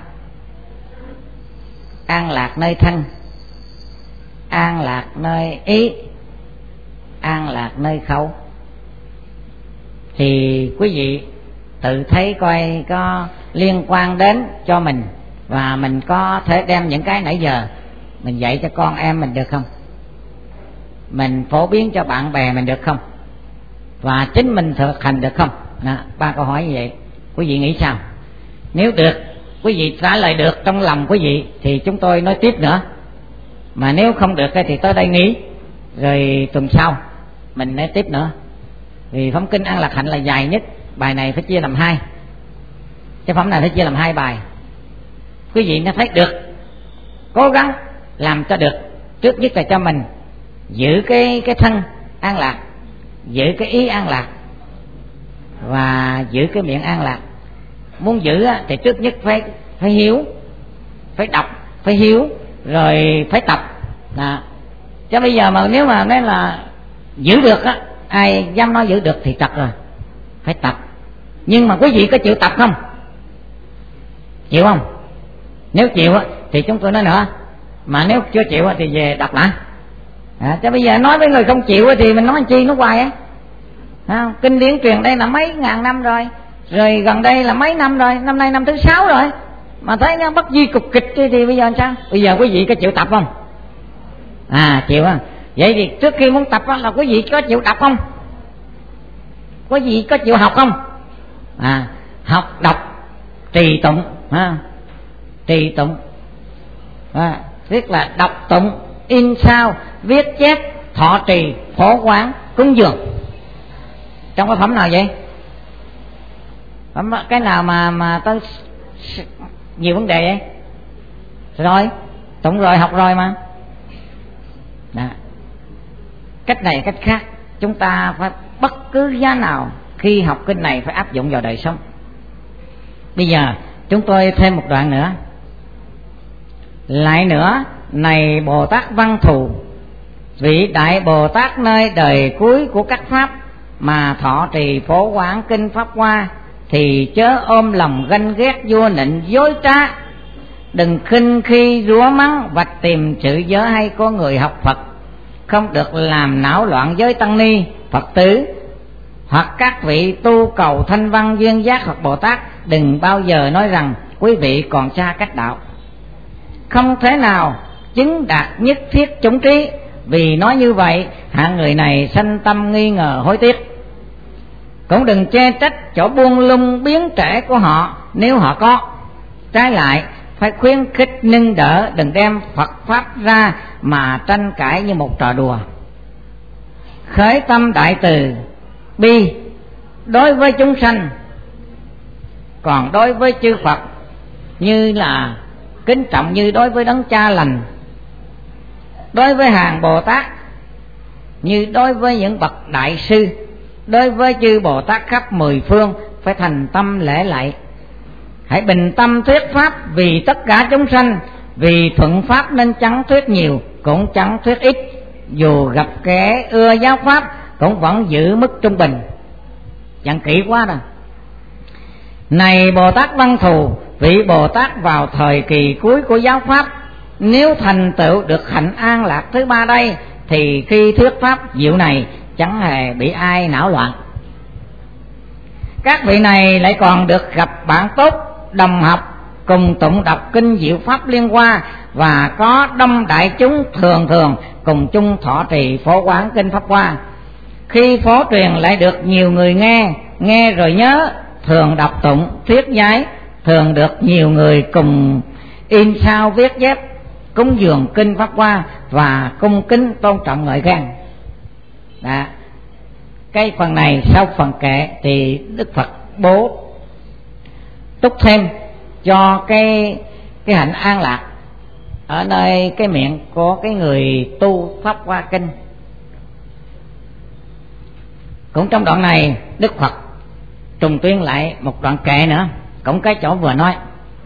an lạc nơi thân, an lạc nơi ý, an lạc nơi khẩu, thì quý vị tự thấy coi có liên quan đến cho mình, và mình có thể đem những cái nãy giờ mình dạy cho con em mình được không? Mình phổ biến cho bạn bè mình được không? Và chính mình thực hành được không? Đó, 3 câu hỏi như vậy. Quý vị nghĩ sao? Nếu được, quý vị trả lời được trong lòng quý vị thì chúng tôi nói tiếp nữa. Mà nếu không được thì tới đây nghỉ, rồi tuần sau mình nói tiếp nữa. Vì phẩm kinh an lạc hạnh là dài nhất, bài này phải chia làm 2. Cái phẩm này phải chia làm 2 bài. Quý vị nó thấy được, cố gắng làm cho được. Trước nhất là cho mình giữ cái thân an lạc, giữ cái ý an lạc, và giữ cái miệng an lạc. Muốn giữ thì trước nhất phải hiếu, phải đọc, phải hiếu, rồi phải tập. Đó. Chứ bây giờ mà nếu mà nói là giữ được á, ai dám nói giữ được thì tập rồi. Phải tập. Nhưng mà quý vị có chịu tập không? Chịu không? Nếu chịu á thì chúng tôi nói nữa. Mà nếu chưa chịu á thì về đọc lại. Chứ bây giờ nói với người không chịu á thì mình nói chi nó hoài á. Kinh điển truyền đây là mấy ngàn năm rồi, rồi gần đây là mấy năm rồi, năm nay năm thứ 6 rồi, mà thấy nó bất di cục kịch thì bây giờ sao? Bây giờ quý vị có chịu tập không? Chịu á. Vậy thì trước khi muốn tập là quý vị có chịu đọc không? Quý vị có chịu học không? Học, đọc, trì tụng. Trì tụng, tức là đọc tụng, in sao, viết chép, thọ trì, phổ quán, cúng dường. Trong cái phẩm nào vậy? Phẩm cái nào mà tới nhiều vấn đề vậy? Rồi, tụng rồi, học rồi mà. Đó. Cách này cách khác, chúng ta phải bất cứ giá nào khi học kinh này phải áp dụng vào đời sống. Bây giờ chúng tôi thêm một đoạn nữa. Lại nữa, này Bồ Tát Văn Thù, vị Đại Bồ Tát nơi đời cuối của các pháp mà thọ trì phổ quán kinh Pháp Hoa, thì chớ ôm lòng ganh ghét vua nịnh dối trá, đừng khinh khi rủa mắng vạch tìm sự dớ hay của người học Phật, không được làm náo loạn với tăng ni Phật tử hoặc các vị tu cầu thanh văn duyên giác hoặc Bồ Tát. Đừng bao giờ nói rằng quý vị còn xa cách đạo, không thể nào chứng đạt nhất thiết chủng trí, vì nói như vậy hạng người này sanh tâm nghi ngờ hối tiếc. Cũng đừng chê trách chỗ buông lung biến trễ của họ nếu họ có. Trái lại phải khuyến khích nâng đỡ, đừng đem Phật pháp ra mà tranh cãi như một trò đùa. Khởi tâm đại từ bi đối với chúng sanh, còn đối với chư Phật như là kính trọng như đối với đấng cha lành, đối với hàng Bồ Tát như đối với những bậc đại sư, đối với chư Bồ Tát khắp mười phương phải thành tâm lễ lạy. Hãy bình tâm thuyết pháp vì tất cả chúng sanh, vì thuận pháp nên chẳng thuyết nhiều cũng chẳng thuyết ít, dù gặp kẻ ưa giáo pháp cũng vẫn giữ mức trung bình. Chẳng kỹ quá đâu. Này Bồ Tát Văn Thù, vị Bồ Tát vào thời kỳ cuối của giáo pháp, nếu thành tựu được hạnh an lạc thứ ba đây, thì khi thuyết pháp diệu này chẳng hề bị ai não loạn. Các vị này lại còn được gặp bạn tốt đồng học, cùng tụng đọc kinh diệu pháp liên hoa, và có đông đại chúng thường thường cùng chung thọ trì phổ quán kinh pháp hoa. Khi phổ truyền lại được nhiều người nghe rồi nhớ, thường đọc tụng thuyết giải, thường được nhiều người cùng in sao viết chép, cúng dường kinh pháp hoa và cung kính tôn trọng ngợi khen. Đó. Cái phần này sau phần kệ thì Đức Phật bố túc thêm cho cái hạnh an lạc ở nơi cái miệng của cái người tu pháp hoa kinh. Cũng trong đoạn này Đức Phật trùng tuyên lại một đoạn kệ nữa, cũng cái chỗ vừa nói: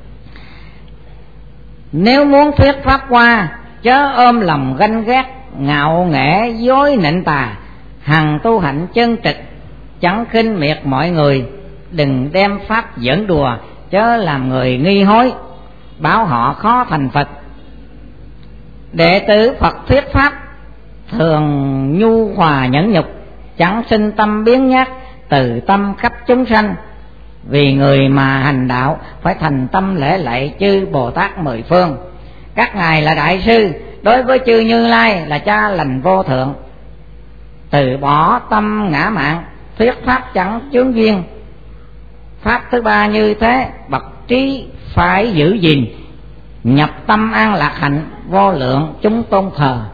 nếu muốn thuyết pháp hoa, chớ ôm lòng ganh ghét, ngạo nghễ dối nịnh tà, hằng tu hạnh chân trực, chẳng khinh miệt mọi người. Đừng đem pháp giỡn đùa, chớ làm người nghi hối, bảo họ khó thành Phật. Đệ tử Phật thuyết pháp thường nhu hòa nhẫn nhục, chẳng sinh tâm biến nhát, từ tâm khắp chúng sanh. Vì người mà hành đạo phải thành tâm lễ lạy chư Bồ Tát mười phương. Các ngài là đại sư, đối với chư Như Lai là cha lành vô thượng. Từ bỏ tâm ngã mạn, thuyết pháp chẳng chướng duyên. Pháp thứ ba như thế, bậc trí phải giữ gìn, nhập tâm an lạc hạnh, vô lượng chúng tôn thờ.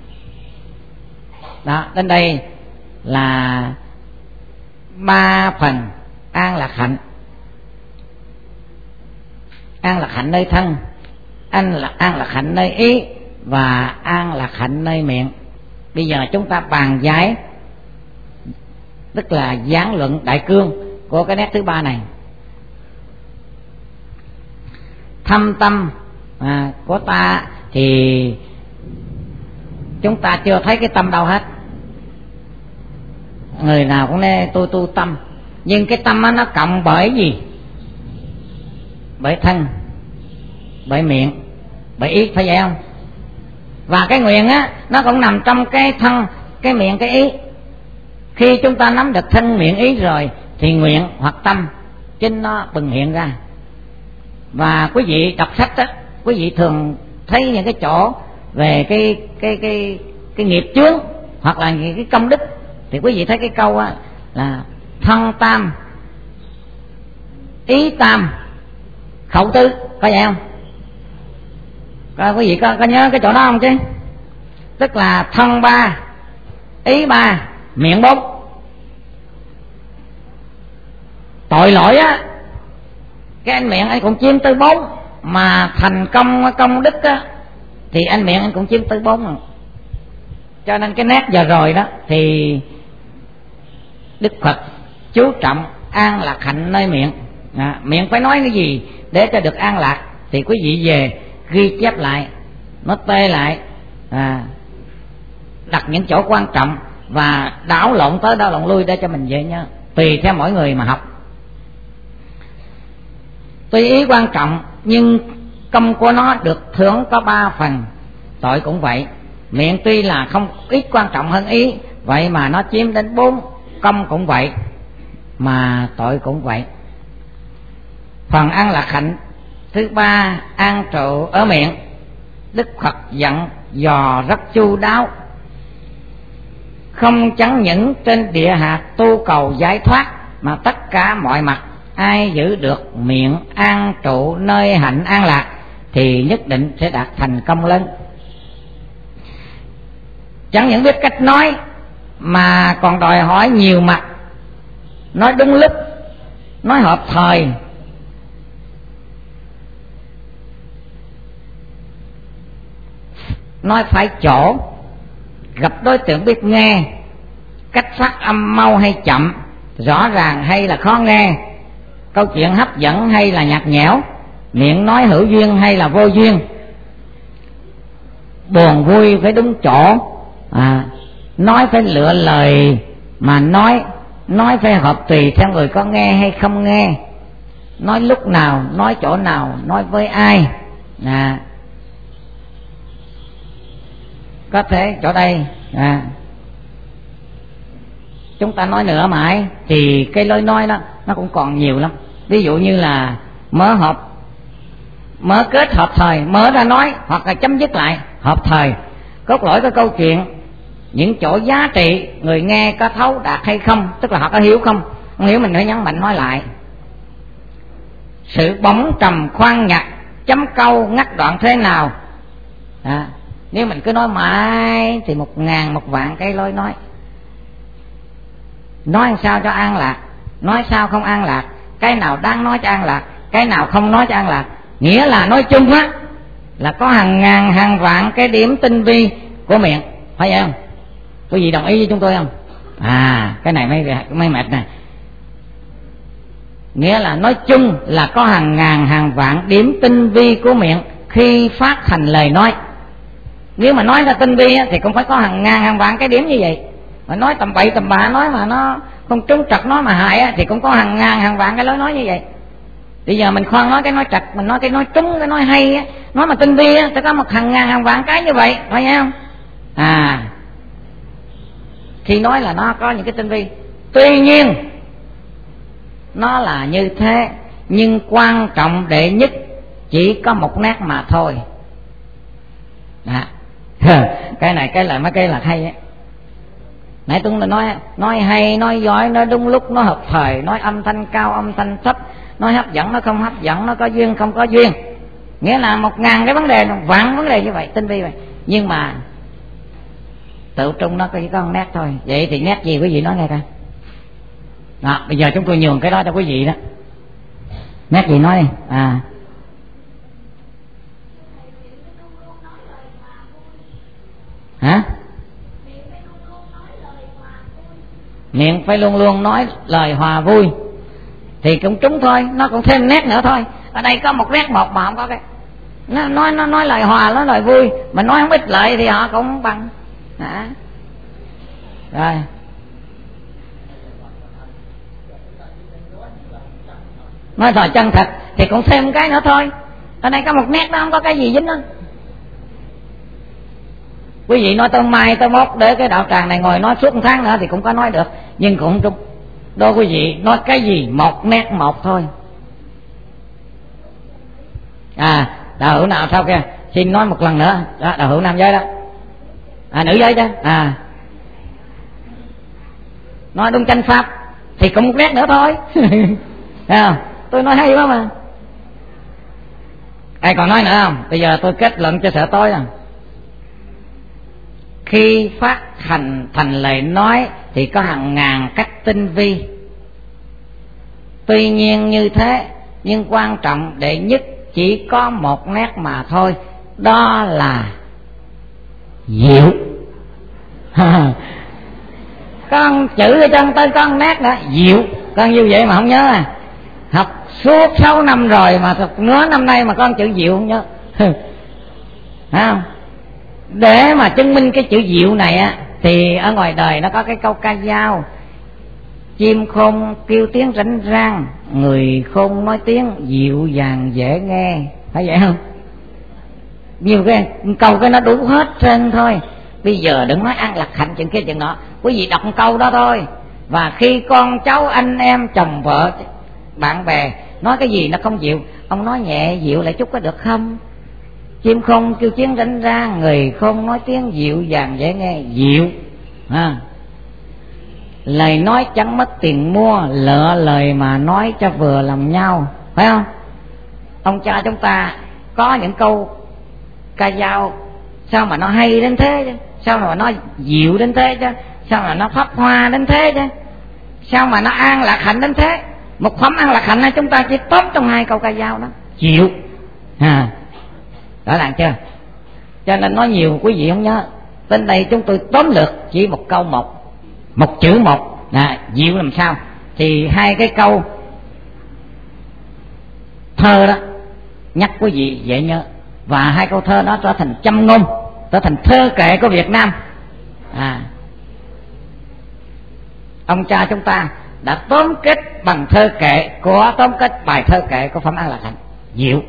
Đó, đến đây là 3 phần an lạc hạnh. An lạc hạnh nơi thân, an lạc hạnh nơi ý, và an lạc hạnh nơi miệng. Bây giờ chúng ta bàn giải, tức là giảng luận đại cương của cái nét thứ ba này. Thâm tâm của ta thì chúng ta chưa thấy cái tâm đâu hết. Người nào cũng nói tôi tu tâm, nhưng cái tâm nó cộng bởi gì? Bởi thân, bởi miệng, bởi ý, phải vậy không? Và cái nguyện á, nó cũng nằm trong cái thân, cái miệng, cái ý. Khi chúng ta nắm được thân, miệng, ý rồi thì nguyện hoặc tâm chính nó bừng hiện ra. Và quý vị đọc sách á, quý vị thường thấy những cái chỗ về cái nghiệp chướng hoặc là những cái công đức, thì quý vị thấy cái câu á là thân tam, ý tam, khẩu tứ, có vậy không? Quý vị có nhớ cái chỗ đó không chứ? Tức là thân 3, ý 3, miệng 4. Tội lỗi á, cái anh miệng anh cũng chiếm tới 4, mà thành công đức á thì anh miệng anh cũng chiếm tới 4 rồi. Cho nên cái nét giờ rồi đó thì Đức Phật chú trọng an lạc hạnh nơi miệng. Miệng phải nói cái gì để cho được an lạc thì quý vị về ghi chép lại, nó tê lại, đặt những chỗ quan trọng và đảo lộn tới đảo lộn lui để cho mình dễ nhớ, tùy theo mỗi người mà học. Tuy ý quan trọng nhưng công của nó được thưởng có 3 phần. Tội cũng vậy, miệng tuy là không ít quan trọng hơn ý, vậy mà nó chiếm đến 4. Công cũng vậy, mà tội cũng vậy. Phần an lạc hạnh thứ 3 an trụ ở miệng, Đức Phật dặn dò rất chu đáo, không chẳng những trên địa hạt tu cầu giải thoát, mà tất cả mọi mặt ai giữ được miệng an trụ nơi hạnh an lạc thì nhất định sẽ đạt thành công lớn. Chẳng những biết cách nói mà còn đòi hỏi nhiều mặt, nói đúng lúc, nói hợp thời, nói phải chỗ, gặp đối tượng biết nghe, cách phát âm mau hay chậm, rõ ràng hay là khó nghe, câu chuyện hấp dẫn hay là nhạt nhẽo, miệng nói hữu duyên hay là vô duyên, buồn vui phải đúng chỗ, nói phải lựa lời mà nói phải hợp tùy theo người có nghe hay không nghe, nói lúc nào, nói chỗ nào, nói với ai. Có thể chỗ đây chúng ta nói nữa mãi thì cái lối nói đó nó cũng còn nhiều lắm. Ví dụ như là mở kết hợp thời, mở ra nói, hoặc là chấm dứt lại hợp thời, cốt lõi cái câu chuyện, những chỗ giá trị người nghe có thấu đạt hay không, tức là họ có hiểu không hiểu mình phải nhấn mạnh nói lại. Sự bóng trầm khoan nhặt, chấm câu ngắt đoạn thế nào. Nếu mình cứ nói mãi thì 1000 1 vạn cái lối nói sao cho an lạc, nói sao không an lạc, cái nào đang nói cho an lạc, cái nào không nói cho an lạc. Nghĩa là nói chung á là có hàng ngàn hàng vạn cái điểm tinh vi của miệng, phải vậy không? Quý vị đồng ý với chúng tôi không? Cái này mới mệt nè. Nghĩa là nói chung là có hàng ngàn hàng vạn điểm tinh vi của miệng khi phát thành lời nói. Nếu mà nói ra tinh vi thì cũng phải có hàng ngàn hàng vạn cái điểm như vậy. Mà nói tầm bậy tầm bạ, nói mà nó không trúng trật, nói mà hại thì cũng có hàng ngàn hàng vạn cái lối nói như vậy. Bây giờ mình khoan nói cái nói trật, mình nói cái nói trúng, cái nói hay, nói mà tinh vi sẽ có một hàng ngàn hàng vạn cái như vậy, phải không? Khi nói là nó có những cái tinh vi. Tuy nhiên nó là như thế, nhưng quan trọng đệ nhất chỉ có một nét mà thôi. Cái này cái là mấy cái là hay ấy. Nãy tôi nói hay, nói giỏi, nói đúng lúc, nói hợp thời, nói âm thanh cao, âm thanh thấp, nói hấp dẫn, nó không hấp dẫn, nó có duyên, không có duyên. Nghĩa là 1000 cái vấn đề, vạn vấn đề như vậy, tinh vi vậy. Nhưng mà tự trung nó chỉ có một nét thôi. Vậy thì nét gì quý vị nói nghe coi. Bây giờ chúng tôi nhường cái đó cho quý vị đó. Nét gì nói đi. Hả? Miệng phải luôn luôn nói lời hòa vui thì cũng trúng thôi, nó cũng thêm nét nữa thôi. Ở đây có một nét một mà không có cái. Nó nói lời hòa, nói lời vui, mà nói không ích lợi thì họ cũng không bằng. Rồi. Nói thời chân thật thì cũng thêm cái nữa thôi. Ở đây có một nét đó, không có cái gì dính đó. Quý vị nói tới mai tới mốt để cái đạo tràng này ngồi nói suốt 1 tháng nữa thì cũng có nói được, nhưng cũng không trúng. Đôi quý vị nói cái gì một nét một thôi. Đạo hữu nào sao kìa, xin nói một lần nữa. Đạo hữu nam giới đó, nữ giới đó. Nói đúng chánh pháp thì cũng một nét nữa thôi. Tôi nói hay quá mà. Ai còn nói nữa không? Bây giờ tôi kết luận cho sợ tối rồi. Khi phát thành lời nói thì có hàng ngàn cách tinh vi. Tuy nhiên như thế, nhưng quan trọng đệ nhất chỉ có một nét mà thôi, đó là diệu. Con chữ ở trong tới con nét nữa, diệu. Con như vậy mà không nhớ học suốt 6 năm rồi mà nửa năm nay mà con chữ diệu không nhớ. Không? Để mà chứng minh cái chữ diệu này thì ở ngoài đời nó có cái câu ca dao: chim khôn kêu tiếng rảnh rang, người khôn nói tiếng dịu dàng dễ nghe. Phải vậy không? Nhiều cái câu cái nó đủ hết trơn thôi. Bây giờ đừng nói ăn lạc hạnh chuyện kia chuyện nọ, quý vị đọc một câu đó thôi. Và khi con cháu anh em chồng vợ bạn bè nói cái gì nó không dịu, ông nói nhẹ dịu lại chút có được không? Chim khôn kêu tiếng rảnh rang, người khôn nói tiếng dịu dàng dễ nghe. Dịu lời nói chẳng mất tiền mua, lựa lời mà nói cho vừa lòng nhau, phải không? Ông cha chúng ta có những câu ca dao sao mà nó hay đến thế chứ, sao mà nó dịu đến thế chứ, sao mà nó pháp hoa đến thế chứ, sao mà nó an lạc hạnh đến thế. Một phẩm an lạc hạnh này chúng ta chỉ tốt trong 2 câu ca dao đó. Dịu. Rõ ràng chưa? cho nên nói nhiều quý vị không nhớ. Bên đây chúng tôi tóm lược chỉ một câu một chữ một diệu làm sao. Thì hai cái câu thơ đó nhắc quý vị dễ nhớ, và hai câu thơ đó trở thành châm ngôn, trở thành thơ kệ của Việt Nam. Ông cha chúng ta đã tóm kết bằng thơ kệ của tóm kết bài thơ kệ của Phẩm An Lạc Hạnh diệu.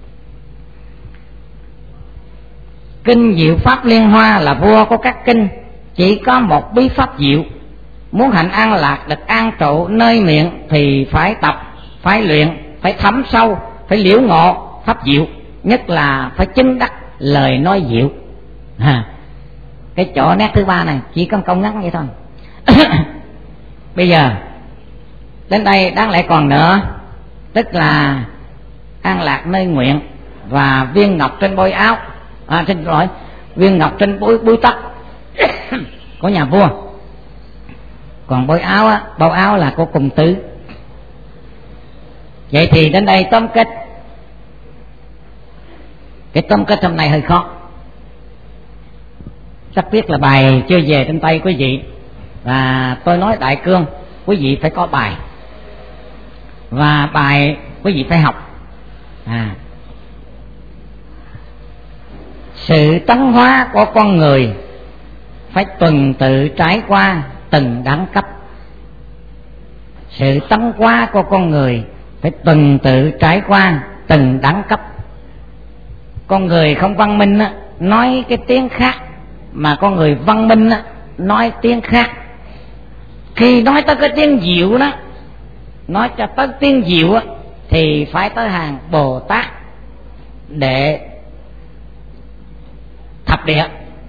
Kinh Diệu Pháp Liên Hoa là vua của các kinh, chỉ có một bí pháp diệu. Muốn hạnh an lạc được an trụ nơi miệng thì phải tập, phải luyện, phải thấm sâu, phải liễu ngộ pháp diệu, nhất là phải chứng đắc lời nói diệu. Cái chỗ nét thứ ba này chỉ có câu ngắn vậy thôi. Bây giờ đến đây đáng lẽ còn nữa, tức là an lạc nơi nguyện và viên ngọc trên bôi áo, xin lỗi, viên ngọc trên búi tóc của nhà vua. Còn bôi áo á, bầu áo là của cùng tứ. Vậy thì đến đây tóm kết. Cái tóm kết hôm nay hơi khó, chắc biết là bài chưa về trên tay quý vị, và tôi nói đại cương quý vị phải có bài, và bài quý vị phải học. Sự tấn hóa của con người phải tuần tự trải qua từng đẳng cấp. Sự tấn hóa của con người phải tuần tự trải qua từng đẳng cấp. Con người không văn minh á, nói cái tiếng khác, mà con người văn minh á, nói tiếng khác. Khi nói tới cái tiếng diệu đó, nói cho tới tiếng diệu á, thì phải tới hàng Bồ Tát Đệ Thập Địa.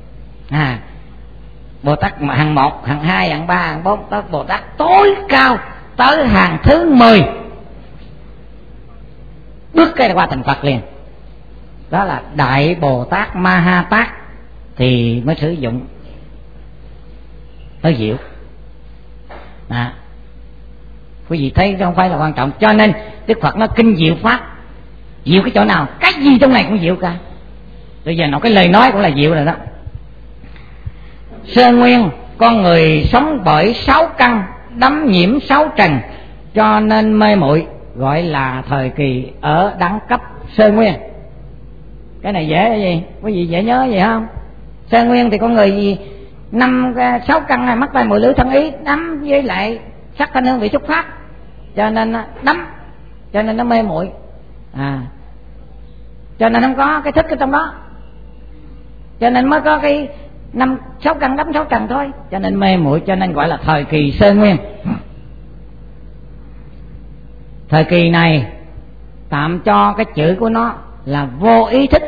Bồ Tát mà hàng 1, hàng 2, hàng 3, hàng 4, tới Bồ Tát tối cao tới hàng thứ 10, bước cái qua thành Phật liền. Đó là Đại Bồ Tát Ma Ha Tát thì mới sử dụng tới diệu. Quý vị thấy không phải là quan trọng. Cho nên Đức Phật nói kinh diệu pháp. Diệu cái chỗ nào? Cái gì trong này cũng diệu cả. Bây giờ nói cái lời nói cũng là diệu rồi đó. Sơ nguyên, con người sống bởi 6 căn, đắm nhiễm 6 trần, cho nên mê muội, gọi là thời kỳ ở đẳng cấp sơ nguyên. Cái này dễ là gì? Quý vị dễ nhớ vậy không? Sơ nguyên thì con người gì 6 căn này, mắt tai mũi lưỡi thân ý, đắm với lại sắc thanh hương vị xúc pháp, cho nên đắm, cho nên nó mê muội, cho nên không có cái thích cái trong đó, cho nên mới có cái 6 căn đắm 6 trần thôi, cho nên mê muội, cho nên gọi là thời kỳ sơ nguyên. Thời kỳ này tạm cho cái chữ của nó là vô ý thức.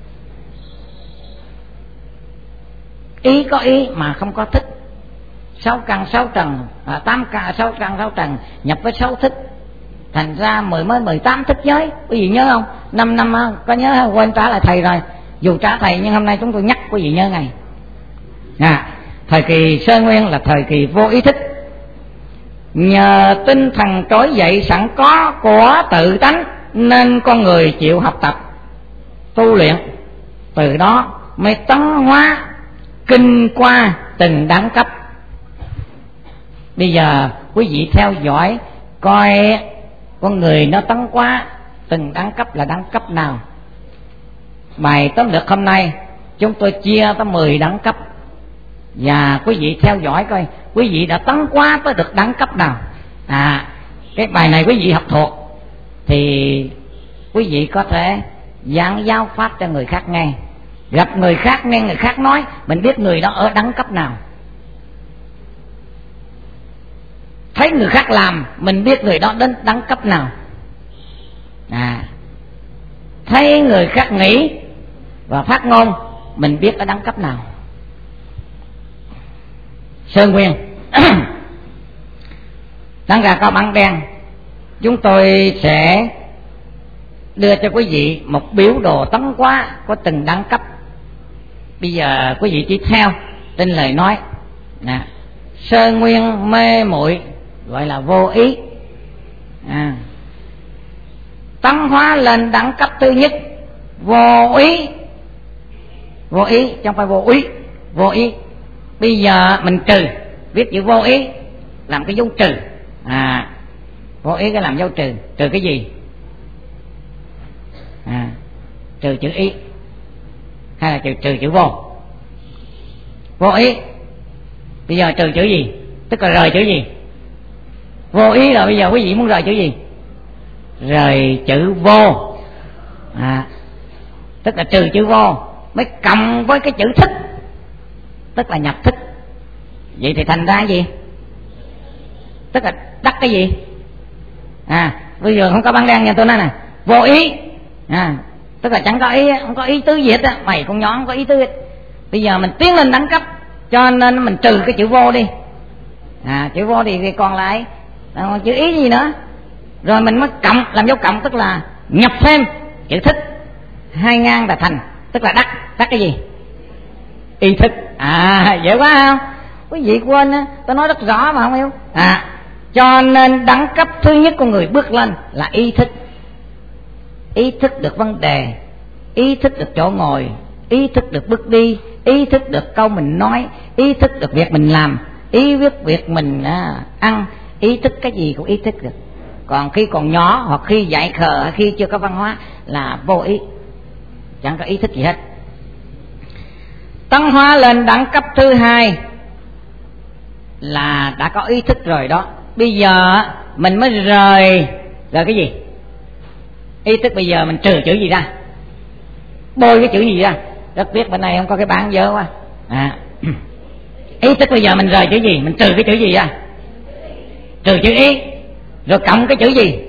Ý có ý mà không có thích. 6 căn 6 trần, 8 căn 6 căn 6 trần nhập với 6 thức, thành ra 18 thức giới. Quý vị nhớ không? 5 năm có nhớ không? Quên trả lại thầy rồi. Dù trả thầy nhưng hôm nay chúng tôi nhắc quý vị nhớ ngày. Thời kỳ sơ nguyên là thời kỳ vô ý thức. Nhờ tinh thần trỗi dậy sẵn có của tự tánh nên con người chịu học tập tu luyện, từ đó mới tấn hóa kinh qua từng đẳng cấp. Bây giờ quý vị theo dõi coi con người nó tấn hóa từng đẳng cấp là đẳng cấp nào. Bài tóm lược hôm nay chúng tôi chia tới 10 đẳng cấp, và quý vị theo dõi coi quý vị đã tấn hóa tới được đẳng cấp nào. Cái bài này quý vị học thuộc thì quý vị có thể giảng giáo pháp cho người khác nghe. Gặp người khác nghe người khác nói, mình biết người đó ở đẳng cấp nào. Thấy người khác làm, mình biết người đó đến đẳng cấp nào. Thấy người khác nghĩ và phát ngôn, mình biết ở đẳng cấp nào. Sơn nguyên đáng ra có bảng đen, chúng tôi sẽ đưa cho quý vị một biểu đồ tấn hóa của từng đẳng cấp. Bây giờ quý vị chỉ theo trên lời nói. Sơ nguyên mê muội gọi là vô ý. Tấn hóa lên đẳng cấp thứ nhất vô ý vô ý chứ không phải vô ý. Vô ý. Bây giờ mình trừ, viết chữ vô ý làm cái dấu trừ. Vô ý cái làm dấu trừ. Trừ cái gì? Trừ chữ ý hay là trừ chữ vô? Vô ý. Bây giờ trừ chữ gì? Tức là rời chữ gì? Vô ý rồi, bây giờ quý vị muốn rời chữ gì? Rời chữ vô. Tức là trừ chữ vô mới cộng với cái chữ thức, tức là nhập thức. Vậy thì thành ra gì? Tức là đắc cái gì? Bây giờ không có băng đen nha, tôi nói nè, vô ý. Tức là chẳng có ý, không có ý tứ gì hết á. Mày con nhỏ không có ý tứ hết. Bây giờ mình tiến lên đẳng cấp, cho nên mình trừ cái chữ vô đi. Chữ vô thì còn lại chữ ý gì nữa. Rồi mình mới cộng, làm dấu cộng, tức là nhập thêm chữ thức. Hai ngang là thành, tức là đắc. Đắc cái gì? Ý thức. Dễ quá không? Quý vị quên á, tôi nói rất rõ mà không hiểu. Cho nên đẳng cấp thứ nhất của người bước lên là ý thức. Ý thức được vấn đề, ý thức được chỗ ngồi, ý thức được bước đi, ý thức được câu mình nói, ý thức được việc mình làm, ý thức việc mình ăn, ý thức cái gì cũng ý thức được. Còn khi còn nhỏ hoặc khi dạy khờ hay khi chưa có văn hóa là vô ý, chẳng có ý thức gì hết. Tấn hóa lên đẳng cấp thứ hai là đã có ý thức rồi đó. Bây giờ mình mới rời cái gì? Ý thức. Bây giờ mình trừ chữ gì ra? Bôi cái chữ gì ra? Rất biết bên này không có cái bảng dơ quá. Ý thức bây giờ mình rời chữ gì? Mình trừ cái chữ gì ra? Trừ chữ ý. Rồi cộng cái chữ gì?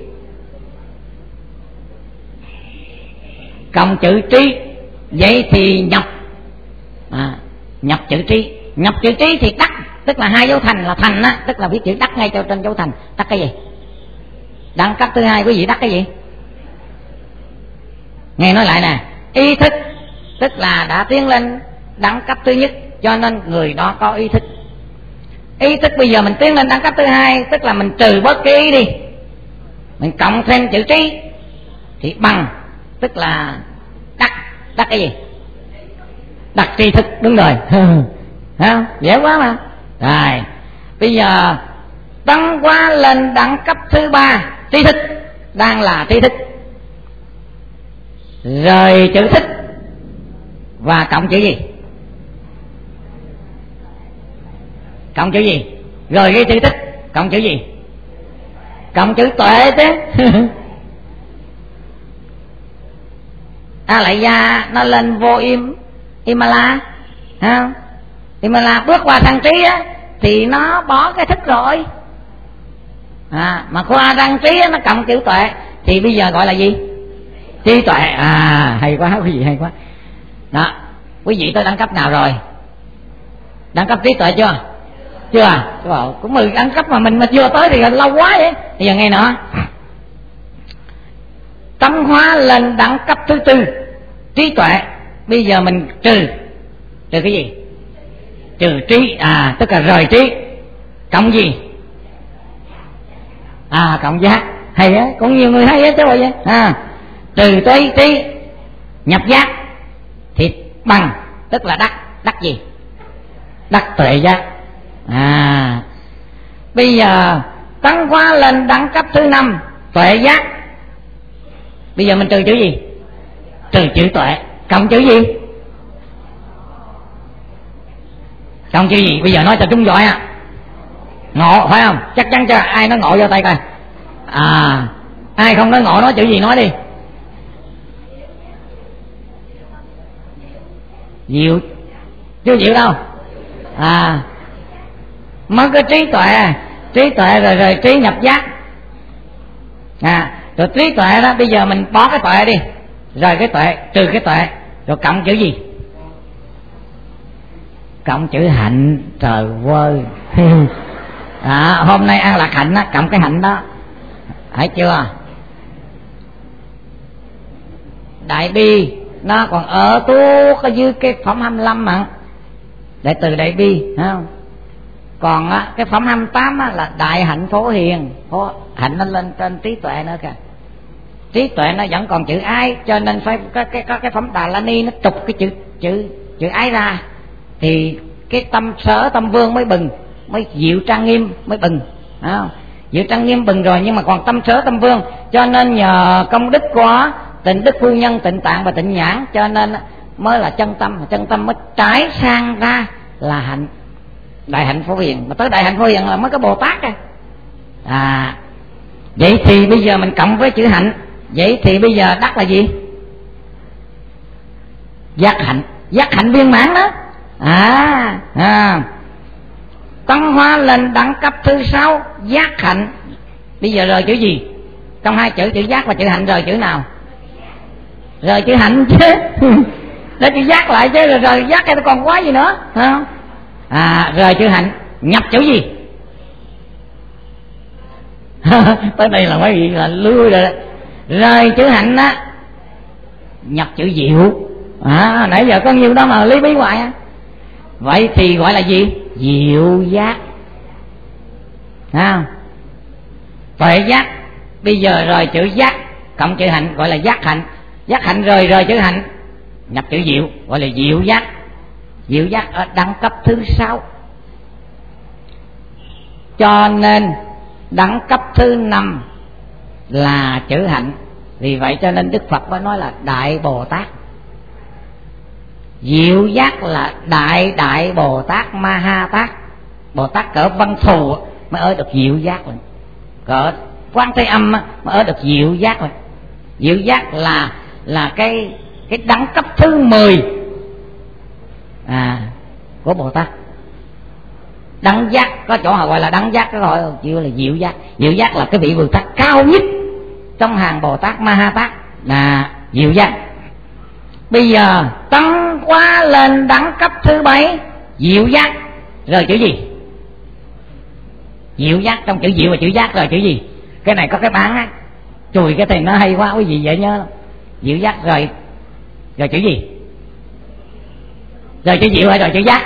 Cộng chữ trí. Vậy thì nhập nhập chữ trí. Nhập chữ trí thì đắc, tức là hai dấu thành là thành á, tức là viết chữ đắc ngay cho trên dấu thành. Đắc cái gì? Đẳng cấp thứ hai quý vị đắc cái gì? Nghe nói lại nè, ý thức tức là đã tiến lên đẳng cấp thứ nhất, cho nên người đó có ý thức. Ý thức bây giờ mình tiến lên đẳng cấp thứ hai, tức là mình trừ bớt cái ý đi, mình cộng thêm chữ trí thì bằng, tức là đắc. Đắc cái gì? Đắc tri thức. Đúng rồi. Không? Dễ quá mà. Rồi bây giờ tăng qua lên đẳng cấp thứ ba, tri thức. Đang là tri thức, rời chữ thức và cộng chữ gì? Cộng chữ gì? Rồi cái chữ thức cộng chữ gì? Cộng chữ tuệ chứ. Lại ra nó lên vô Imala, không? Imala bước qua thăng trí á thì nó bỏ cái thức rồi. Mà qua thăng trí á, nó cộng chữ tuệ thì bây giờ gọi là gì? Trí tuệ. Hay quá quý vị, hay quá. Đó, quý vị tới đẳng cấp nào rồi? Đẳng cấp trí tuệ chưa? Chưa? Cũng 10 đẳng cấp mà mình mà chưa tới thì lâu quá vậy. Bây giờ nghe nữa, tấn hóa lên đẳng cấp thứ tư, trí tuệ. Bây giờ mình trừ cái gì? Trừ trí. Tức là rời trí, cộng gì? Cộng giác. Hay á, cũng nhiều người hay á chứ vậy. Trừ tới trí, nhập giác thì bằng, tức là đắc. Đắc gì? Đắc tuệ giác. Bây giờ tăng hóa lên đẳng cấp thứ năm, tuệ giác. Bây giờ mình trừ chữ gì? Trừ chữ tuệ, cộng chữ gì? Cộng chữ gì? Bây giờ nói cho chúng giỏi ngộ, phải không? Chắc chắn cho ai nói ngộ vô tay coi. Ai không nói ngộ nói chữ gì nói đi. Diệu. Chưa chịu đâu. Mất cái trí tuệ. Trí tuệ rồi trí nhập giác. Rồi trí tuệ đó, bây giờ mình bỏ cái tuệ đi, rồi cái tuệ, trừ cái tuệ, rồi cộng chữ gì? Cộng chữ hạnh. Trời ơi. Hôm nay ăn lạc hạnh á, cộng cái hạnh đó. Thấy chưa? Đại bi nó còn ở tuốt ở dưới cái phẩm 25 mà, để từ đại bi, thấy không? Còn cái phẩm 28 là đại hạnh phổ hiền. Hạnh nó lên trên trí tuệ nữa kìa. Trí tuệ nó vẫn còn chữ ai, cho nên phải có cái phẩm Đà La Ni nó trục cái chữ ái ra thì cái tâm sở tâm vương mới bừng, mới diệu trang nghiêm mới bừng. Diệu trang nghiêm bừng rồi nhưng mà còn tâm sở tâm vương, cho nên nhờ công đức của Tịnh Đức Phu Nhân, Tịnh Tạng và Tịnh Nhãn cho nên mới là chân tâm mới trải sang ra là hạnh, đại hạnh Phổ Hiền. Mà tới đại hạnh Phổ Hiền là mới có Bồ Tát rồi. Vậy thì bây giờ mình cộng với chữ hạnh, vậy thì bây giờ đắc là gì? Giác hạnh viên mãn đó. Tăng hóa lên đẳng cấp thứ 6 giác hạnh. Bây giờ rời chữ gì? Trong hai chữ giác và chữ hạnh rời chữ nào? Rời chữ hạnh chứ. Để chữ giác lại chứ, rồi giác cái nó còn quá gì nữa, phải không? Rời chữ hạnh nhập chữ gì? Tới đây là mấy vị là lưu rồi đó. Rời chữ hạnh á nhập chữ diệu. Nãy giờ có nhiêu đó mà lý bí hoài á. Vậy thì gọi là gì? Diệu giác. Tuệ giác. Bây giờ rời chữ giác cộng chữ hạnh gọi là giác hạnh. Giác hạnh rời chữ hạnh nhập chữ diệu gọi là diệu giác. Diệu giác ở đẳng cấp thứ 6. Cho nên đẳng cấp thứ 5 là chữ hạnh. Vì vậy cho nên Đức Phật mới nói là Đại Bồ Tát. Diệu giác là Đại Bồ Tát Ma Ha Tát. Bồ Tát cỡ Văn Thù mới ở được diệu giác rồi. Cỡ Quan Thế Âm mới ở được diệu giác rồi. Diệu giác là cái đẳng cấp thứ 10 của Bồ Tát. Đẳng giác có chỗ họ gọi là đẳng giác, có gọi là diệu giác. Diệu giác là cái vị Bồ Tát cao nhất trong hàng Bồ Tát Ma Ha Tát là diệu giác. Bây giờ tăng qua lên đẳng cấp thứ 7 diệu giác rồi chữ gì? Diệu giác trong chữ diệu và chữ giác rồi chữ gì? Cái này có cái bán á, chùi cái thì nó hay quá quý vị dễ nhớ. Diệu giác rồi chữ gì? Rồi chữ diệu hay rồi chữ giác?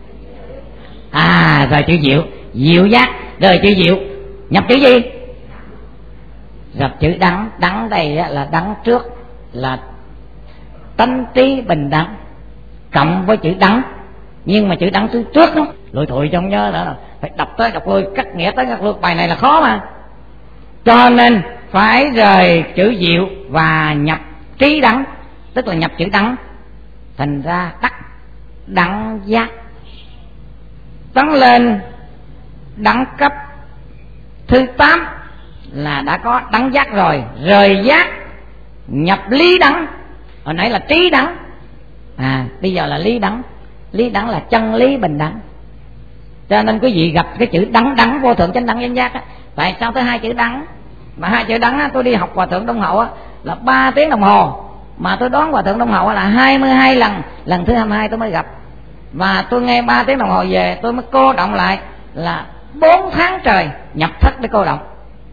Rồi chữ diệu. Diệu giác rồi chữ diệu nhập chữ gì? Gặp chữ đắng. Đắng đây là đắng trước là tánh trí bình đẳng cộng với chữ đắng, nhưng mà chữ đắng thứ trước đó lụi thụi trong nhớ đó, phải đọc tới đọc lui, cắt nghĩa tới cắt lui, bài này là khó mà. Cho nên phải rời chữ diệu và nhập trí đắng, tức là nhập chữ đắng, thành ra đắc đẳng giác. Tấn lên đẳng cấp thứ 8 là đã có đẳng giác rồi, rời giác nhập lý đẳng. Hồi nãy là trí đẳng, bây giờ là lý đẳng. Lý đẳng là chân lý bình đẳng. Cho nên quý vị gặp cái chữ đẳng vô thượng chánh đẳng chánh giác á, tại sao tới 2 chữ đẳng? Mà 2 chữ đẳng á, tôi đi học Hòa Thượng Đông Hậu á là 3 tiếng đồng hồ, mà tôi đoán Hòa Thượng Đông Hậu là 22 lần, lần thứ 22 tôi mới gặp. Và tôi nghe 3 tiếng đồng hồ về tôi mới cô động lại là 4 tháng trời nhập thất để cô động.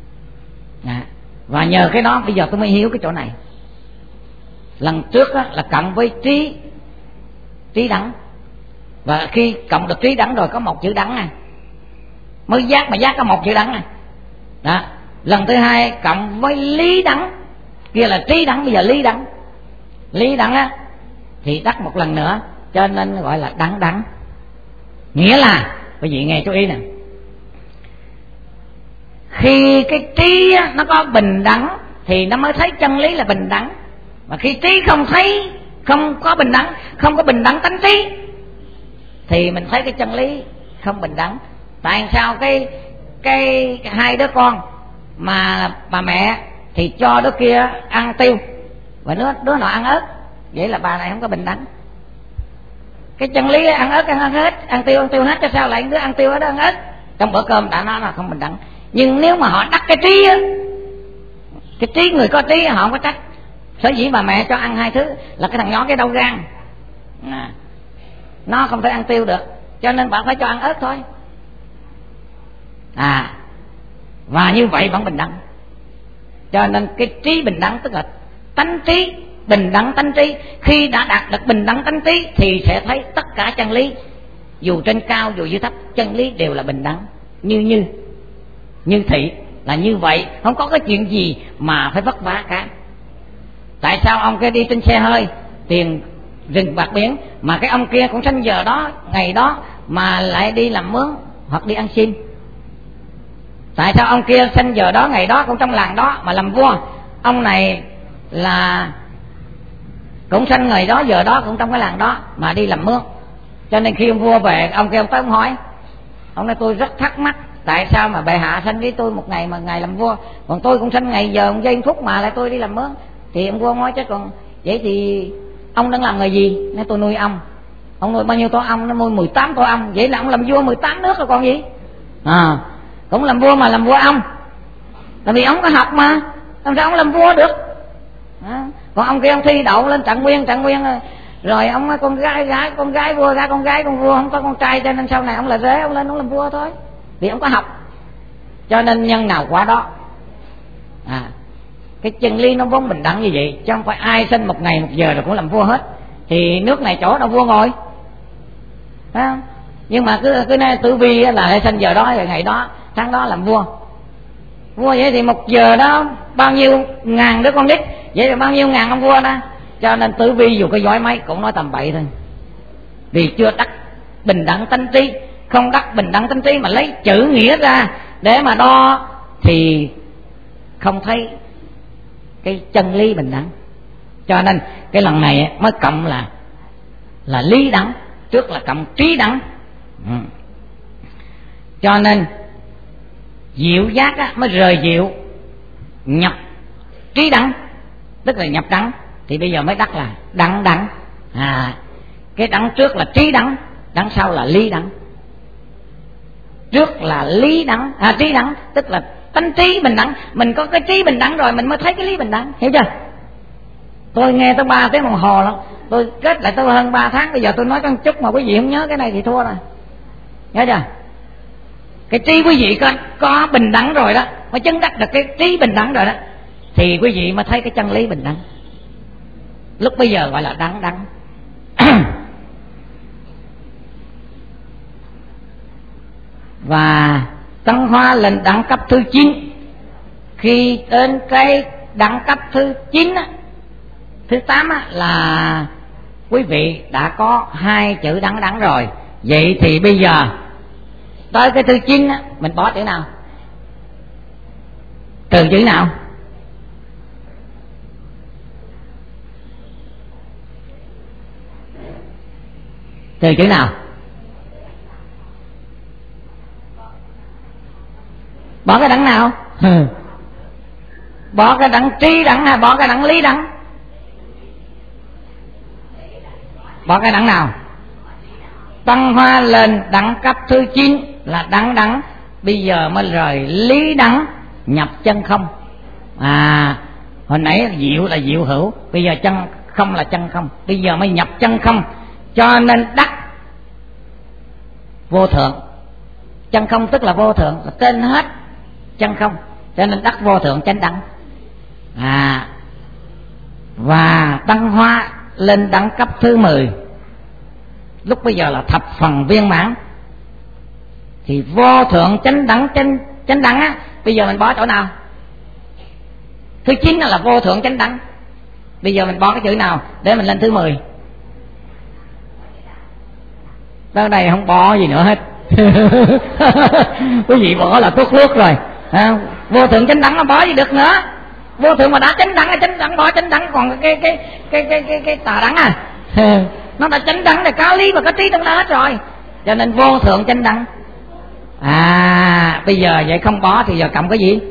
Và nhờ cái đó bây giờ tôi mới hiểu cái chỗ này. Lần trước á, là cộng với trí đẳng, và khi cộng được trí đẳng rồi có 1 chữ đẳng này mới giác, mà giác có 1 chữ đẳng này đó. Lần thứ 2 cộng với lý đẳng, kia là trí đẳng, bây giờ lý đẳng á thì đắc 1 lần nữa, cho nên gọi là đẳng. Nghĩa là quý vị nghe chú ý nè, khi cái trí á, nó có bình đẳng thì nó mới thấy chân lý là bình đẳng. Mà khi trí không thấy, không có bình đẳng tánh trí thì mình thấy cái chân lý không bình đẳng. Tại sao cái 2 đứa con mà bà mẹ thì cho đứa kia ăn tiêu và đứa nọ ăn ớt, vậy là bà này không có bình đẳng. Cái chân lý ăn ớt ăn hết, ăn tiêu hết, cho sao lại đứa ăn tiêu ở đó ăn ớt? Trong bữa cơm đã nói là không bình đẳng. Nhưng nếu mà họ đắc cái trí á, cái trí người có trí họ không có trách. Sở dĩ bà mẹ cho ăn 2 thứ là cái thằng nhỏ cái đau gan, nó không thể ăn tiêu được, cho nên bạn phải cho ăn ớt thôi. Và như vậy vẫn bình đẳng. Cho nên cái trí bình đẳng tức là tánh trí bình đẳng tánh trí. Khi đã đạt được bình đẳng tánh trí thì sẽ thấy tất cả chân lý, dù trên cao dù dưới thấp, chân lý đều là bình đẳng. Như thị là như vậy, không có cái chuyện gì mà phải vất vả cả. Tại sao ông kia đi trên xe hơi, tiền rừng bạc biển, mà cái ông kia cũng sanh giờ đó ngày đó mà lại đi làm mướn hoặc đi ăn xin. Tại sao ông kia sanh giờ đó ngày đó cũng trong làng đó mà làm vua, ông này là cũng sanh ngày đó giờ đó cũng trong cái làng đó mà đi làm mướn? Cho nên khi ông vua về, ông kia ông tới ông hỏi, ông nói tôi rất thắc mắc tại sao mà bệ hạ sanh với tôi một ngày mà ngày làm vua, còn tôi cũng sanh ngày giờ một giây phút mà lại tôi đi làm mướn. Thì ông vua nói chứ còn vậy thì ông đang làm nghề gì? Nói tôi nuôi ong. Ông nuôi bao nhiêu tổ ong? Nó nuôi 18 tổ ong. Vậy là ông làm vua 18 nước rồi còn gì. Cũng làm vua mà làm vua ong, tại vì ông có học mà, làm sao ông làm vua được. Còn ông kia ông thi đậu lên trạng nguyên rồi ông nói con gái vua ra con gái con vua, không có con trai, cho nên sau này ông là rể, ông lên ông làm vua thôi, vì ông có học. Cho nên nhân nào quả đó. Cái chân lý nó vốn bình đẳng như vậy, chứ không phải ai sinh một ngày một giờ rồi cũng làm vua hết. Thì nước này chỗ đâu vua ngồi, phải không? Nhưng mà cứ này tử vi là sinh giờ đó rồi ngày đó tháng đó làm vua. Vậy thì một giờ đó bao nhiêu ngàn đứa con nít, vậy là bao nhiêu ngàn ông vua đó. Cho nên tử vi dù có giỏi mấy cũng nói tầm bậy thôi, vì chưa đắc bình đẳng tánh trí. Không đắc bình đẳng tánh trí mà lấy chữ nghĩa ra để mà đo thì không thấy cái chân lý bình đẳng. Cho nên cái lần này mới cộng là lý đẳng, trước là cộng trí đẳng. Cho nên diệu giác á, mới rời diệu nhập trí đẳng, tức là nhập đẳng, thì bây giờ mới đắc là đẳng. Cái đẳng trước là trí đẳng, đẳng sau là lý đẳng. Trước là lý đẳng, trí đẳng tức là tánh trí bình đẳng. Mình có cái trí bình đẳng rồi mình mới thấy cái lý bình đẳng, hiểu chưa? Tôi nghe tới 3 tiếng đồng hồ lắm, tôi kết lại tôi hơn 3 tháng. Bây giờ tôi nói con chút mà quý vị không nhớ cái này thì thua rồi, nhớ chưa? Cái trí quý vị có bình đẳng rồi đó, mới chứng đắc được cái trí bình đẳng rồi đó, thì quý vị mới thấy cái chân lý bình đẳng. Lúc bây giờ gọi là đẳng. Và tăng hóa lên đẳng cấp thứ 9. Khi đến cái đẳng cấp thứ 9 á, thứ 8 á, là quý vị đã có 2 chữ đẳng rồi. Vậy thì bây giờ tới cái thứ 9 á, mình bỏ chữ nào? Từ chữ nào? Từ chữ nào? Bỏ cái đẳng nào? Bỏ cái đẳng trí đẳng hay bỏ cái đẳng lý đẳng? Bỏ cái đẳng nào? Tăng hóa lên đẳng cấp thứ 9 là đẳng. Bây giờ mới rời lý đẳng nhập chân không. Hồi nãy diệu là diệu hữu, bây giờ chân không là chân không, bây giờ mới nhập chân không. Cho nên đắc vô thượng. Chân không tức là vô thượng, là trên hết chân không, cho nên đắc vô thượng chánh đẳng. Và tăng hóa lên đẳng cấp thứ 10. Lúc bây giờ là thập phần viên mãn, thì vô thượng chánh đẳng á, bây giờ mình bỏ chỗ nào? Thứ 9 là vô thượng chánh đẳng. Bây giờ mình bỏ cái chữ nào để mình lên thứ 10? Tới đây không bỏ gì nữa hết. Quý vị bỏ là tốt nước rồi. Vô thượng chánh đẳng nó bỏ gì được nữa? Vô thượng mà đã chánh đẳng bỏ chánh đẳng, còn cái tà đẳng nó đã chánh đẳng là có lý và có trí trong đó hết rồi, cho nên vô thượng chánh đẳng. Bây giờ vậy không bỏ thì giờ cộng cái gì?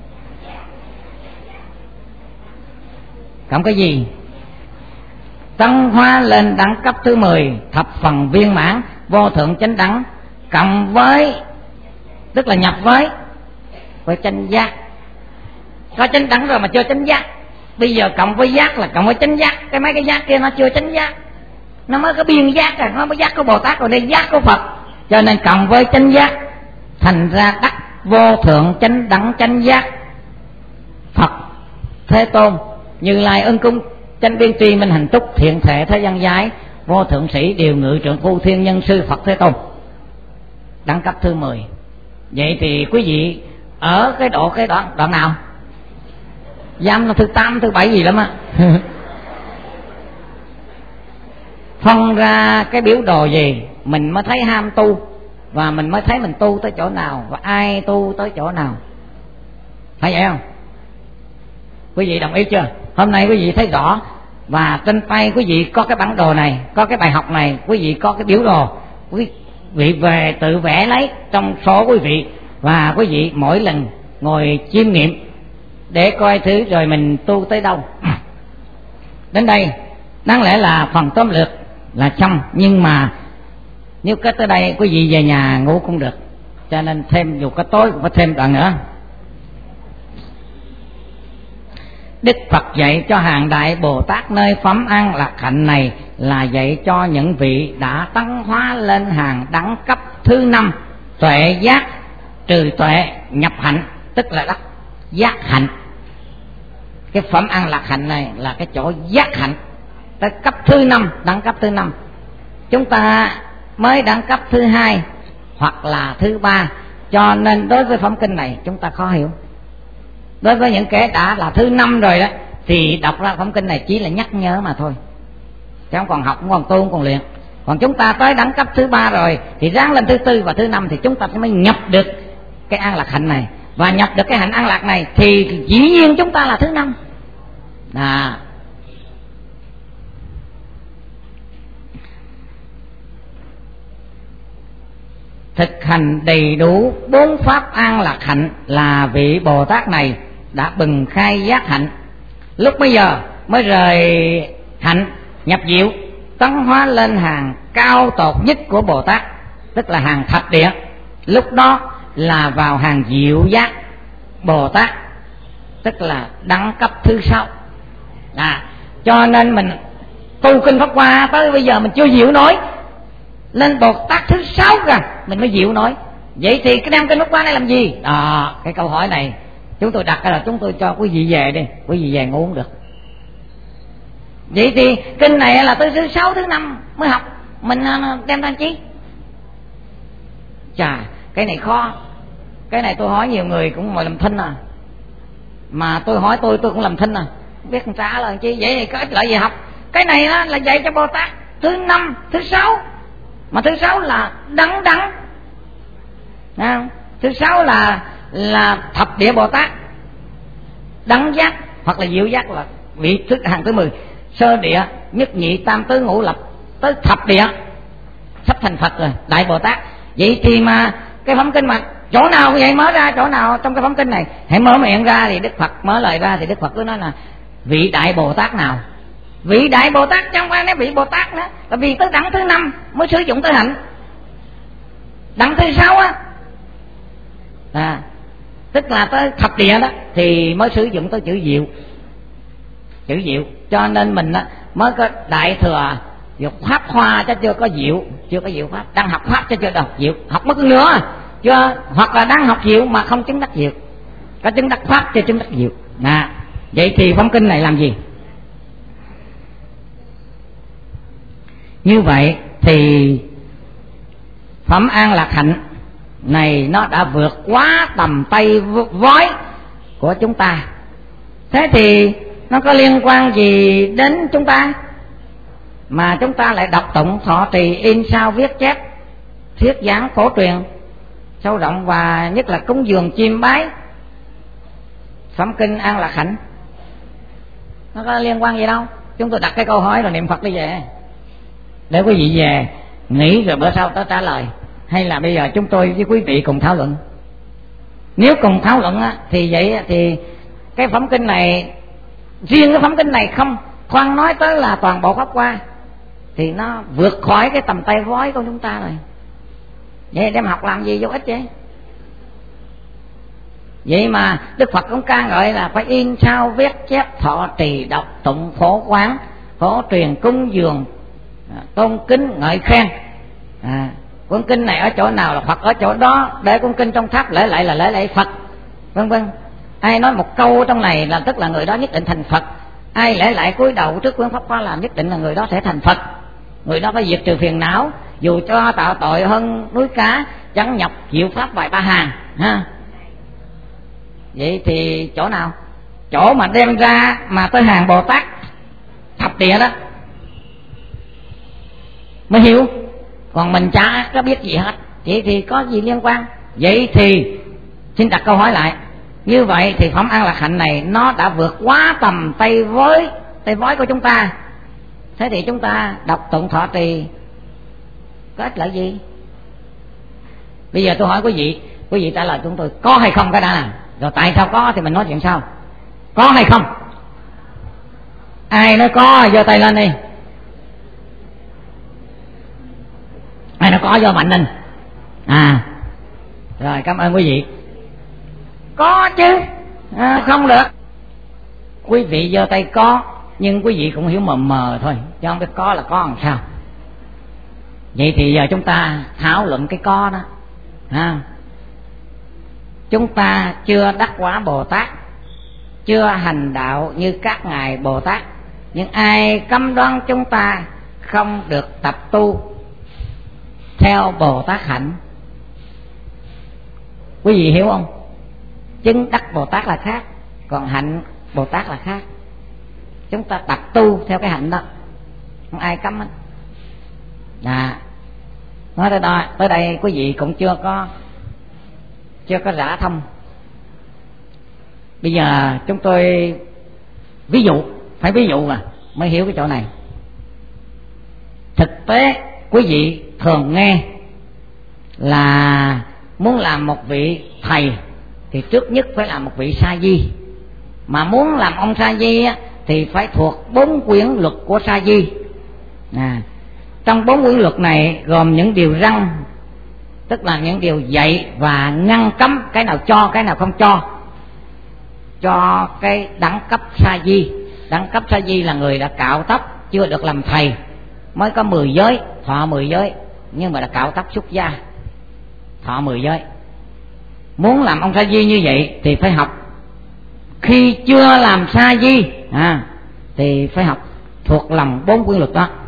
Cộng cái gì? Tăng hóa lên đẳng cấp thứ 10, thập phần viên mãn, vô thượng chánh đẳng, cộng với, tức là nhập với chánh giác. Có chánh đẳng rồi mà chưa chánh giác, bây giờ cộng với giác là cộng với chánh giác. Cái mấy cái giác kia nó chưa chánh giác, nó mới có biên giác rồi, nó mới giác của Bồ Tát rồi, đây giác của Phật, cho nên cộng với chánh giác thành ra đắc vô thượng chánh đẳng chánh giác. Phật Thế Tôn, Như Lai ưng cung, chánh biên tri minh hành túc, thiện thể thế gian giải, vô thượng sĩ điều ngự trượng phu thiên nhân sư Phật Thế Tôn. Đẳng cấp thứ 10. Vậy thì quý vị ở cái đoạn nào? Dám là thứ 8, thứ 7 gì lắm á. ra cái biểu đồ gì mình mới thấy ham tu, và mình mới thấy mình tu tới chỗ nào và ai tu tới chỗ nào. Phải vậy không? Quý vị đồng ý chưa? Hôm nay quý vị thấy rõ, và trên tay quý vị có cái bản đồ này, có cái bài học này, quý vị có cái biểu đồ, quý vị về tự vẽ lấy trong số quý vị, và quý vị mỗi lần ngồi chiêm nghiệm để coi thứ rồi mình tu tới đâu. Đến đây đáng lẽ là phần tóm lược là xong, nhưng mà nếu kết tới đây quý vị về nhà ngủ cũng được, cho nên thêm dù có tối cũng phải thêm đoạn nữa. Đức Phật dạy cho hàng đại Bồ Tát nơi phẩm an lạc hạnh này là dạy cho những vị đã tấn hóa lên hàng đẳng cấp thứ 5, tuệ giác trừ tuệ nhập hạnh, tức là đắc giác hạnh. Cái phẩm an lạc hạnh này là cái chỗ giác hạnh, tới cấp thứ 5, đẳng cấp thứ 5. Chúng ta mới đẳng cấp thứ 2 hoặc là thứ 3, cho nên đối với phẩm kinh này chúng ta khó hiểu. Đối với những kẻ đã là thứ 5 rồi đó thì đọc ra phẩm kinh này chỉ là nhắc nhớ mà thôi, chứ không còn học, không còn tu, không còn luyện. Còn chúng ta tới đẳng cấp thứ 3 rồi thì ráng lên thứ 4 và thứ 5 thì chúng ta mới nhập được cái an lạc hạnh này, và nhập được cái hạnh an lạc này thì dĩ nhiên chúng ta là thứ 5. Thực hành đầy đủ 4 pháp an lạc hạnh là vị Bồ Tát này đã bừng khai giác hạnh. Lúc bây giờ mới rời hạnh nhập diệu, tấn hóa lên hàng cao tột nhất của Bồ Tát, tức là hàng thập địa. Lúc đó là vào hàng diệu giác Bồ Tát, tức là đẳng cấp thứ 6. Cho nên mình tu kinh Pháp Hoa tới bây giờ mình chưa diệu nổi, lên Bồ Tát thứ 6 kìa mình mới diệu nổi. Vậy thì cái đem kinh Pháp Hoa này làm gì? Cái câu hỏi này chúng tôi đặt là chúng tôi cho quý vị về đi, quý vị về ngủ cũng được. Vậy thì kinh này là tới thứ 6, thứ 5 mới học, mình đem ra chi? Chà, cái này khó. Cái này tôi hỏi nhiều người cũng ngồi làm thinh mà tôi hỏi tôi cũng làm thinh không biết trả lời chi. Vậy thì có ích lợi gì học? Cái này đó là dạy cho Bồ Tát thứ 5, thứ 6, mà thứ 6 là đẳng. Thứ 6 là thập địa Bồ Tát, đẳng giác hoặc là diệu giác là vị hàng thứ 10, sơ địa, nhất nhị, tam tứ, ngũ lập, tới thập địa sắp thành Phật rồi, đại Bồ Tát. Vậy thì mà cái phẩm kinh mà chỗ nào vậy mở ra, chỗ nào trong cái phẩm kinh này hãy mở miệng ra thì Đức Phật mở lời ra thì Đức Phật cứ nói là vị đại Bồ Tát nào. Vị đại Bồ Tát trong quan nói vị Bồ Tát nữa, là vì tới đẳng thứ 5 mới sử dụng tới hạnh. Đẳng thứ 6 tức là tới thập địa đó thì mới sử dụng tới chữ diệu. Chữ diệu cho nên mình mới có đại thừa dục pháp hoa chứ chưa có diệu, chưa có diệu pháp. Đang học pháp chứ chưa đọc diệu, học mất nữa chưa, hoặc là đang học diệu mà không chứng đắc diệu, có chứng đắc pháp chưa chứng đắc diệu. Vậy thì phẩm kinh này làm gì? Như vậy thì phẩm an lạc hạnh này nó đã vượt quá tầm tay vói của chúng ta. Thế thì nó có liên quan gì đến chúng ta mà chúng ta lại đọc tụng thọ trì in sao viết chép thuyết giảng phổ truyền sâu rộng, và nhất là cúng dường chiêm bái phẩm kinh an lạc hạnh? Nó có liên quan gì đâu. Chúng tôi đặt cái câu hỏi rồi niệm Phật đi về, để quý vị về nghĩ rồi bữa sau tới trả lời, hay là bây giờ chúng tôi với quý vị cùng thảo luận? Nếu cùng thảo luận thì vậy thì cái phẩm kinh này, riêng cái phẩm kinh này không khoan nói tới là toàn bộ Pháp Hoa, thì nó vượt khỏi cái tầm tay vói của chúng ta rồi. Vậy đem học làm gì vô ích vậy? Vậy mà Đức Phật cũng ca ngợi là phải in sao viết chép thọ trì đọc tụng phổ quán phổ truyền cúng dường tôn kính ngợi khen. Cuốn kinh này ở chỗ nào là Phật ở chỗ đó, để cuốn kinh trong tháp lễ lại là lễ lại Phật, vân vân. Ai nói một câu trong này là tức là người đó nhất định thành Phật. Ai lễ lại cúi đầu trước cuốn Pháp Hoa làm nhất định là người đó sẽ thành Phật. Người đó phải diệt trừ phiền não, dù cho tạo tội hơn núi cá, chẳng nhập diệu pháp vài ba hàng Vậy thì chỗ nào? Chỗ mà đem ra mà tới hàng Bồ Tát thập địa đó mới hiểu, còn mình chả có biết gì hết. Vậy thì có gì liên quan? Vậy thì xin đặt câu hỏi lại, như vậy thì phẩm An Lạc Hạnh này nó đã vượt quá tầm tay vói của chúng ta. Thế thì chúng ta đọc tụng thọ trì có ích lợi gì? Bây giờ tôi hỏi quý vị trả lời chúng tôi có hay không cái đã nào. Rồi tại sao có thì mình nói chuyện sau. Có hay không? Ai nói có giơ tay lên đi. Ai nói có giơ mạnh lên. Rồi cảm ơn quý vị. Có chứ, không được. Quý vị giơ tay có, nhưng quý vị cũng hiểu mờ mờ thôi, chứ không biết có là có làm sao. Vậy thì giờ chúng ta thảo luận cái có đó. Chúng ta chưa đắc quả Bồ Tát, chưa hành đạo như các ngài Bồ Tát, nhưng ai cấm đoán chúng ta không được tập tu theo Bồ Tát hạnh? Quý vị hiểu không? Chứng đắc Bồ Tát là khác, còn hạnh Bồ Tát là khác. Chúng ta tập tu theo cái hạnh đó, không ai cấm hết. Nói tới đây quý vị cũng chưa có rã thông. Bây giờ chúng tôi ví dụ, phải ví dụ mới hiểu cái chỗ này. Thực tế quý vị thường nghe là muốn làm một vị thầy thì trước nhất phải làm một vị sa di. Mà muốn làm ông sa di thì phải thuộc 4 quyển luật của sa di. Trong 4 quyển luật này gồm những điều răn, tức là những điều dạy và ngăn cấm, cái nào cho cái nào không cho cái đẳng cấp sa di. Đẳng cấp sa di là người đã cạo tóc, chưa được làm thầy, mới có 10 giới, thọ 10 giới, nhưng mà đã cạo tóc xuất gia, thọ 10 giới. Muốn làm ông sa di như vậy thì phải học. Khi chưa làm sa di thì phải học thuộc lòng 4 quyển luật đó.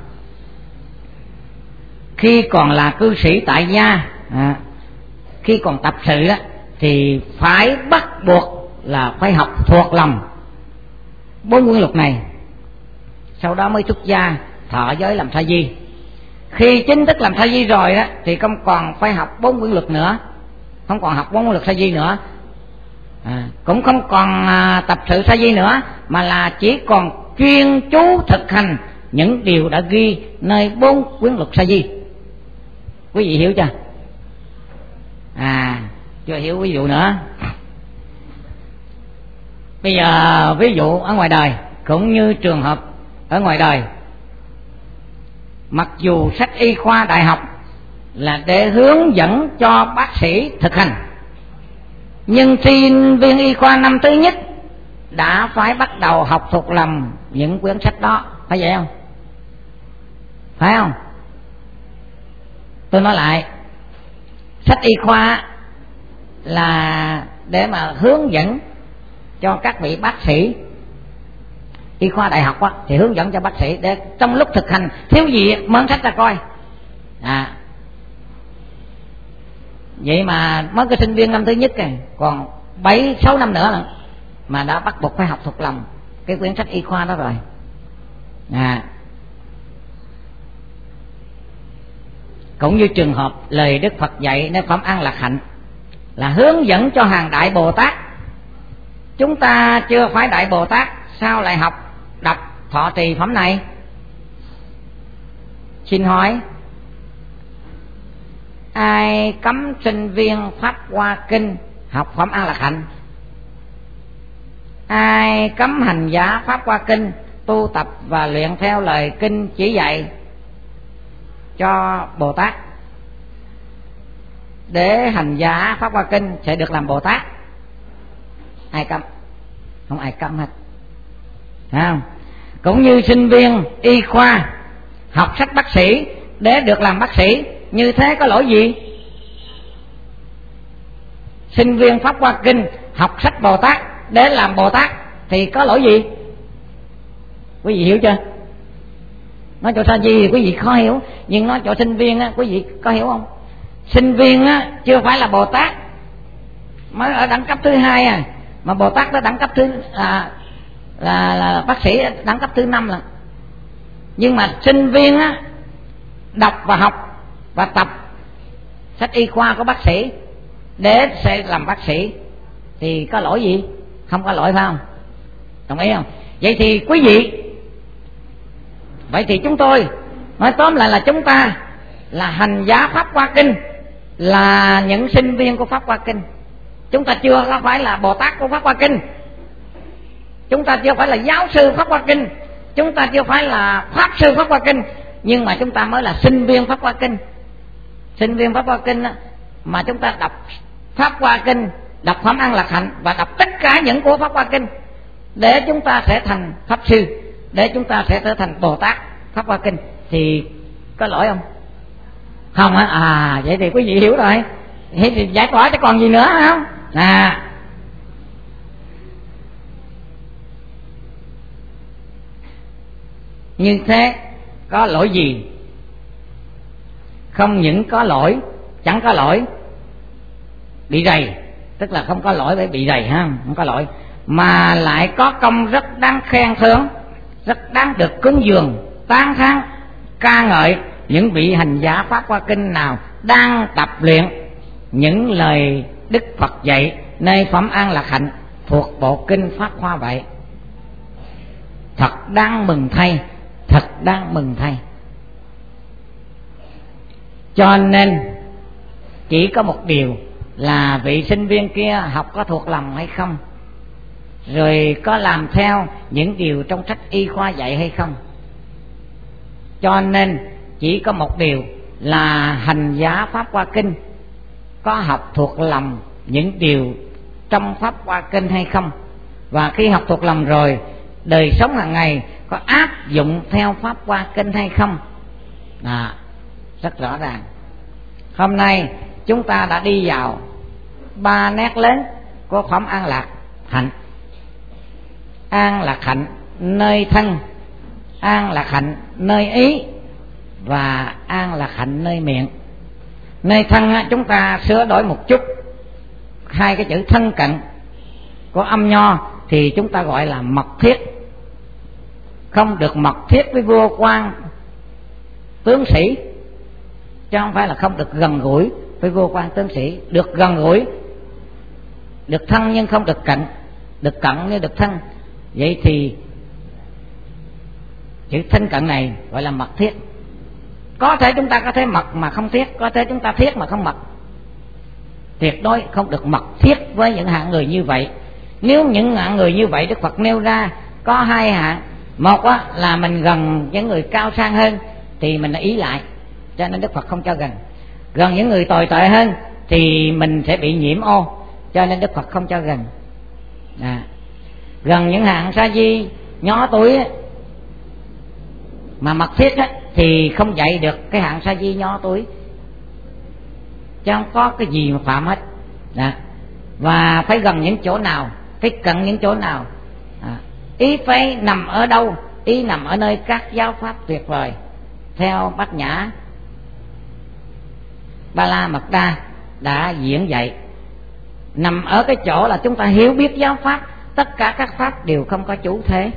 Khi còn là cư sĩ tại gia, khi còn tập sự thì phải bắt buộc là phải học thuộc lòng 4 quyển luật này. Sau đó mới xuất gia thọ giới làm sa di. Khi chính thức làm sa di rồi thì không còn phải học 4 quyển luật nữa, không còn học 4 quyển luật sa di nữa, cũng không còn tập sự sa di nữa, mà là chỉ còn chuyên chú thực hành những điều đã ghi nơi 4 quyển luật sa di. Quý vị hiểu chưa? Chưa hiểu ví dụ nữa. Bây giờ ví dụ ở ngoài đời, cũng như trường hợp ở ngoài đời, mặc dù sách y khoa đại học là để hướng dẫn cho bác sĩ thực hành, nhưng sinh viên y khoa năm thứ nhất đã phải bắt đầu học thuộc lòng những quyển sách đó, phải vậy không? Phải không? Tôi nói lại, sách y khoa là để mà hướng dẫn cho các vị bác sĩ. Y khoa đại học thì hướng dẫn cho bác sĩ để trong lúc thực hành thiếu gì mớn sách ra coi. Vậy mà mới cái sinh viên năm thứ nhất còn 7-6 năm nữa mà đã bắt buộc phải học thuộc lòng cái quyển sách y khoa đó rồi. Cũng như trường hợp lời Đức Phật dạy nơi phẩm An Lạc Hạnh là hướng dẫn cho hàng đại Bồ Tát. Chúng ta chưa phải đại Bồ Tát, sao lại học đọc thọ trì phẩm này? Xin hỏi, ai cấm sinh viên Pháp Hoa Kinh học phẩm An Lạc Hạnh? Ai cấm hành giả Pháp Hoa Kinh tu tập và luyện theo lời kinh chỉ dạy cho Bồ Tát, để hành giả Pháp Hoa Kinh sẽ được làm Bồ Tát? Ai cấm? Không ai cấm hết. Không? Cũng như sinh viên y khoa học sách bác sĩ để được làm bác sĩ, như thế có lỗi gì? Sinh viên Pháp Hoa Kinh học sách Bồ Tát để làm Bồ Tát thì có lỗi gì? Quý vị hiểu chưa? Nói chỗ sa di thì quý vị khó hiểu, nhưng nói chỗ sinh viên quý vị có hiểu không? Sinh viên chưa phải là Bồ Tát, mới ở đẳng cấp thứ 2 mà Bồ Tát tới đẳng cấp thứ là bác sĩ đẳng cấp thứ 5 là. Nhưng mà sinh viên đọc và học và tập sách y khoa của bác sĩ để sẽ làm bác sĩ thì có lỗi gì? Không có lỗi, phải không? Đồng ý không? Vậy thì quý vị, vậy thì chúng tôi nói tóm lại là chúng ta là hành giả Pháp Hoa Kinh, là những sinh viên của Pháp Hoa Kinh. Chúng ta chưa có phải là Bồ Tát của Pháp Hoa Kinh, chúng ta chưa phải là giáo sư Pháp Hoa Kinh, chúng ta chưa phải là Pháp sư Pháp Hoa Kinh, nhưng mà chúng ta mới là sinh viên Pháp Hoa Kinh. Sinh viên Pháp Hoa Kinh mà chúng ta đọc Pháp Hoa Kinh, đọc Phẩm An Lạc Hạnh và đọc tất cả những của Pháp Hoa Kinh để chúng ta sẽ thành Pháp sư, để chúng ta sẽ trở thành Bồ Tát Pháp Hoa Kinh, thì có lỗi không? Không hả? À, vậy thì quý vị hiểu rồi, thì giải tỏa chứ còn gì nữa, không? Như thế có lỗi gì? Không những có lỗi, chẳng có lỗi bị rầy, tức là không có lỗi bởi bị rầy ha, không có lỗi, mà lại có công rất đáng khen thưởng, rất đáng được cúng dường, tán thán, ca ngợi những vị hành giả Pháp Hoa Kinh nào đang tập luyện những lời Đức Phật dạy nơi Phẩm An Lạc Hạnh thuộc bộ kinh Pháp Hoa vậy. Thật đáng mừng thay, thật đáng mừng thay. Cho nên chỉ có một điều là vị sinh viên kia học có thuộc lòng hay không, rồi có làm theo những điều trong sách y khoa dạy hay không. Cho nên chỉ có một điều là hành giả Pháp Hoa Kinh có học thuộc lòng những điều trong Pháp Hoa Kinh hay không, và khi học thuộc lòng rồi, đời sống hàng ngày có áp dụng theo Pháp Hoa Kinh hay không. Rất rõ ràng. Hôm nay chúng ta đã đi vào 3 nét lớn của Phẩm An Lạc Hạnh. An lạc hạnh nơi thân, an lạc hạnh nơi ý, và an lạc hạnh nơi miệng. Nơi thân chúng ta sửa đổi một chút, hai cái chữ thân cận của âm nho thì chúng ta gọi là mật thiết. Không được mật thiết với vua quan tướng sĩ, chứ không phải là không được gần gũi với vua quan tướng sĩ. Được gần gũi, được thân nhưng không được cận, được cận nhưng được thân. Vậy thì chữ thân cận này gọi là mật thiết. Có thể chúng ta có thể mật mà không thiết, có thể chúng ta thiết mà không mật. Tuyệt đối không được mật thiết với những hạng người như vậy. Nếu những hạng người như vậy Đức Phật nêu ra có hai hạng. Một là mình gần những người cao sang hơn thì mình ý lại, cho nên Đức Phật không cho gần. Gần những người tồi tệ hơn thì mình sẽ bị nhiễm ô, cho nên Đức Phật không cho gần. Gần những hạng sa di nhỏ tuổi mà mật thiết thì không dạy được cái hạng sa di nhỏ tuổi, chứ không có cái gì mà phạm hết. Và phải gần những chỗ nào, phải cận những chỗ nào, ý phải nằm ở đâu? Ý nằm ở nơi các giáo pháp tuyệt vời theo Bát Nhã Ba La Mật Đa đã diễn dạy. Nằm ở cái chỗ là chúng ta hiểu biết giáo pháp, tất cả các pháp đều không có chủ thể.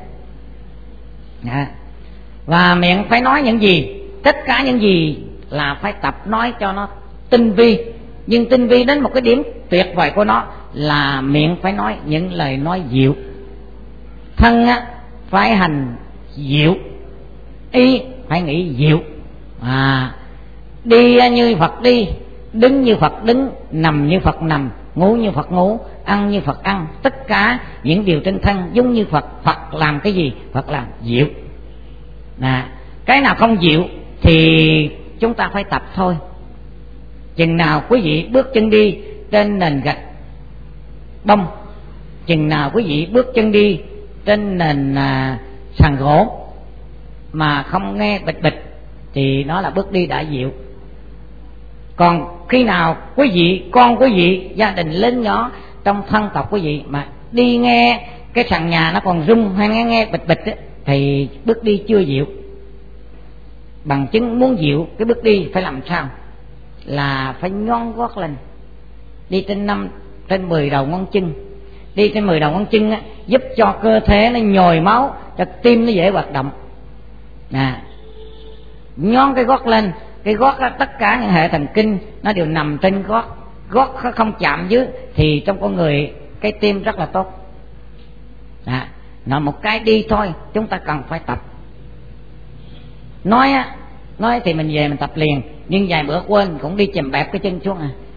Và miệng phải nói những gì, tất cả những gì là phải tập nói cho nó tinh vi. Nhưng tinh vi đến một cái điểm tuyệt vời của nó là miệng phải nói những lời nói dịu, thân phải hành dịu, ý phải nghĩ dịu. Đi như Phật đi, đứng như Phật đứng, nằm như Phật nằm, ngủ như Phật ngủ, ăn như Phật ăn. Tất cả những điều trên thân giống như Phật. Phật làm cái gì? Phật làm dịu. Cái nào không dịu thì chúng ta phải tập thôi. Chừng nào quý vị bước chân đi trên nền gạch bông, chừng nào quý vị bước chân đi trên nền sàn gỗ mà không nghe bịch bịch thì đó là bước đi đã dịu. Còn khi nào quý vị, con quý vị, gia đình lớn nhỏ trong thân tộc quý vị mà đi nghe cái sàn nhà nó còn rung hay nghe bịch bịch thì bước đi chưa dịu. Bằng chứng muốn dịu cái bước đi phải làm sao? Là phải nhón gót lên, đi trên 10 đầu ngón chân. Đi trên 10 đầu ngón chân giúp cho cơ thể nó nhồi máu, cho tim nó dễ hoạt động. nhón cái gót lên. Cái gót đó, tất cả những hệ thần kinh nó đều nằm trên gót. Gót không chạm dưới thì trong con người cái tim rất là tốt. Nó một cái đi thôi, chúng ta cần phải tập. Nói thì mình về mình tập liền, nhưng vài bữa quên cũng đi chèm bẹp cái chân xuống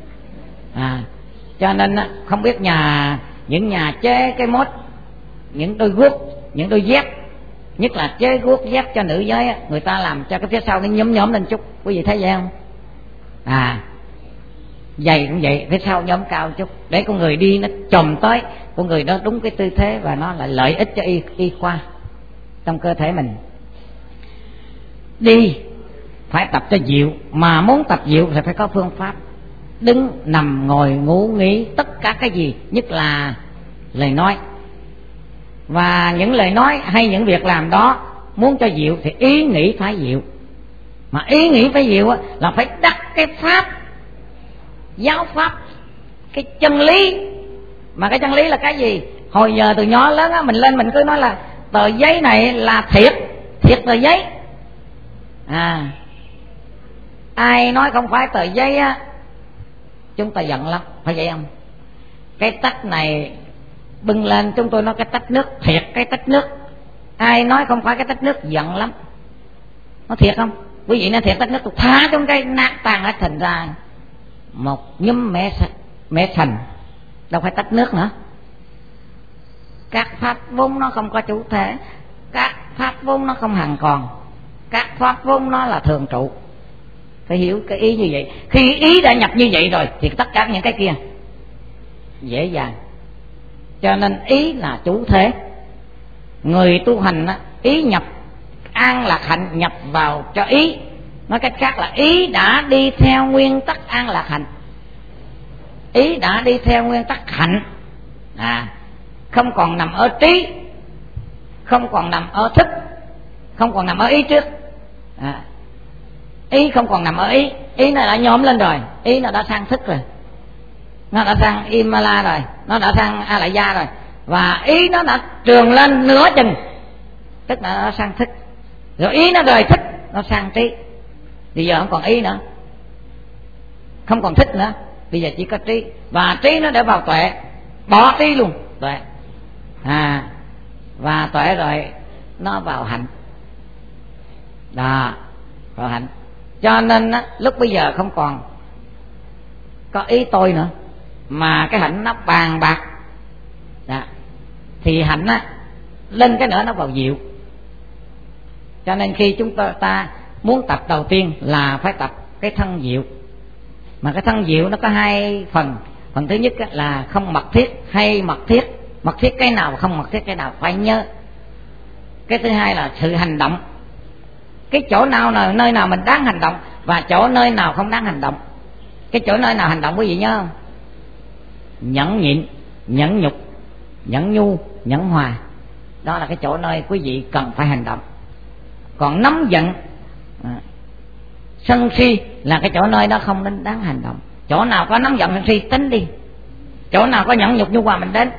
cho nên không biết những nhà chế cái mốt, những đôi guốc, những đôi dép, nhất là chế guốc dép cho nữ giới, người ta làm cho cái phía sau nó nhóm lên chút. Quý vị thấy vậy không? Giày cũng vậy, phía sau nhóm cao chút để con người đi nó chồm tới, con người đó đúng cái tư thế, và nó là lợi ích cho y khoa trong cơ thể mình. Đi phải tập cho dịu, mà muốn tập dịu thì phải có phương pháp. Đứng, nằm, ngồi, ngủ, nghỉ, tất cả cái gì, nhất là lời nói. Và những lời nói hay những việc làm đó muốn cho dịu thì ý nghĩ phải dịu. Mà ý nghĩ phải dịu là phải đặt cái pháp, giáo pháp, cái chân lý. Mà cái chân lý là cái gì? Hồi giờ từ nhỏ lớn á, mình lên mình cứ nói là tờ giấy này là thiệt tờ giấy. Ai nói không phải tờ giấy á, chúng ta giận lắm, phải vậy không? Cái tách này bưng lên, chúng tôi nói cái tách nước, thiệt cái tách nước. Ai nói không phải cái tách nước giận lắm. Nó thiệt không? Quý vị nói thiệt tách nước, tôi thả trong cái nát tan hết, thành ra một nhúm mẹ sành, đâu phải tách nước nữa. Các pháp vốn nó không có chủ thể, các pháp vốn nó không hằng còn, các pháp vốn nó là thường trụ. Phải hiểu cái ý như vậy. Khi ý đã nhập như vậy rồi thì tất cả những cái kia dễ dàng. Cho nên ý là chủ thể. Người tu hành ý nhập an lạc hạnh nhập vào cho ý. Nói cách khác là ý đã đi theo nguyên tắc an lạc hạnh, ý đã đi theo nguyên tắc hạnh, không còn nằm ở trí, không còn nằm ở thức, không còn nằm ở ý trước. Ý không còn nằm ở ý, ý nó đã nhóm lên rồi, ý nó đã sang thức rồi, nó đã sang Imala rồi, nó đã sang A Lại Gia rồi, và ý nó đã trường lên nửa chừng, tức là nó sang thức. Rồi ý nó rời thức, nó sang trí. Bây giờ không còn ý nữa, không còn thức nữa, bây giờ chỉ có trí. Và trí nó để vào tuệ, bỏ trí luôn, tuệ. Và tuệ rồi nó vào hạnh. Đó, vào hạnh. Cho nên lúc bây giờ không còn có ý tôi nữa, mà cái hạnh nó bàn bạc. Thì hạnh lên cái nữa nó vào dịu. Cho nên khi chúng ta muốn tập đầu tiên là phải tập cái thân dịu. Mà cái thân dịu nó có hai phần. Phần thứ nhất là không mật thiết hay mật thiết. Mật thiết cái nào, không mật thiết cái nào phải nhớ. Cái thứ hai là sự hành động. Cái chỗ nào nơi nào mình đáng hành động, và chỗ nơi nào không đáng hành động. Cái chỗ nơi nào hành động quý vị nhớ không? Nhẫn nhịn, nhẫn nhục, nhẫn nhu, nhẫn hòa. Đó là cái chỗ nơi quý vị cần phải hành động. Còn nóng giận, sân si là cái chỗ nơi đó không nên đáng hành động. Chỗ nào có nóng giận sân si tính đi, chỗ nào có nhẫn nhục nhu hòa mình đến.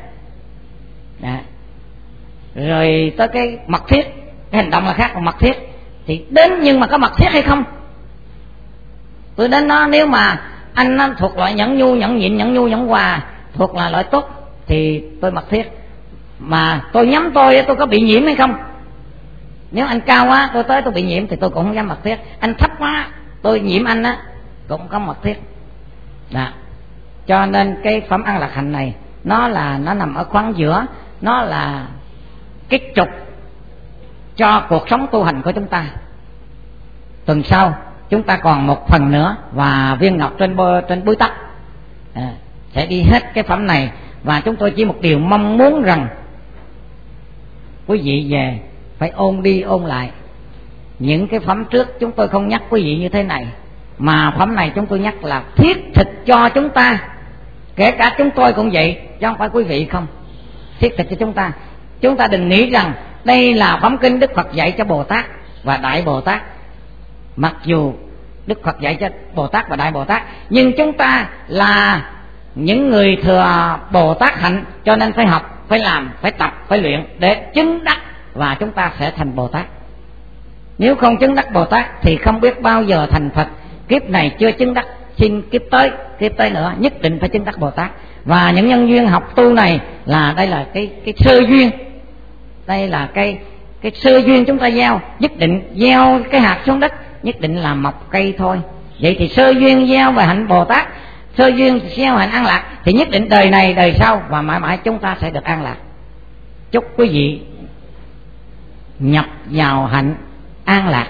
Rồi tới cái mật thiết, cái hành động là khác, còn mật thiết thì đến, nhưng mà có mật thiết hay không? Tôi đến nó, nếu mà anh nó thuộc loại nhẫn nhu, nhẫn nhịn, nhẫn nhu, nhẫn hòa, thuộc là loại tốt thì tôi mật thiết. Mà tôi nhắm tôi có bị nhiễm hay không? Nếu anh cao quá tôi tới tôi bị nhiễm thì tôi cũng không dám mật thiết. Anh thấp quá tôi nhiễm anh cũng không mật thiết. Cho nên cái phẩm an lạc hạnh này nó nằm ở khoảng giữa, nó là cái trục cho cuộc sống tu hành của chúng ta. Tuần sau chúng ta còn một phần nữa, và viên ngọc trên búi tóc sẽ đi hết cái phẩm này. Và chúng tôi chỉ một điều mong muốn rằng quý vị về phải ôn đi ôn lại. Những cái phẩm trước chúng tôi không nhắc quý vị như thế này, mà phẩm này chúng tôi nhắc là thiết thực cho chúng ta. Kể cả chúng tôi cũng vậy, chứ không phải quý vị không. Thiết thực cho chúng ta. Chúng ta đừng nghĩ rằng đây là phẩm kinh Đức Phật dạy cho Bồ Tát và Đại Bồ Tát. Mặc dù Đức Phật dạy cho Bồ Tát và Đại Bồ Tát, nhưng chúng ta là những người thừa Bồ Tát hạnh, cho nên phải học, phải làm, phải tập, phải luyện để chứng đắc, và chúng ta sẽ thành Bồ Tát. Nếu không chứng đắc Bồ Tát thì không biết bao giờ thành Phật. Kiếp này chưa chứng đắc, xin kiếp tới nữa nhất định phải chứng đắc Bồ Tát. Và những nhân duyên học tu này là đây là cái sơ duyên, đây là cái sơ duyên chúng ta gieo. Nhất định gieo cái hạt xuống đất, nhất định là mọc cây thôi. Vậy thì sơ duyên gieo về hạnh Bồ Tát, sơ duyên gieo hạnh an lạc, thì nhất định đời này đời sau và mãi mãi chúng ta sẽ được an lạc. Chúc quý vị nhập vào hạnh an lạc.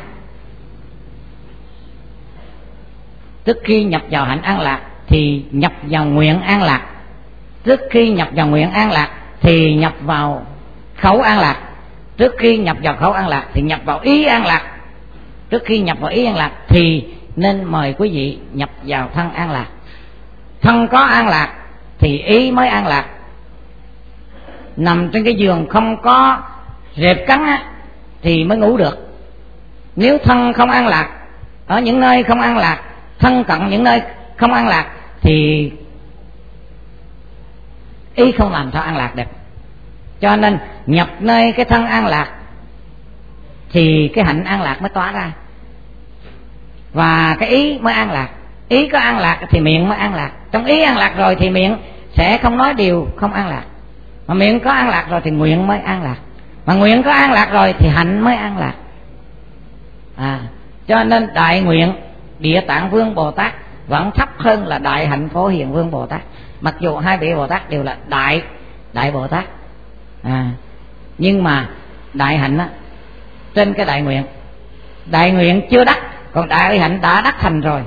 Trước khi nhập vào hạnh an lạc thì nhập vào nguyện an lạc. Trước khi nhập vào nguyện an lạc thì nhập vào khẩu an lạc. Trước khi nhập vào khẩu an lạc thì nhập vào ý an lạc. Trước khi nhập vào ý an lạc thì nên mời quý vị nhập vào thân an lạc. Thân có an lạc thì ý mới an lạc. Nằm trên cái giường không có rệp cắn thì mới ngủ được. Nếu thân không an lạc, ở những nơi không an lạc, thân cận những nơi không an lạc thì ý không làm sao an lạc được. Cho nên nhập nơi cái thân an lạc thì cái hạnh an lạc mới tỏa ra, và cái ý mới an lạc. Ý có an lạc thì miệng mới an lạc. Trong ý an lạc rồi thì miệng sẽ không nói điều không an lạc. Mà miệng có an lạc rồi thì nguyện mới an lạc. Mà nguyện có an lạc rồi thì hạnh mới an lạc. Cho nên đại nguyện Địa Tạng Vương Bồ Tát vẫn thấp hơn là đại hạnh Phổ Hiền Vương Bồ Tát. Mặc dù hai vị Bồ Tát đều là đại Bồ Tát, nhưng mà đại hạnh trên cái đại nguyện chưa đắc, còn đại hạnh đã đắc thành rồi.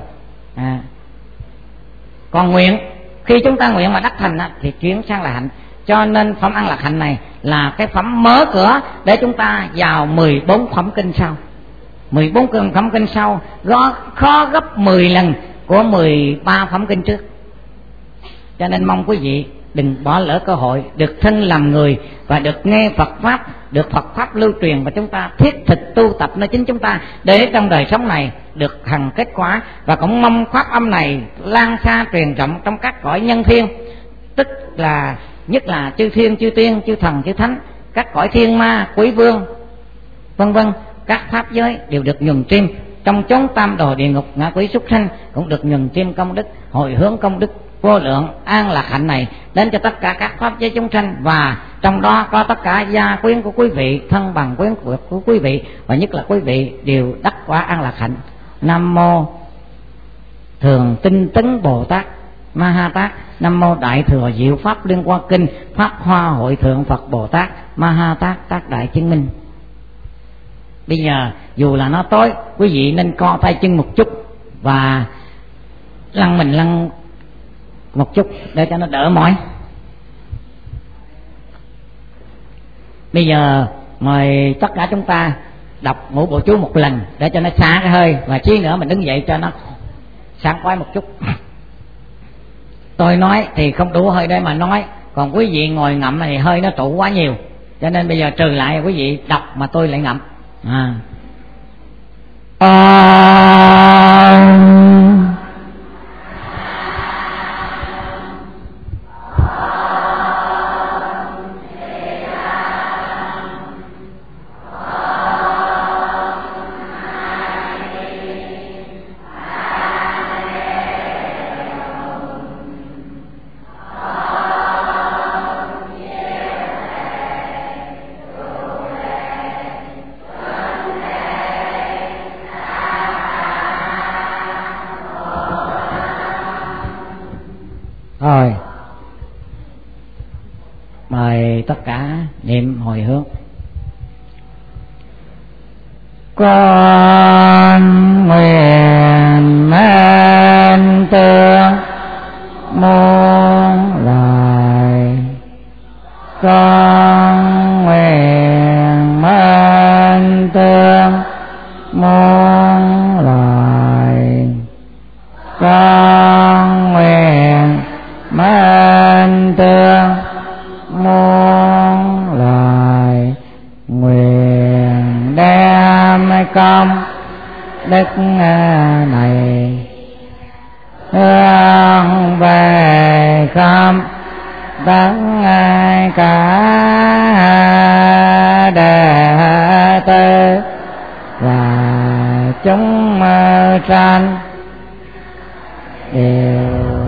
Còn nguyện, khi chúng ta nguyện mà đắc thành thì chuyển sang là hạnh. Cho nên phẩm an lạc hạnh này là cái phẩm mở cửa để chúng ta vào 14 phẩm kinh sau. 14 phẩm kinh sau khó gấp 10 lần của 13 phẩm kinh trước. Cho nên mong quý vị đừng bỏ lỡ cơ hội được thân làm người và được nghe Phật Pháp, được Phật Pháp lưu truyền, và chúng ta thiết thực tu tập nơi chính chúng ta để trong đời sống này được hằng kết quả. Và cũng mong Pháp âm này lan xa truyền rộng trong các cõi nhân thiên, tức là nhất là chư thiên, chư tiên, chư thần, chư thánh, các cõi thiên ma, quý vương, vân vân. Các pháp giới đều được nhuần chiêm, trong chốn tam đồ địa ngục, ngạ quỷ súc sanh cũng được nhuần chiêm công đức, hồi hướng công đức vô lượng an lạc hạnh này đến cho tất cả các pháp giới chúng sanh. Và trong đó có tất cả gia quyến của quý vị, thân bằng quyến của quý vị, và nhất là quý vị đều đắc quả an lạc hạnh. Nam mô Thường Tinh Tấn Bồ Tát Ma Ha Tát. Nam mô Đại Thừa Diệu Pháp Liên Hoa Kinh. Pháp Hoa Hội Thượng Phật Bồ Tát Ma Ha Tát Tác Đại Chứng Minh. Bây giờ dù là nó tối, quý vị nên co tay chân một chút và lăn một chút để cho nó đỡ mỏi. Bây giờ mời tất cả chúng ta đọc ngũ bộ chú một lần để cho nó xả cái hơi, và chi nữa mình đứng dậy cho nó sảng khoái một chút. Tôi nói thì không đủ hơi để mà nói, còn quý vị ngồi ngậm thì hơi nó tụ quá nhiều, cho nên bây giờ trừ lại quý vị đọc mà tôi lại ngậm. Rồi, mời tất cả niệm hồi hướng. Con nguyện mến tương muôn loài, con nguyện mến tương muôn loài, con nguyện mến tương muôn loài, nguyện đem công đức này hướng về khắp tất cả đệ tử và chúng sanh đều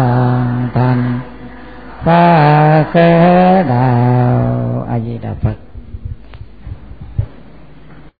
trọn thành Phật đạo. A Di Đà Phật.